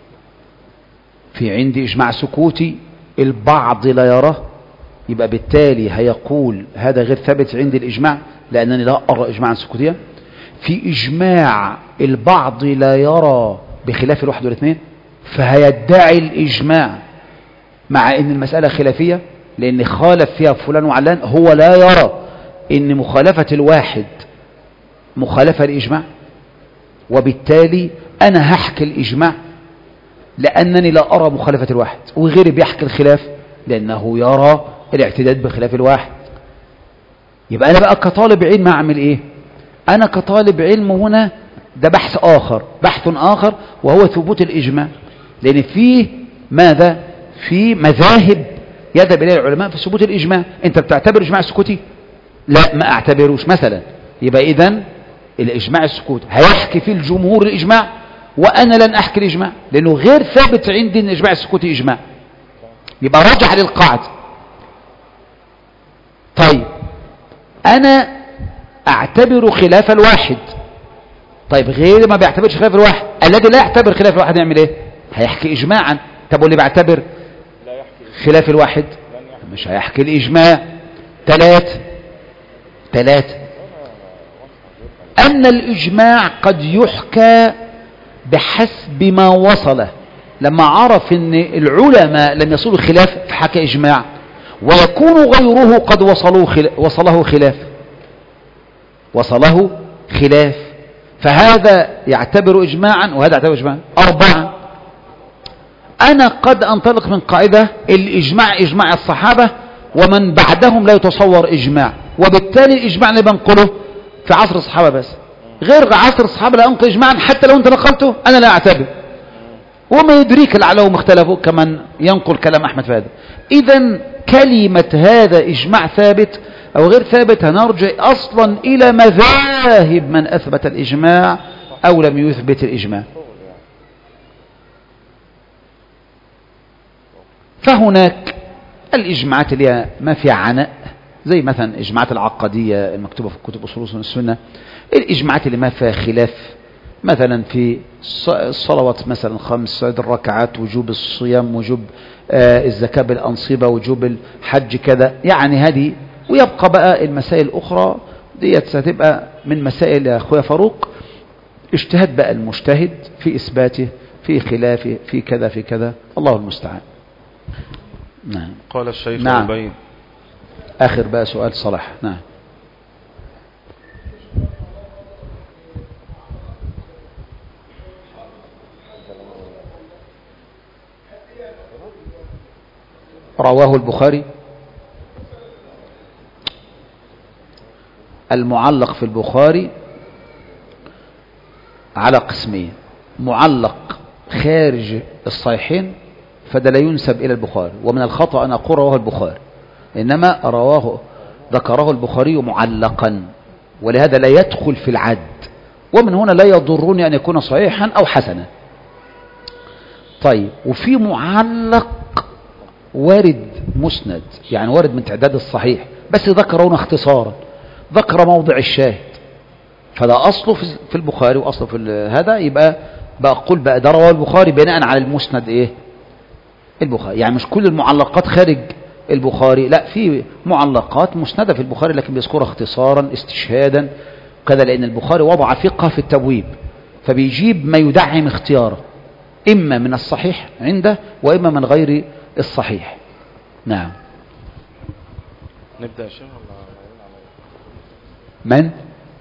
في عندي إجماع سكوتي البعض لا يراه، يبقى بالتالي هيقول هذا غير ثابت عندي الإجماع لأنني لا أرى إجماعا سكوتيا. في إجماع البعض لا يرى بخلاف الواحد والاثنين، فهيدعي الإجماع مع أن المسألة خلافية، لأن خالف فيها فلان وعلان، هو لا يرى أن مخالفة الواحد مخالفة الإجماع، وبالتالي أنا هحكي الإجماع لأنني لا أرى مخالفة الواحد، وغيري بيحكي الخلاف لأنه يرى الاعتداد بخلاف الواحد. يبقى أنا بقى كطالب علم أعمل إيه؟ أنا كطالب علم هنا ده بحث آخر، بحث آخر، وهو ثبوت الإجماع، لأن فيه ماذا؟ في مذاهب يذهب إليها العلماء في ثبوت الإجماع. أنت بتعتبر إجماع سكوتي؟ لا، ما أعتبروش مثلا. يبقى إذن الإجماع السكوت هيحكي فيه الجمهور الإجماع، وأنا لن أحكي الإجماع لأنه غير ثابت عندي أن الإجماع السكوتي إجماع. يبقى رجع للقاعدة. طيب أنا أعتبر خلاف الواحد، طيب غير ما بيعتبرش خلاف الواحد، الذي لا يعتبر خلاف الواحد يعمل إيه؟ هيحكي إجماعا. طب واللي بيعتبر خلاف الواحد مش هيحكي الإجماع. ثلاث ثلاث أن الإجماع قد يحكى بحسب ما وصله. لما عرف أن العلماء لم يصلوا خلاف فحكى إجماع، ويكون غيره قد وصلوا خلاف وصله خلاف وصله خلاف فهذا يعتبر إجماعا وهذا يعتبر إجماعا. أربعة، أنا قد أنطلق من قاعدة الإجماع إجماع الصحابة ومن بعدهم لا يتصور إجماع، وبالتالي الإجماع اللي بنقله في عصر الصحابة بس، غير عصر الصحابة لا أنقل إجماعا حتى لو أنت نقلته أنا لا أعتبر. وما يدريك لعلهم اختلفوا كمن ينقل كلام أحمد في هذا. إذن كلمة هذا إجماع ثابت أو غير ثابت هنرجع أصلا إلى مذاهب من أثبت الإجماع أو لم يثبت الإجماع. فهناك الإجماعات اللي هي ما فيها عناء زي مثلا إجماعات العقدية المكتوبة في كتب أصول السنة، الإجماعات اللي ما فيها خلاف مثلا في الصلوات مثلا خمس عدد الركعات، وجوب الصيام، وجوب آه الزكاة بالأنصبة، وجوب الحج كذا، يعني هذه. ويبقى بقى المسائل الأخرى ديت ستبقى من مسائل يا أخويا فاروق اجتهاد بقى المجتهد في إثباته في خلافه في كذا في كذا، الله المستعان. نعم.
قال الشيخ
نعم.
عبيد.
آخر بقى سؤال صلاح. نعم. رواه البخاري. المعلق في البخاري على قسمين: معلق خارج الصحيحين فده لا ينسب إلى البخاري، ومن الخطأ أن أقول رواه البخاري، إنما رواه ذكره البخاري معلقا، ولهذا لا يدخل في العد، ومن هنا لا يضرني أن يكون صحيحا أو حسنا. طيب، وفي معلق وارد مسند، يعني وارد من تعداد الصحيح، بس ذكرونه اختصارا، ذكر موضع الشاهد، فده أصله في البخاري وأصله في هذا، يبقى بقول بقى ده رواه البخاري بناء على المسند إيه البخاري. يعني مش كل المعلقات خارج البخاري، لا، في معلقات مسندة في البخاري لكن بيذكرها اختصارا استشهادا كذا، لأن البخاري وضع فقه في التبويب، فبيجيب ما يدعم اختياره إما من الصحيح عنده وإما من غير الصحيح. نعم.
نبدأ يا شيخ
من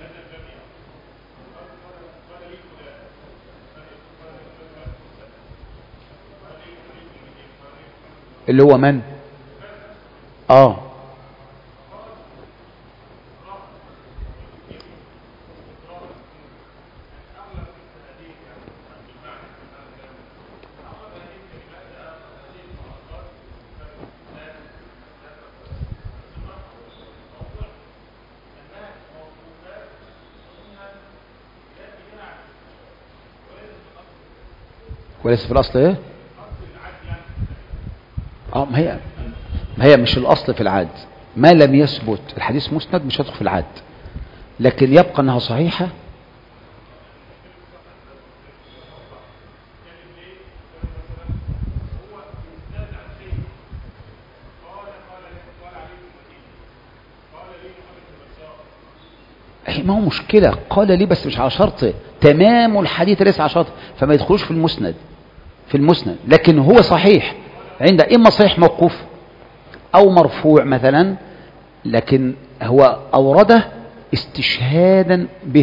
اللي هو من اه وليس في الأصل ايه اه ما هي ما هي مش الأصل في العاد، ما لم يثبت الحديث مسند مش هيدخل في العاد، لكن يبقى أنها صحيحة. ما هو مشكلة قال لي بس مش على شرط تمام الحديث، ليس على شرط، فما يدخلوش في المسند في المسند لكن هو صحيح عند إما صحيح موقوف أو مرفوع مثلا، لكن هو أورده استشهادا به،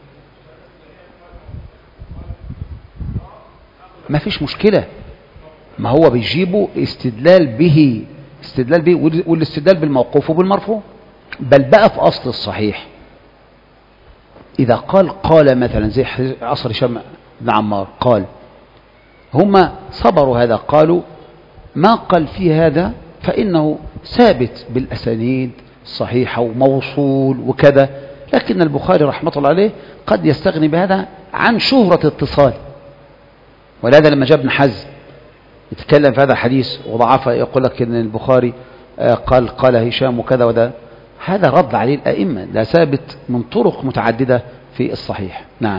ما فيش مشكلة، ما هو بيجيبه استدلال به استدلال به والاستدلال بالموقوف وبالمرفوع. بل بقى في أصل الصحيح إذا قال قال مثلا زي عصر هشام بن عمار قال، هم صبروا هذا، قالوا ما قال في هذا فإنه ثابت بالأسانيد صحيحة وموصول وكذا، لكن البخاري رحمة الله عليه قد يستغني بهذا عن شهرة اتصال. ولهذا لما جاء ابن حزم يتكلم في هذا الحديث وضعفه، يقول لك ان البخاري قال قال هشام وكذا وده، هذا رد عليه الأئمة، ده ثابت من طرق متعددة في الصحيح. نعم.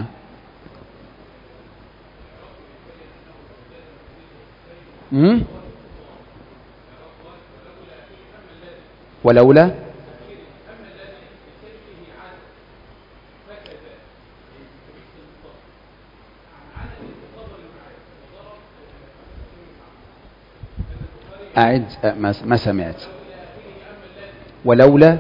امم ولولا أعد ما سمعت. ولولا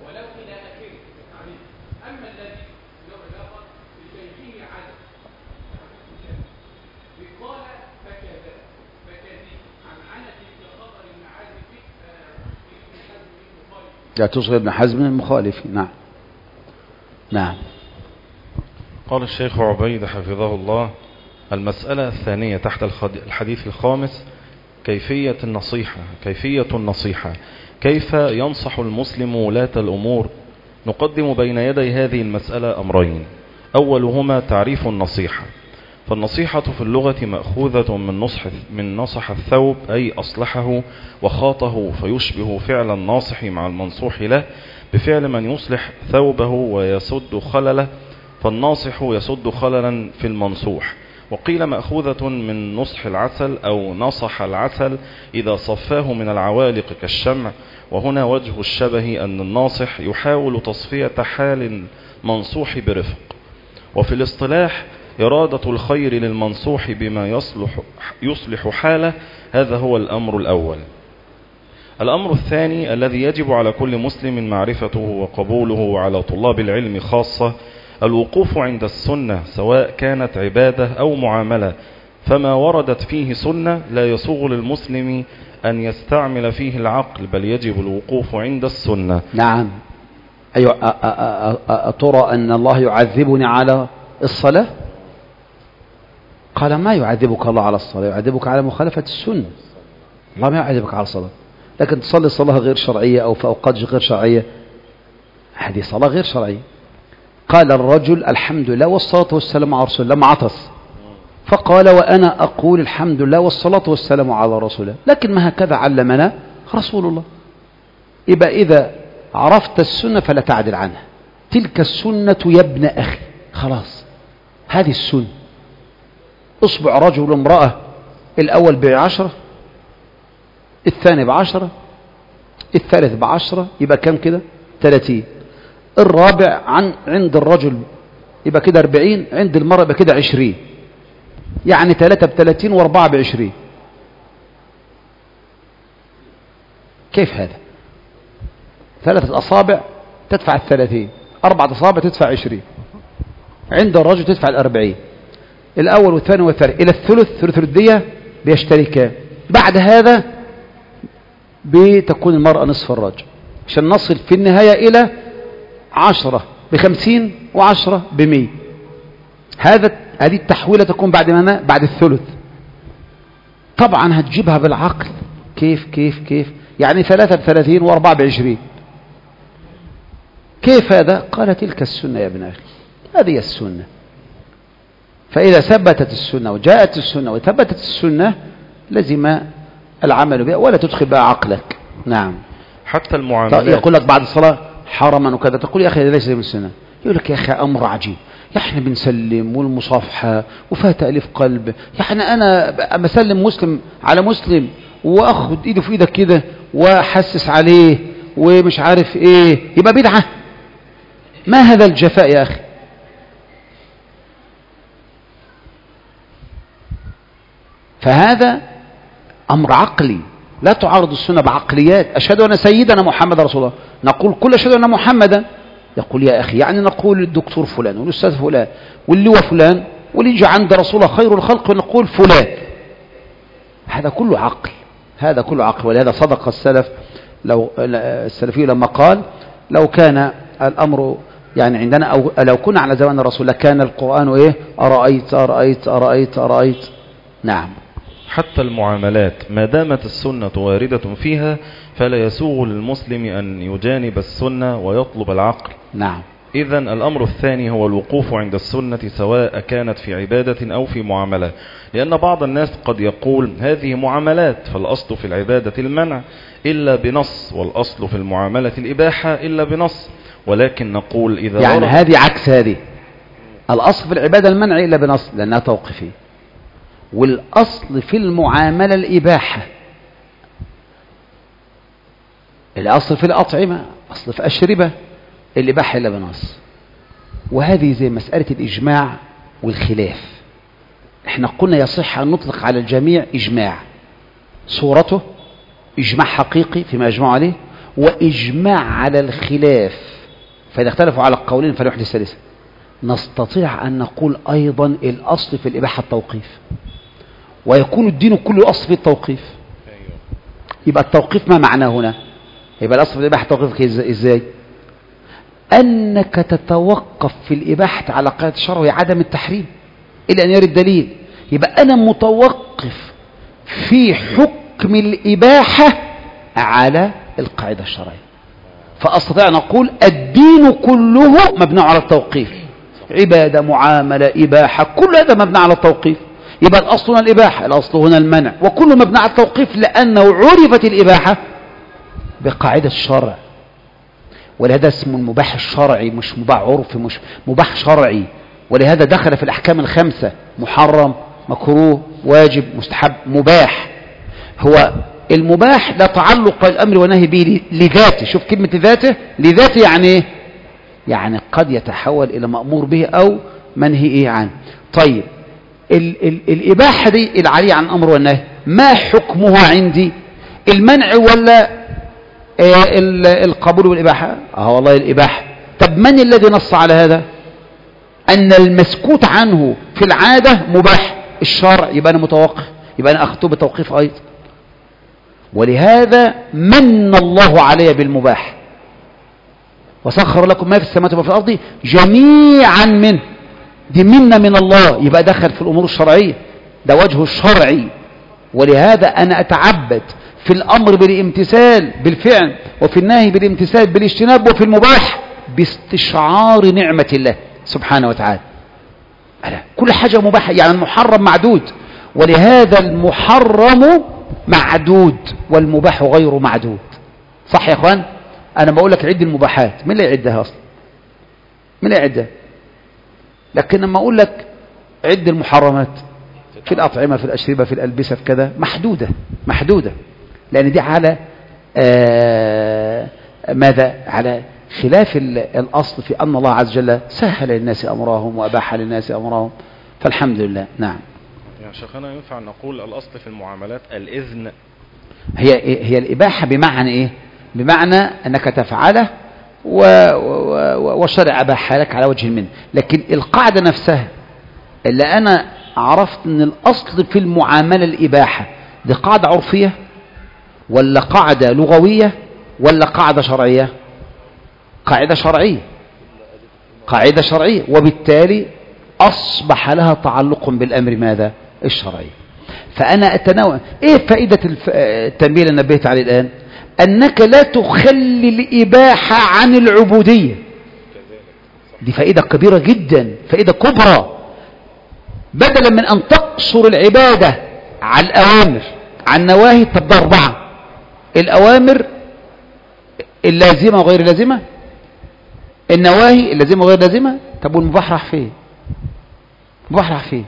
لا تصغر ابن حزم المخالف. نعم. نعم.
قال الشيخ عبيد حفظه الله:
المسألة الثانية تحت الحديث الخامس كيفية النصيحة كيفية النصيحة كيف ينصح المسلم ولاة الأمور؟ نقدم بين يدي هذه المسألة أمرين. أولهما تعريف النصيحة. فالنصيحة في اللغة مأخوذة من نصح من نصح الثوب، أي أصلحه وخاطه، فيشبه فعل الناصح مع المنصوح له بفعل من يصلح ثوبه ويسد خلله، فالناصح يسد خللا في المنصوح. وقيل مأخوذة من نصح العسل أو نصح العسل إذا صفاه من العوالق كالشمع، وهنا وجه الشبه أن الناصح يحاول تصفية حال المنصوح برفق. وفي الاصطلاح إرادة الخير للمنصوح بما يصلح, يصلح حاله، هذا هو الأمر الأول. الأمر الثاني الذي يجب على كل مسلم معرفته وقبوله، وعلى طلاب العلم خاصة، الوقوف عند السنة سواء كانت عبادة أو معاملة، فما وردت فيه سنة لا يسوغ للمسلم أن يستعمل فيه العقل، بل يجب الوقوف عند السنة.
نعم. أيوة. أترى أن الله يعذبني على الصلاة؟ قال ما يعذبك الله على الصلاة، يعذبك على مخالفة السنة. الله ما يعذبك على الصلاة، لكن تصلي صلاة غير شرعية أو في أوقات غير شرعية، هذه صلاة غير شرعية. قال الرجل الحمد لله والصلاة والسلام على رسول الله، لما عطس فقال وأنا أقول الحمد لله والصلاة والسلام على رسول الله، لكن ما هكذا علمنا رسول الله. يبقى إذا عرفت السنة فلا تعدل عنها، تلك السنة يا ابن أخي، خلاص هذه السنة. اصبع رجل امرأة، الأول بعشرة، الثاني بعشرة، الثالث بعشرة، يبقى كم كده؟ ثلاثين. الرابع عن عند الرجل يبقى كده أربعين، عند المرأة يبقى كده عشرين، يعني ثلاثة بثلاثين واربعة بعشرين. كيف هذا؟ ثلاثة أصابع تدفع الثلاثين، أربعة أصابع تدفع عشرين، عند الرجل تدفع الأربعين. الأول والثاني والثالث إلى الثلث، ثلث الدية بيشتركان. بعد هذا بتكون المرأة نصف الرجل، عشان نصل في النهاية إلى عشرة بخمسين وعشرة بمية. هذا هذه التحويلة تكون بعد ما بعد الثلث. طبعا هتجيبها بالعقل. كيف كيف كيف يعني ثلاثة بثلاثين واربعة بعشرين. كيف هذا؟ قال تلك السنة يا ابن أخي، هذه السنة. فإذا ثبتت السنة وجاءت السنة وثبتت السنة لزم العمل بها، ولا تدخل بها عقلك. نعم.
حتى المعاملات.
يقول لك بعد الصلاة حرما وكذا، تقول يا أخي هذا ليس من السنة. يقول لك يا أخي أمر عجيب، احنا بنسلم والمصافحة وفيها تأليف قلب، يعني أنا بسلم مسلم على مسلم وأخذ إيده في إيدك كده وأحسس عليه ومش عارف إيه، يبقى بدعة؟ ما هذا الجفاء يا أخي؟ فهذا أمر عقلي، لا تعارض السنة بعقليات. أشهد أن سيدنا محمد رسول الله، نقول كل أشهد أن محمدا. يقول يا أخي يعني نقول الدكتور فلان والأستاذ فلان واللواء فلان، واللي يجي عند رسول الله خير الخلق ونقول فلان. هذا كله عقل، هذا كله عقل. ولهذا صدق السلف، لو السلفي لما قال لو كان الأمر يعني عندنا أو لو كنا على زمان الرسول لكان القرآن إيه؟ أرأيت أرأيت أرأيت أرأيت. نعم.
حتى المعاملات ما دامت السنة واردة فيها فلا يسوغ للمسلم أن يجانب السنة ويطلب العقل.
نعم.
إذن الأمر الثاني هو الوقوف عند السنة سواء كانت في عبادة أو في معاملة، لأن بعض الناس قد يقول هذه معاملات فالأصل في العبادة المنع إلا بنص، والأصل في المعاملة الإباحة إلا بنص. ولكن نقول إذا
يعني هذه عكس هذه، الأصل في العبادة المنع إلا بنص لأنها توقيفية، والأصل في المعاملة الإباحة. الأصل في الأطعمة، أصل في أشربة الإباحة إلا بنص. وهذه زي مسألة الإجماع والخلاف. احنا قلنا يصح أن نطلق على الجميع إجماع، صورته إجماع حقيقي فيما يجمع عليه، وإجماع على الخلاف، فإذا اختلفوا على القولين فلا يحدث ثالثا. نستطيع أن نقول أيضا الأصل في الإباحة التوقيف، ويكون الدين كله أصل في التوقيف. يبقى التوقيف ما معناه هنا؟ يبقى الأصل في الإباحة التوقيف إزاي؟ أنك تتوقف في الإباحة على قاعدة الشرع وهي عدم التحريم إلا أن يرد دليل. يبقى أنا متوقف في حكم الإباحة على القاعدة الشرعية. فأستطيع أن أقول الدين كله مبني على التوقيف، عبادة، معاملة، إباحة، كل هذا مبني على التوقيف. يبقى الأصل هنا الإباحة، الأصل هنا المنع، وكل مبني على التوقيف لأنه عرفت الإباحة بقاعدة الشرع. ولهذا اسمه المباح الشرعي، مش مباح عرفي، مش مباح شرعي. ولهذا دخل في الأحكام الخمسة: محرم، مكروه، واجب، مستحب، مباح. هو المباح لا تعلق الأمر والنهي به لذاته. شوف كلمة ذاته، لذاته يعني ايه؟ يعني قد يتحول إلى مأمور به أو منهي إيه عنه. طيب ال ال الإباحة دي العالية عن الأمر والنهي ما حكمها عندي؟ المنع ولا آه القبول والإباحة؟ اه والله الإباحة. طب من الذي نص على هذا؟ أن المسكوت عنه في العادة مباح، الشرع، يبقى أنا متوقف، يبقى أنا أخذته بتوقيف أيضا. ولهذا من الله علي بالمباح: وسخر لكم ما في السماوات وما في الأرض جميعا منه. دي منة من الله، يبقى دخل في الأمور الشرعية، ده وجه الشرعي. ولهذا أنا أتعبد في الأمر بالامتثال بالفعل، وفي النهي بالامتثال بالاجتناب، وفي المباح باستشعار نعمة الله سبحانه وتعالى. كل حاجة مباحة، يعني المحرم معدود، ولهذا المحرم معدود والمباح غير معدود. صح يا اخوان؟ انا بقول لك عد المباحات، مين اللي يعدها اصلا؟ مين اللي يعدها؟ لكن لما اقول لك عد المحرمات في الاطعمه، في الاشربه، في الالبسه، في كذا، محدوده محدوده، لان دي على آه ماذا؟ على خلاف الاصل في ان الله عز وجل سهل للناس امرهم واباح للناس امرهم، فالحمد لله. نعم.
يا شيخنا ينفع نقول الأصل في المعاملات الإذن؟
هي هي الإباحة بمعنى إيه؟ بمعنى أنك تفعله والشرع أباح لك على وجه المنه. لكن القاعدة نفسها اللي أنا عرفت أن الأصل في المعاملة الإباحة، دي قاعدة عرفية ولا قاعدة لغوية ولا قاعدة شرعية؟ قاعدة شرعية، قاعدة شرعية، وبالتالي أصبح لها تعلق بالأمر ماذا؟ الشرعي. فأنا أتناول إيه فائدة التنبيه اللي نبهت عليه الآن؟ أنك لا تخلي الإباحة عن العبودية. دي فائدة كبيرة جدا، فائدة كبرى. بدلا من أن تقصر العبادة على الأوامر على النواهي، طب ده أربعة: الأوامر اللازمة وغير اللازمة، النواهي اللازمة وغير اللازمة. طب والمباح راح فين؟ المباح راح فين؟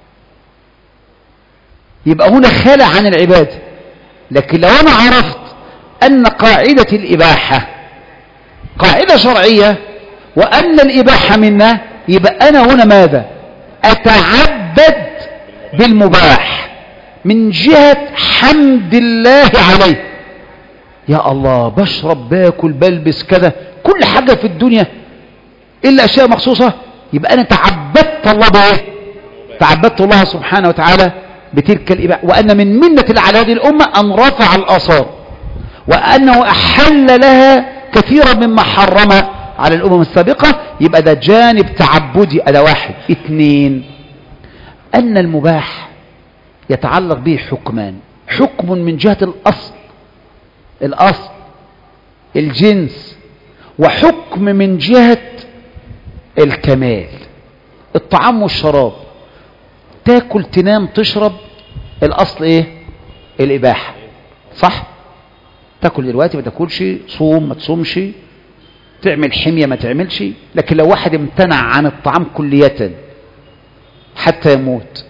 يبقى هنا خلع عن العبادة. لكن لو أنا عرفت أن قاعدة الإباحة قاعدة شرعية وأن الإباحة منا، يبقى أنا هنا ماذا؟ أتعبد بالمباح من جهة حمد الله عليه. يا الله، بشرب، باكل، بلبس، كذا، كل حاجة في الدنيا إلا أشياء مخصوصة، يبقى أنا تعبدت الله بإيه؟ تعبدت الله سبحانه وتعالى بتلك الإباحة. وأن من منة على هذه الأمة أن رفع الآثار، وأنه أحل لها كثيرا مما حرم على الأمم السابقة. يبقى ده جانب تعبدي، أدا واحد. اثنين، أن المباح يتعلق به حكمان: حكم من جهة الأصل الأصل الجنس، وحكم من جهة الكمال. الطعام والشراب، تاكل، تنام، تشرب، الأصل إيه؟ الإباحة، صح؟ تاكل دلوقتي ما تاكلش، صوم ما تصومش، تعمل حمية ما تعملش. لكن لو واحد امتنع عن الطعام كلية حتى يموت،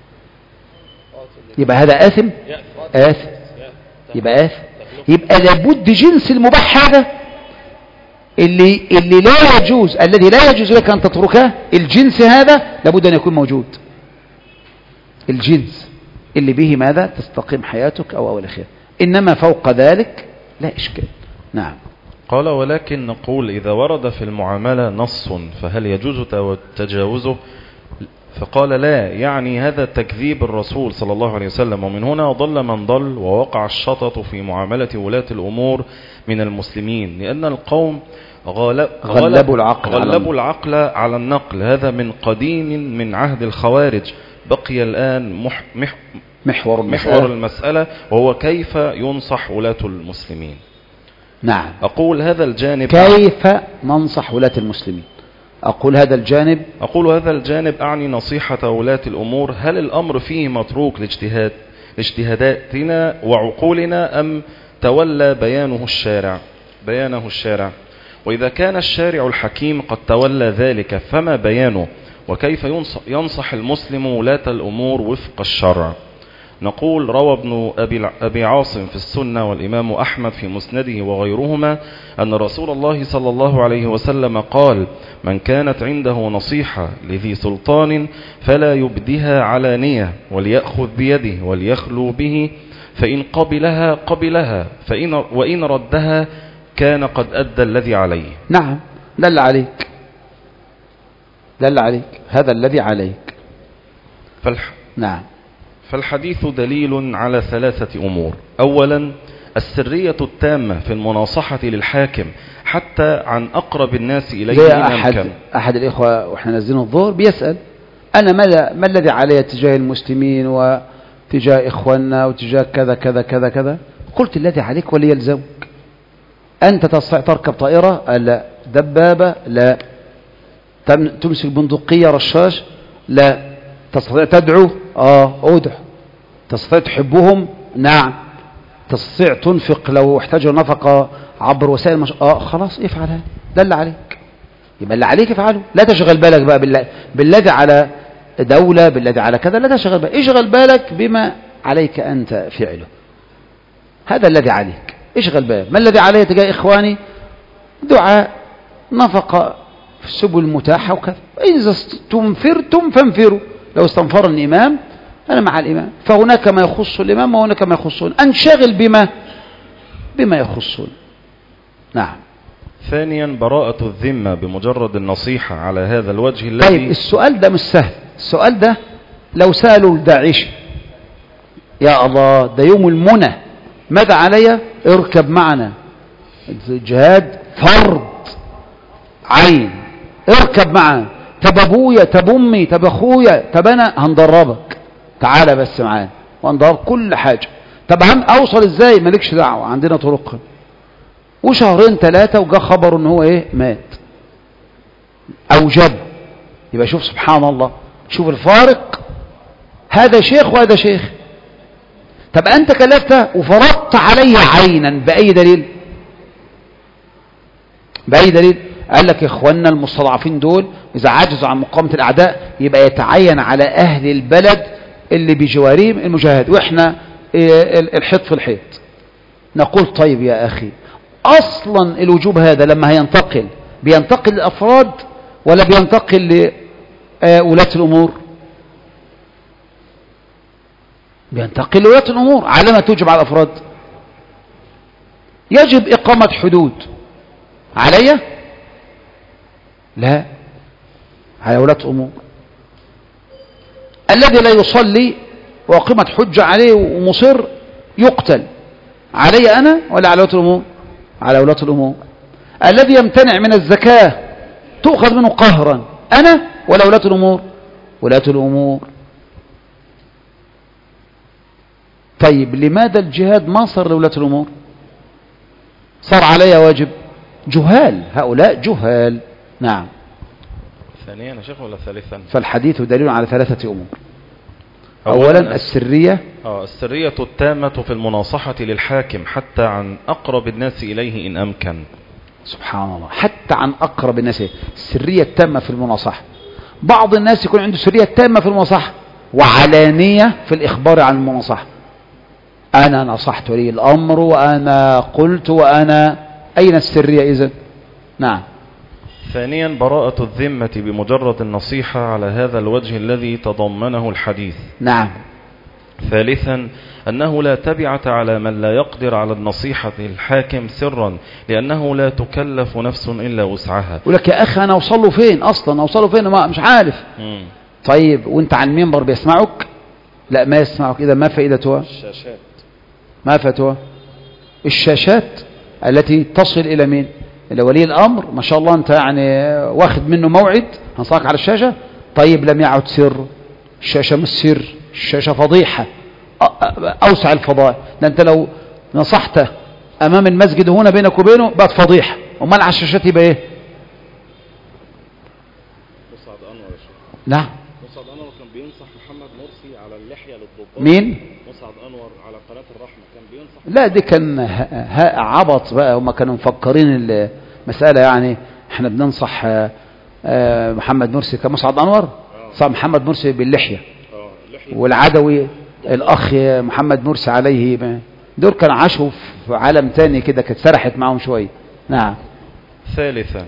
يبقى هذا آثم؟ آثم، يبقى آثم. يبقى لابد جنس المباح هذا اللي اللي لا يجوز، الذي لا يجوز لك أن تتركه، الجنس هذا لابد أن يكون موجود. الجنس اللي به ماذا؟ تستقيم حياتك أو أول خير. إنما فوق ذلك لا إشكال. نعم.
قال: ولكن نقول إذا ورد في المعاملة نص فهل يجوز تجاوزه؟ فقال: لا، يعني هذا تكذيب الرسول صلى الله عليه وسلم، ومن هنا ضل من ضل ووقع الشطط في معاملة ولاة الأمور من المسلمين، لأن القوم غالب
غلبوا العقل
غلبوا العقل على النقل. هذا من قديم من عهد الخوارج، بقي الآن مح مح
محور المسألة,
محور المسألة وهو كيف ينصح ولاة المسلمين.
نعم.
أقول هذا الجانب
كيف ننصح ولاة المسلمين؟ أقول هذا الجانب
أقول هذا الجانب أعني نصيحة ولاة الأمور. هل الأمر فيه متروك لاجتهاد لاجتهاداتنا وعقولنا أم تولى بيانه الشارع بيانه الشارع وإذا كان الشارع الحكيم قد تولى ذلك فما بيانه وكيف ينصح المسلم ولاة الأمور وفق الشرع؟ نقول روى ابن أبي عاصم في السنة والإمام أحمد في مسنده وغيرهما أن رسول الله صلى الله عليه وسلم قال: من كانت عنده نصيحة لذي سلطان فلا يبدها علانية وليأخذ بيده وليخلو به فإن قبلها قبلها فإن وإن ردها كان قد أدى الذي عليه.
نعم، دل عليك دل عليك هذا الذي عليك.
فالح...
نعم.
فالحديث دليل على ثلاثة أمور. أولا السرية التامة في المناصحة للحاكم حتى عن أقرب الناس إليه.
أحد, أحد الإخوة وإحنا نازلين الظهر بيسأل أنا ما, ما الذي علي تجاه المسلمين وتجاه إخواننا وتجاه كذا كذا كذا كذا. قلت الذي عليك ولي يلزمك. أنت تستطيع تركب طائرة؟ لا. دبابة؟ لا. تمسك بندقية رشاش؟ لا. تستطيع تدعو؟ آه أدعو. تستطيع تحبهم؟ نعم. تستطيع تنفق لو احتاجوا نفقة عبر وسائل مش... آه خلاص افعلها. ده اللي عليك. يبقى اللي عليك افعله. لا تشغل بالك بقى بالله بالذي على دولة بالذي على كذا. لا تشغل بالك. اشغل بالك بما عليك أنت فعله. هذا الذي عليك. اشغل بالك. ما الذي علي تجاه إخواني؟ دعاء، نفقة في السبل المتاحة وكذا. إذا استنفرتم فانفروا. لو استنفر الإمام أنا مع الإمام. فهناك ما يخص الإمام وهناك ما يخصون. أنشغل بما بما يخصون. نعم.
ثانيا براءة الذمة بمجرد النصيحة على هذا الوجه الذي.
طيب السؤال ده مش سهل. السؤال ده لو سألوا الداعش يا الله ده يوم المنى ماذا علي؟ اركب معنا. الجهاد فرض عين. اركب معنا. تب ابويا تب امي تب اخويا تب انا هندربك. تعالى بس معانا وندرب كل حاجة. طب اوصل ازاي؟ مالكش دعوة عندنا طرق. وشهرين ثلاثة وجاء خبر ان هو ايه مات او جب. يبقى شوف سبحان الله. شوف الفارق. هذا شيخ وهذا شيخ. طب أنت كلفته وفرضت علي عينا بأي دليل؟ بأي دليل؟ قال لك إخواننا المستضعفين دول إذا عجزوا عن مقاومة الأعداء يبقى يتعين على أهل البلد اللي بجوارهم المجاهد وإحنا الحيط في الحيط. نقول طيب يا أخي أصلا الوجوب هذا لما هينتقل بينتقل للأفراد ولا بينتقل لولاة الأمور؟ بينتقل لولاة الأمور. على ما توجب على الأفراد. يجب إقامة حدود علي؟ لا، على ولاة الأمور. الذي لا يصلي وأقيمت حجة عليه ومصر يقتل. علي أنا ولا على ولاة الأمور؟ على ولاة الأمور. الذي يمتنع من الزكاة تؤخذ منه قهرا. أنا ولا ولاة الأمور؟ ولاة الأمور. طيب لماذا الجهاد ما صار لولاة الأمور؟ صار علي واجب. جهال. هؤلاء جهال. نعم.
ثانيا يا شيخ ولا ثالثا؟
فالحديث دليل على ثلاثة أمور. أولا السرية.
آه السرية التامة في المناصحة للحاكم حتى عن أقرب الناس إليه إن أمكن.
سبحان الله. حتى عن أقرب الناس. السرية التامة في المناصحة. بعض الناس يكون عنده سرية تامة في المناصحة وعلانية في الإخبار عن المناصحة. أنا نصحت ولي الأمر وأنا قلت وأنا. أين السرية إذن؟ نعم.
ثانيا براءة الذمة بمجرد النصيحة على هذا الوجه الذي تضمنه الحديث.
نعم.
ثالثا أنه لا تبعة على من لا يقدر على النصيحة للحاكم سرا لأنه لا تكلف نفس إلا وسعها.
ولك يا أخي أنا أوصله فين أصلا؟ أوصله فين؟ ما مش عارف.
مم.
طيب وانت عن المنبر بيسمعك؟ لا ما يسمعك. إذا ما فائدتها؟
الشاشات.
ما فائدتها؟ الشاشات التي تصل إلى مين؟ إلى ولي الأمر. ما شاء الله أنت يعني واخد منه موعد هنصاك على الشاشة. طيب لم يعد سر الشاشة مش سر، الشاشة فضيحة أوسع الفضائح. ده أنت لو نصحته أمام المسجد هنا بينك وبينه بقت فضيحة، ومال على الشاشات يبقى إيه؟
مسعد أنور يا شيخ.
نعم.
مسعد أنور كان بينصح محمد مرسي على اللحية للضباط.
مين؟
مسعد أنور على قناة الرحمة كان بينصح.
لا دي كان عبط بقى، هم كانوا مفكرين المسألة يعني احنا بننصح محمد مرسي كمسعد أنور. صح، محمد مرسي باللحية، والعدوي الأخ محمد مرسي عليه، دول كانوا عاشوا في عالم تاني كده، كانت سرحت معهم شوية. نعم.
ثالثا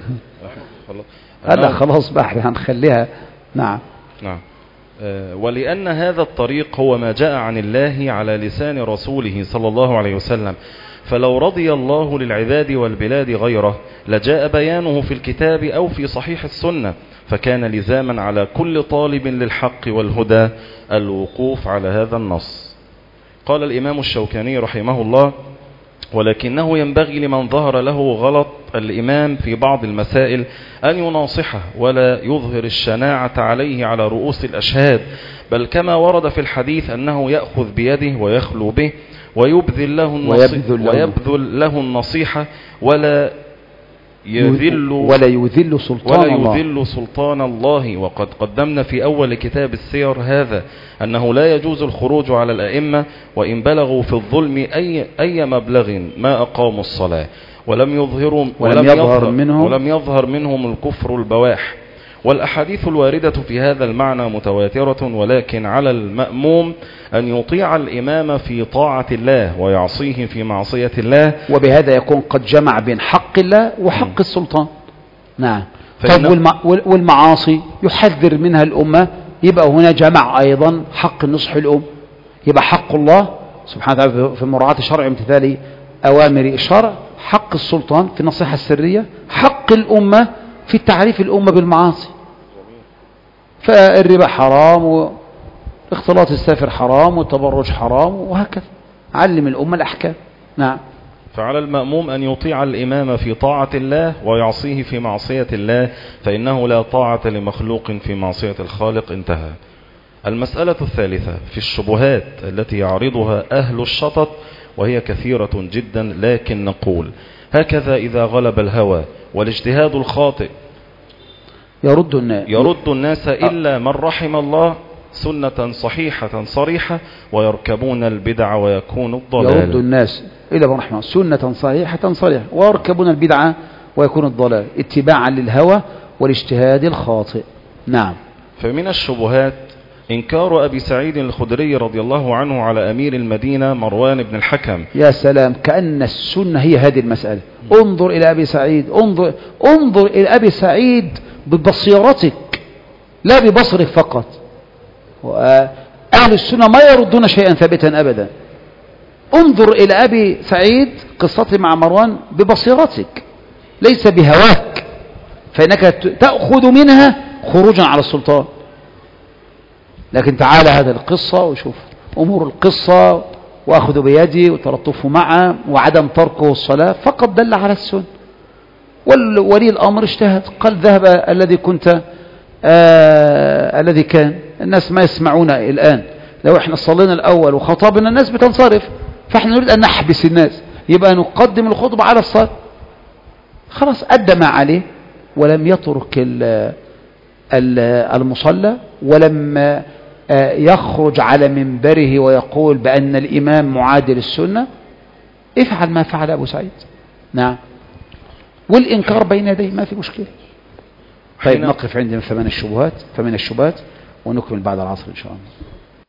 هذا خلاص بقى احنا هنخليها. نعم.
نعم. ولأن هذا الطريق هو ما جاء عن الله على لسان رسوله صلى الله عليه وسلم، فلو رضي الله للعباد والبلاد غيره لجاء بيانه في الكتاب أو في صحيح السنة، فكان لزاما على كل طالب للحق والهدى الوقوف على هذا النص. قال الإمام الشوكاني رحمه الله: ولكنه ينبغي لمن ظهر له غلط الإمام في بعض المسائل أن يناصحه ولا يظهر الشناعة عليه على رؤوس الأشهاد، بل كما ورد في الحديث أنه يأخذ بيده ويخلو به ويبذل له النصيحة, ويبذل له النصيحة ولا يذل
ولا يذل سلطان
ولا
الله
يذل سلطان الله. وقد قدمنا في أول كتاب السير هذا أنه لا يجوز الخروج على الأئمة وإن بلغوا في الظلم أي, أي مبلغ ما أقاموا الصلاة، ولم يظهروا
ولم, ولم يظهر منهم
ولم يظهر منهم الكفر البواح. والأحاديث الواردة في هذا المعنى متواترة، ولكن على المأموم أن يطيع الإمام في طاعة الله ويعصيه في معصية الله،
وبهذا يكون قد جمع بين حق الله وحق م. السلطان. نعم.
طيب
والمعاصي يحذر منها الأمة، يبقى هنا جمع أيضا حق النصح الأم، يبقى حق الله سبحانه وتعالى في مراعاة الشرع وامتثال أوامر الشرع، حق السلطان في النصيحة السرية، حق الأمة في تعريف الأمة بالمعاصي. فالربا حرام، واختلاط السافر حرام، والتبرج حرام، وهكذا علم الأمة الأحكام. نعم.
فعلى المأموم أن يطيع الإمام في طاعة الله ويعصيه في معصية الله، فإنه لا طاعة لمخلوق في معصية الخالق. انتهى. المسألة الثالثة في الشبهات التي يعرضها أهل الشطط، وهي كثيرة جدا، لكن نقول هكذا: إذا غلب الهوى والاجتهاد الخاطئ
يرد الناس,
يرد الناس إلا من رحم الله سنة صحيحة صريحة، ويركبون البدع ويكون الضلال.
يرد الناس إلا من رحم الله سنة صحيحة صريحة ويركبون البدع ويكون الضلال، اتباعا للهوى والاجتهاد الخاطئ. نعم.
فمن الشبهات إنكار أبي سعيد الخدري رضي الله عنه على أمير المدينة مروان بن الحكم.
يا سلام، كأن السنة هي هذه المسألة. انظر إلى أبي سعيد، انظر, انظر إلى أبي سعيد ببصيرتك لا ببصرك فقط. أهل السنة ما يردون شيئا ثابتا أبدا. انظر إلى أبي سعيد قصته مع مروان ببصيرتك ليس بهواك، فإنك تأخذ منها خروجا على السلطان. لكن تعالى هذا القصة وشوف أمور القصة، وأخذ بيدي وتلطف معه وعدم تركه الصلاة فقط دل على السنة. والولي الأمر اجتهد، قال ذهب الذي كنت آه الذي كان. الناس ما يسمعون الآن، لو احنا صلينا الأول وخطبنا الناس بتنصرف، فاحنا نريد أن نحبس الناس، يبقى نقدم الخطبة على الصلاة. خلاص أدى ما عليه ولم يترك المصلى، ولم يخرج على منبره ويقول بأن الإمام معادل السنة. افعل ما فعل أبو سعيد. نعم. والإنكار بين يديه ما في مشكلة. طيب نقف عندنا فمن الشبهات فمن الشبهات ونكمل بعد العصر إن شاء الله.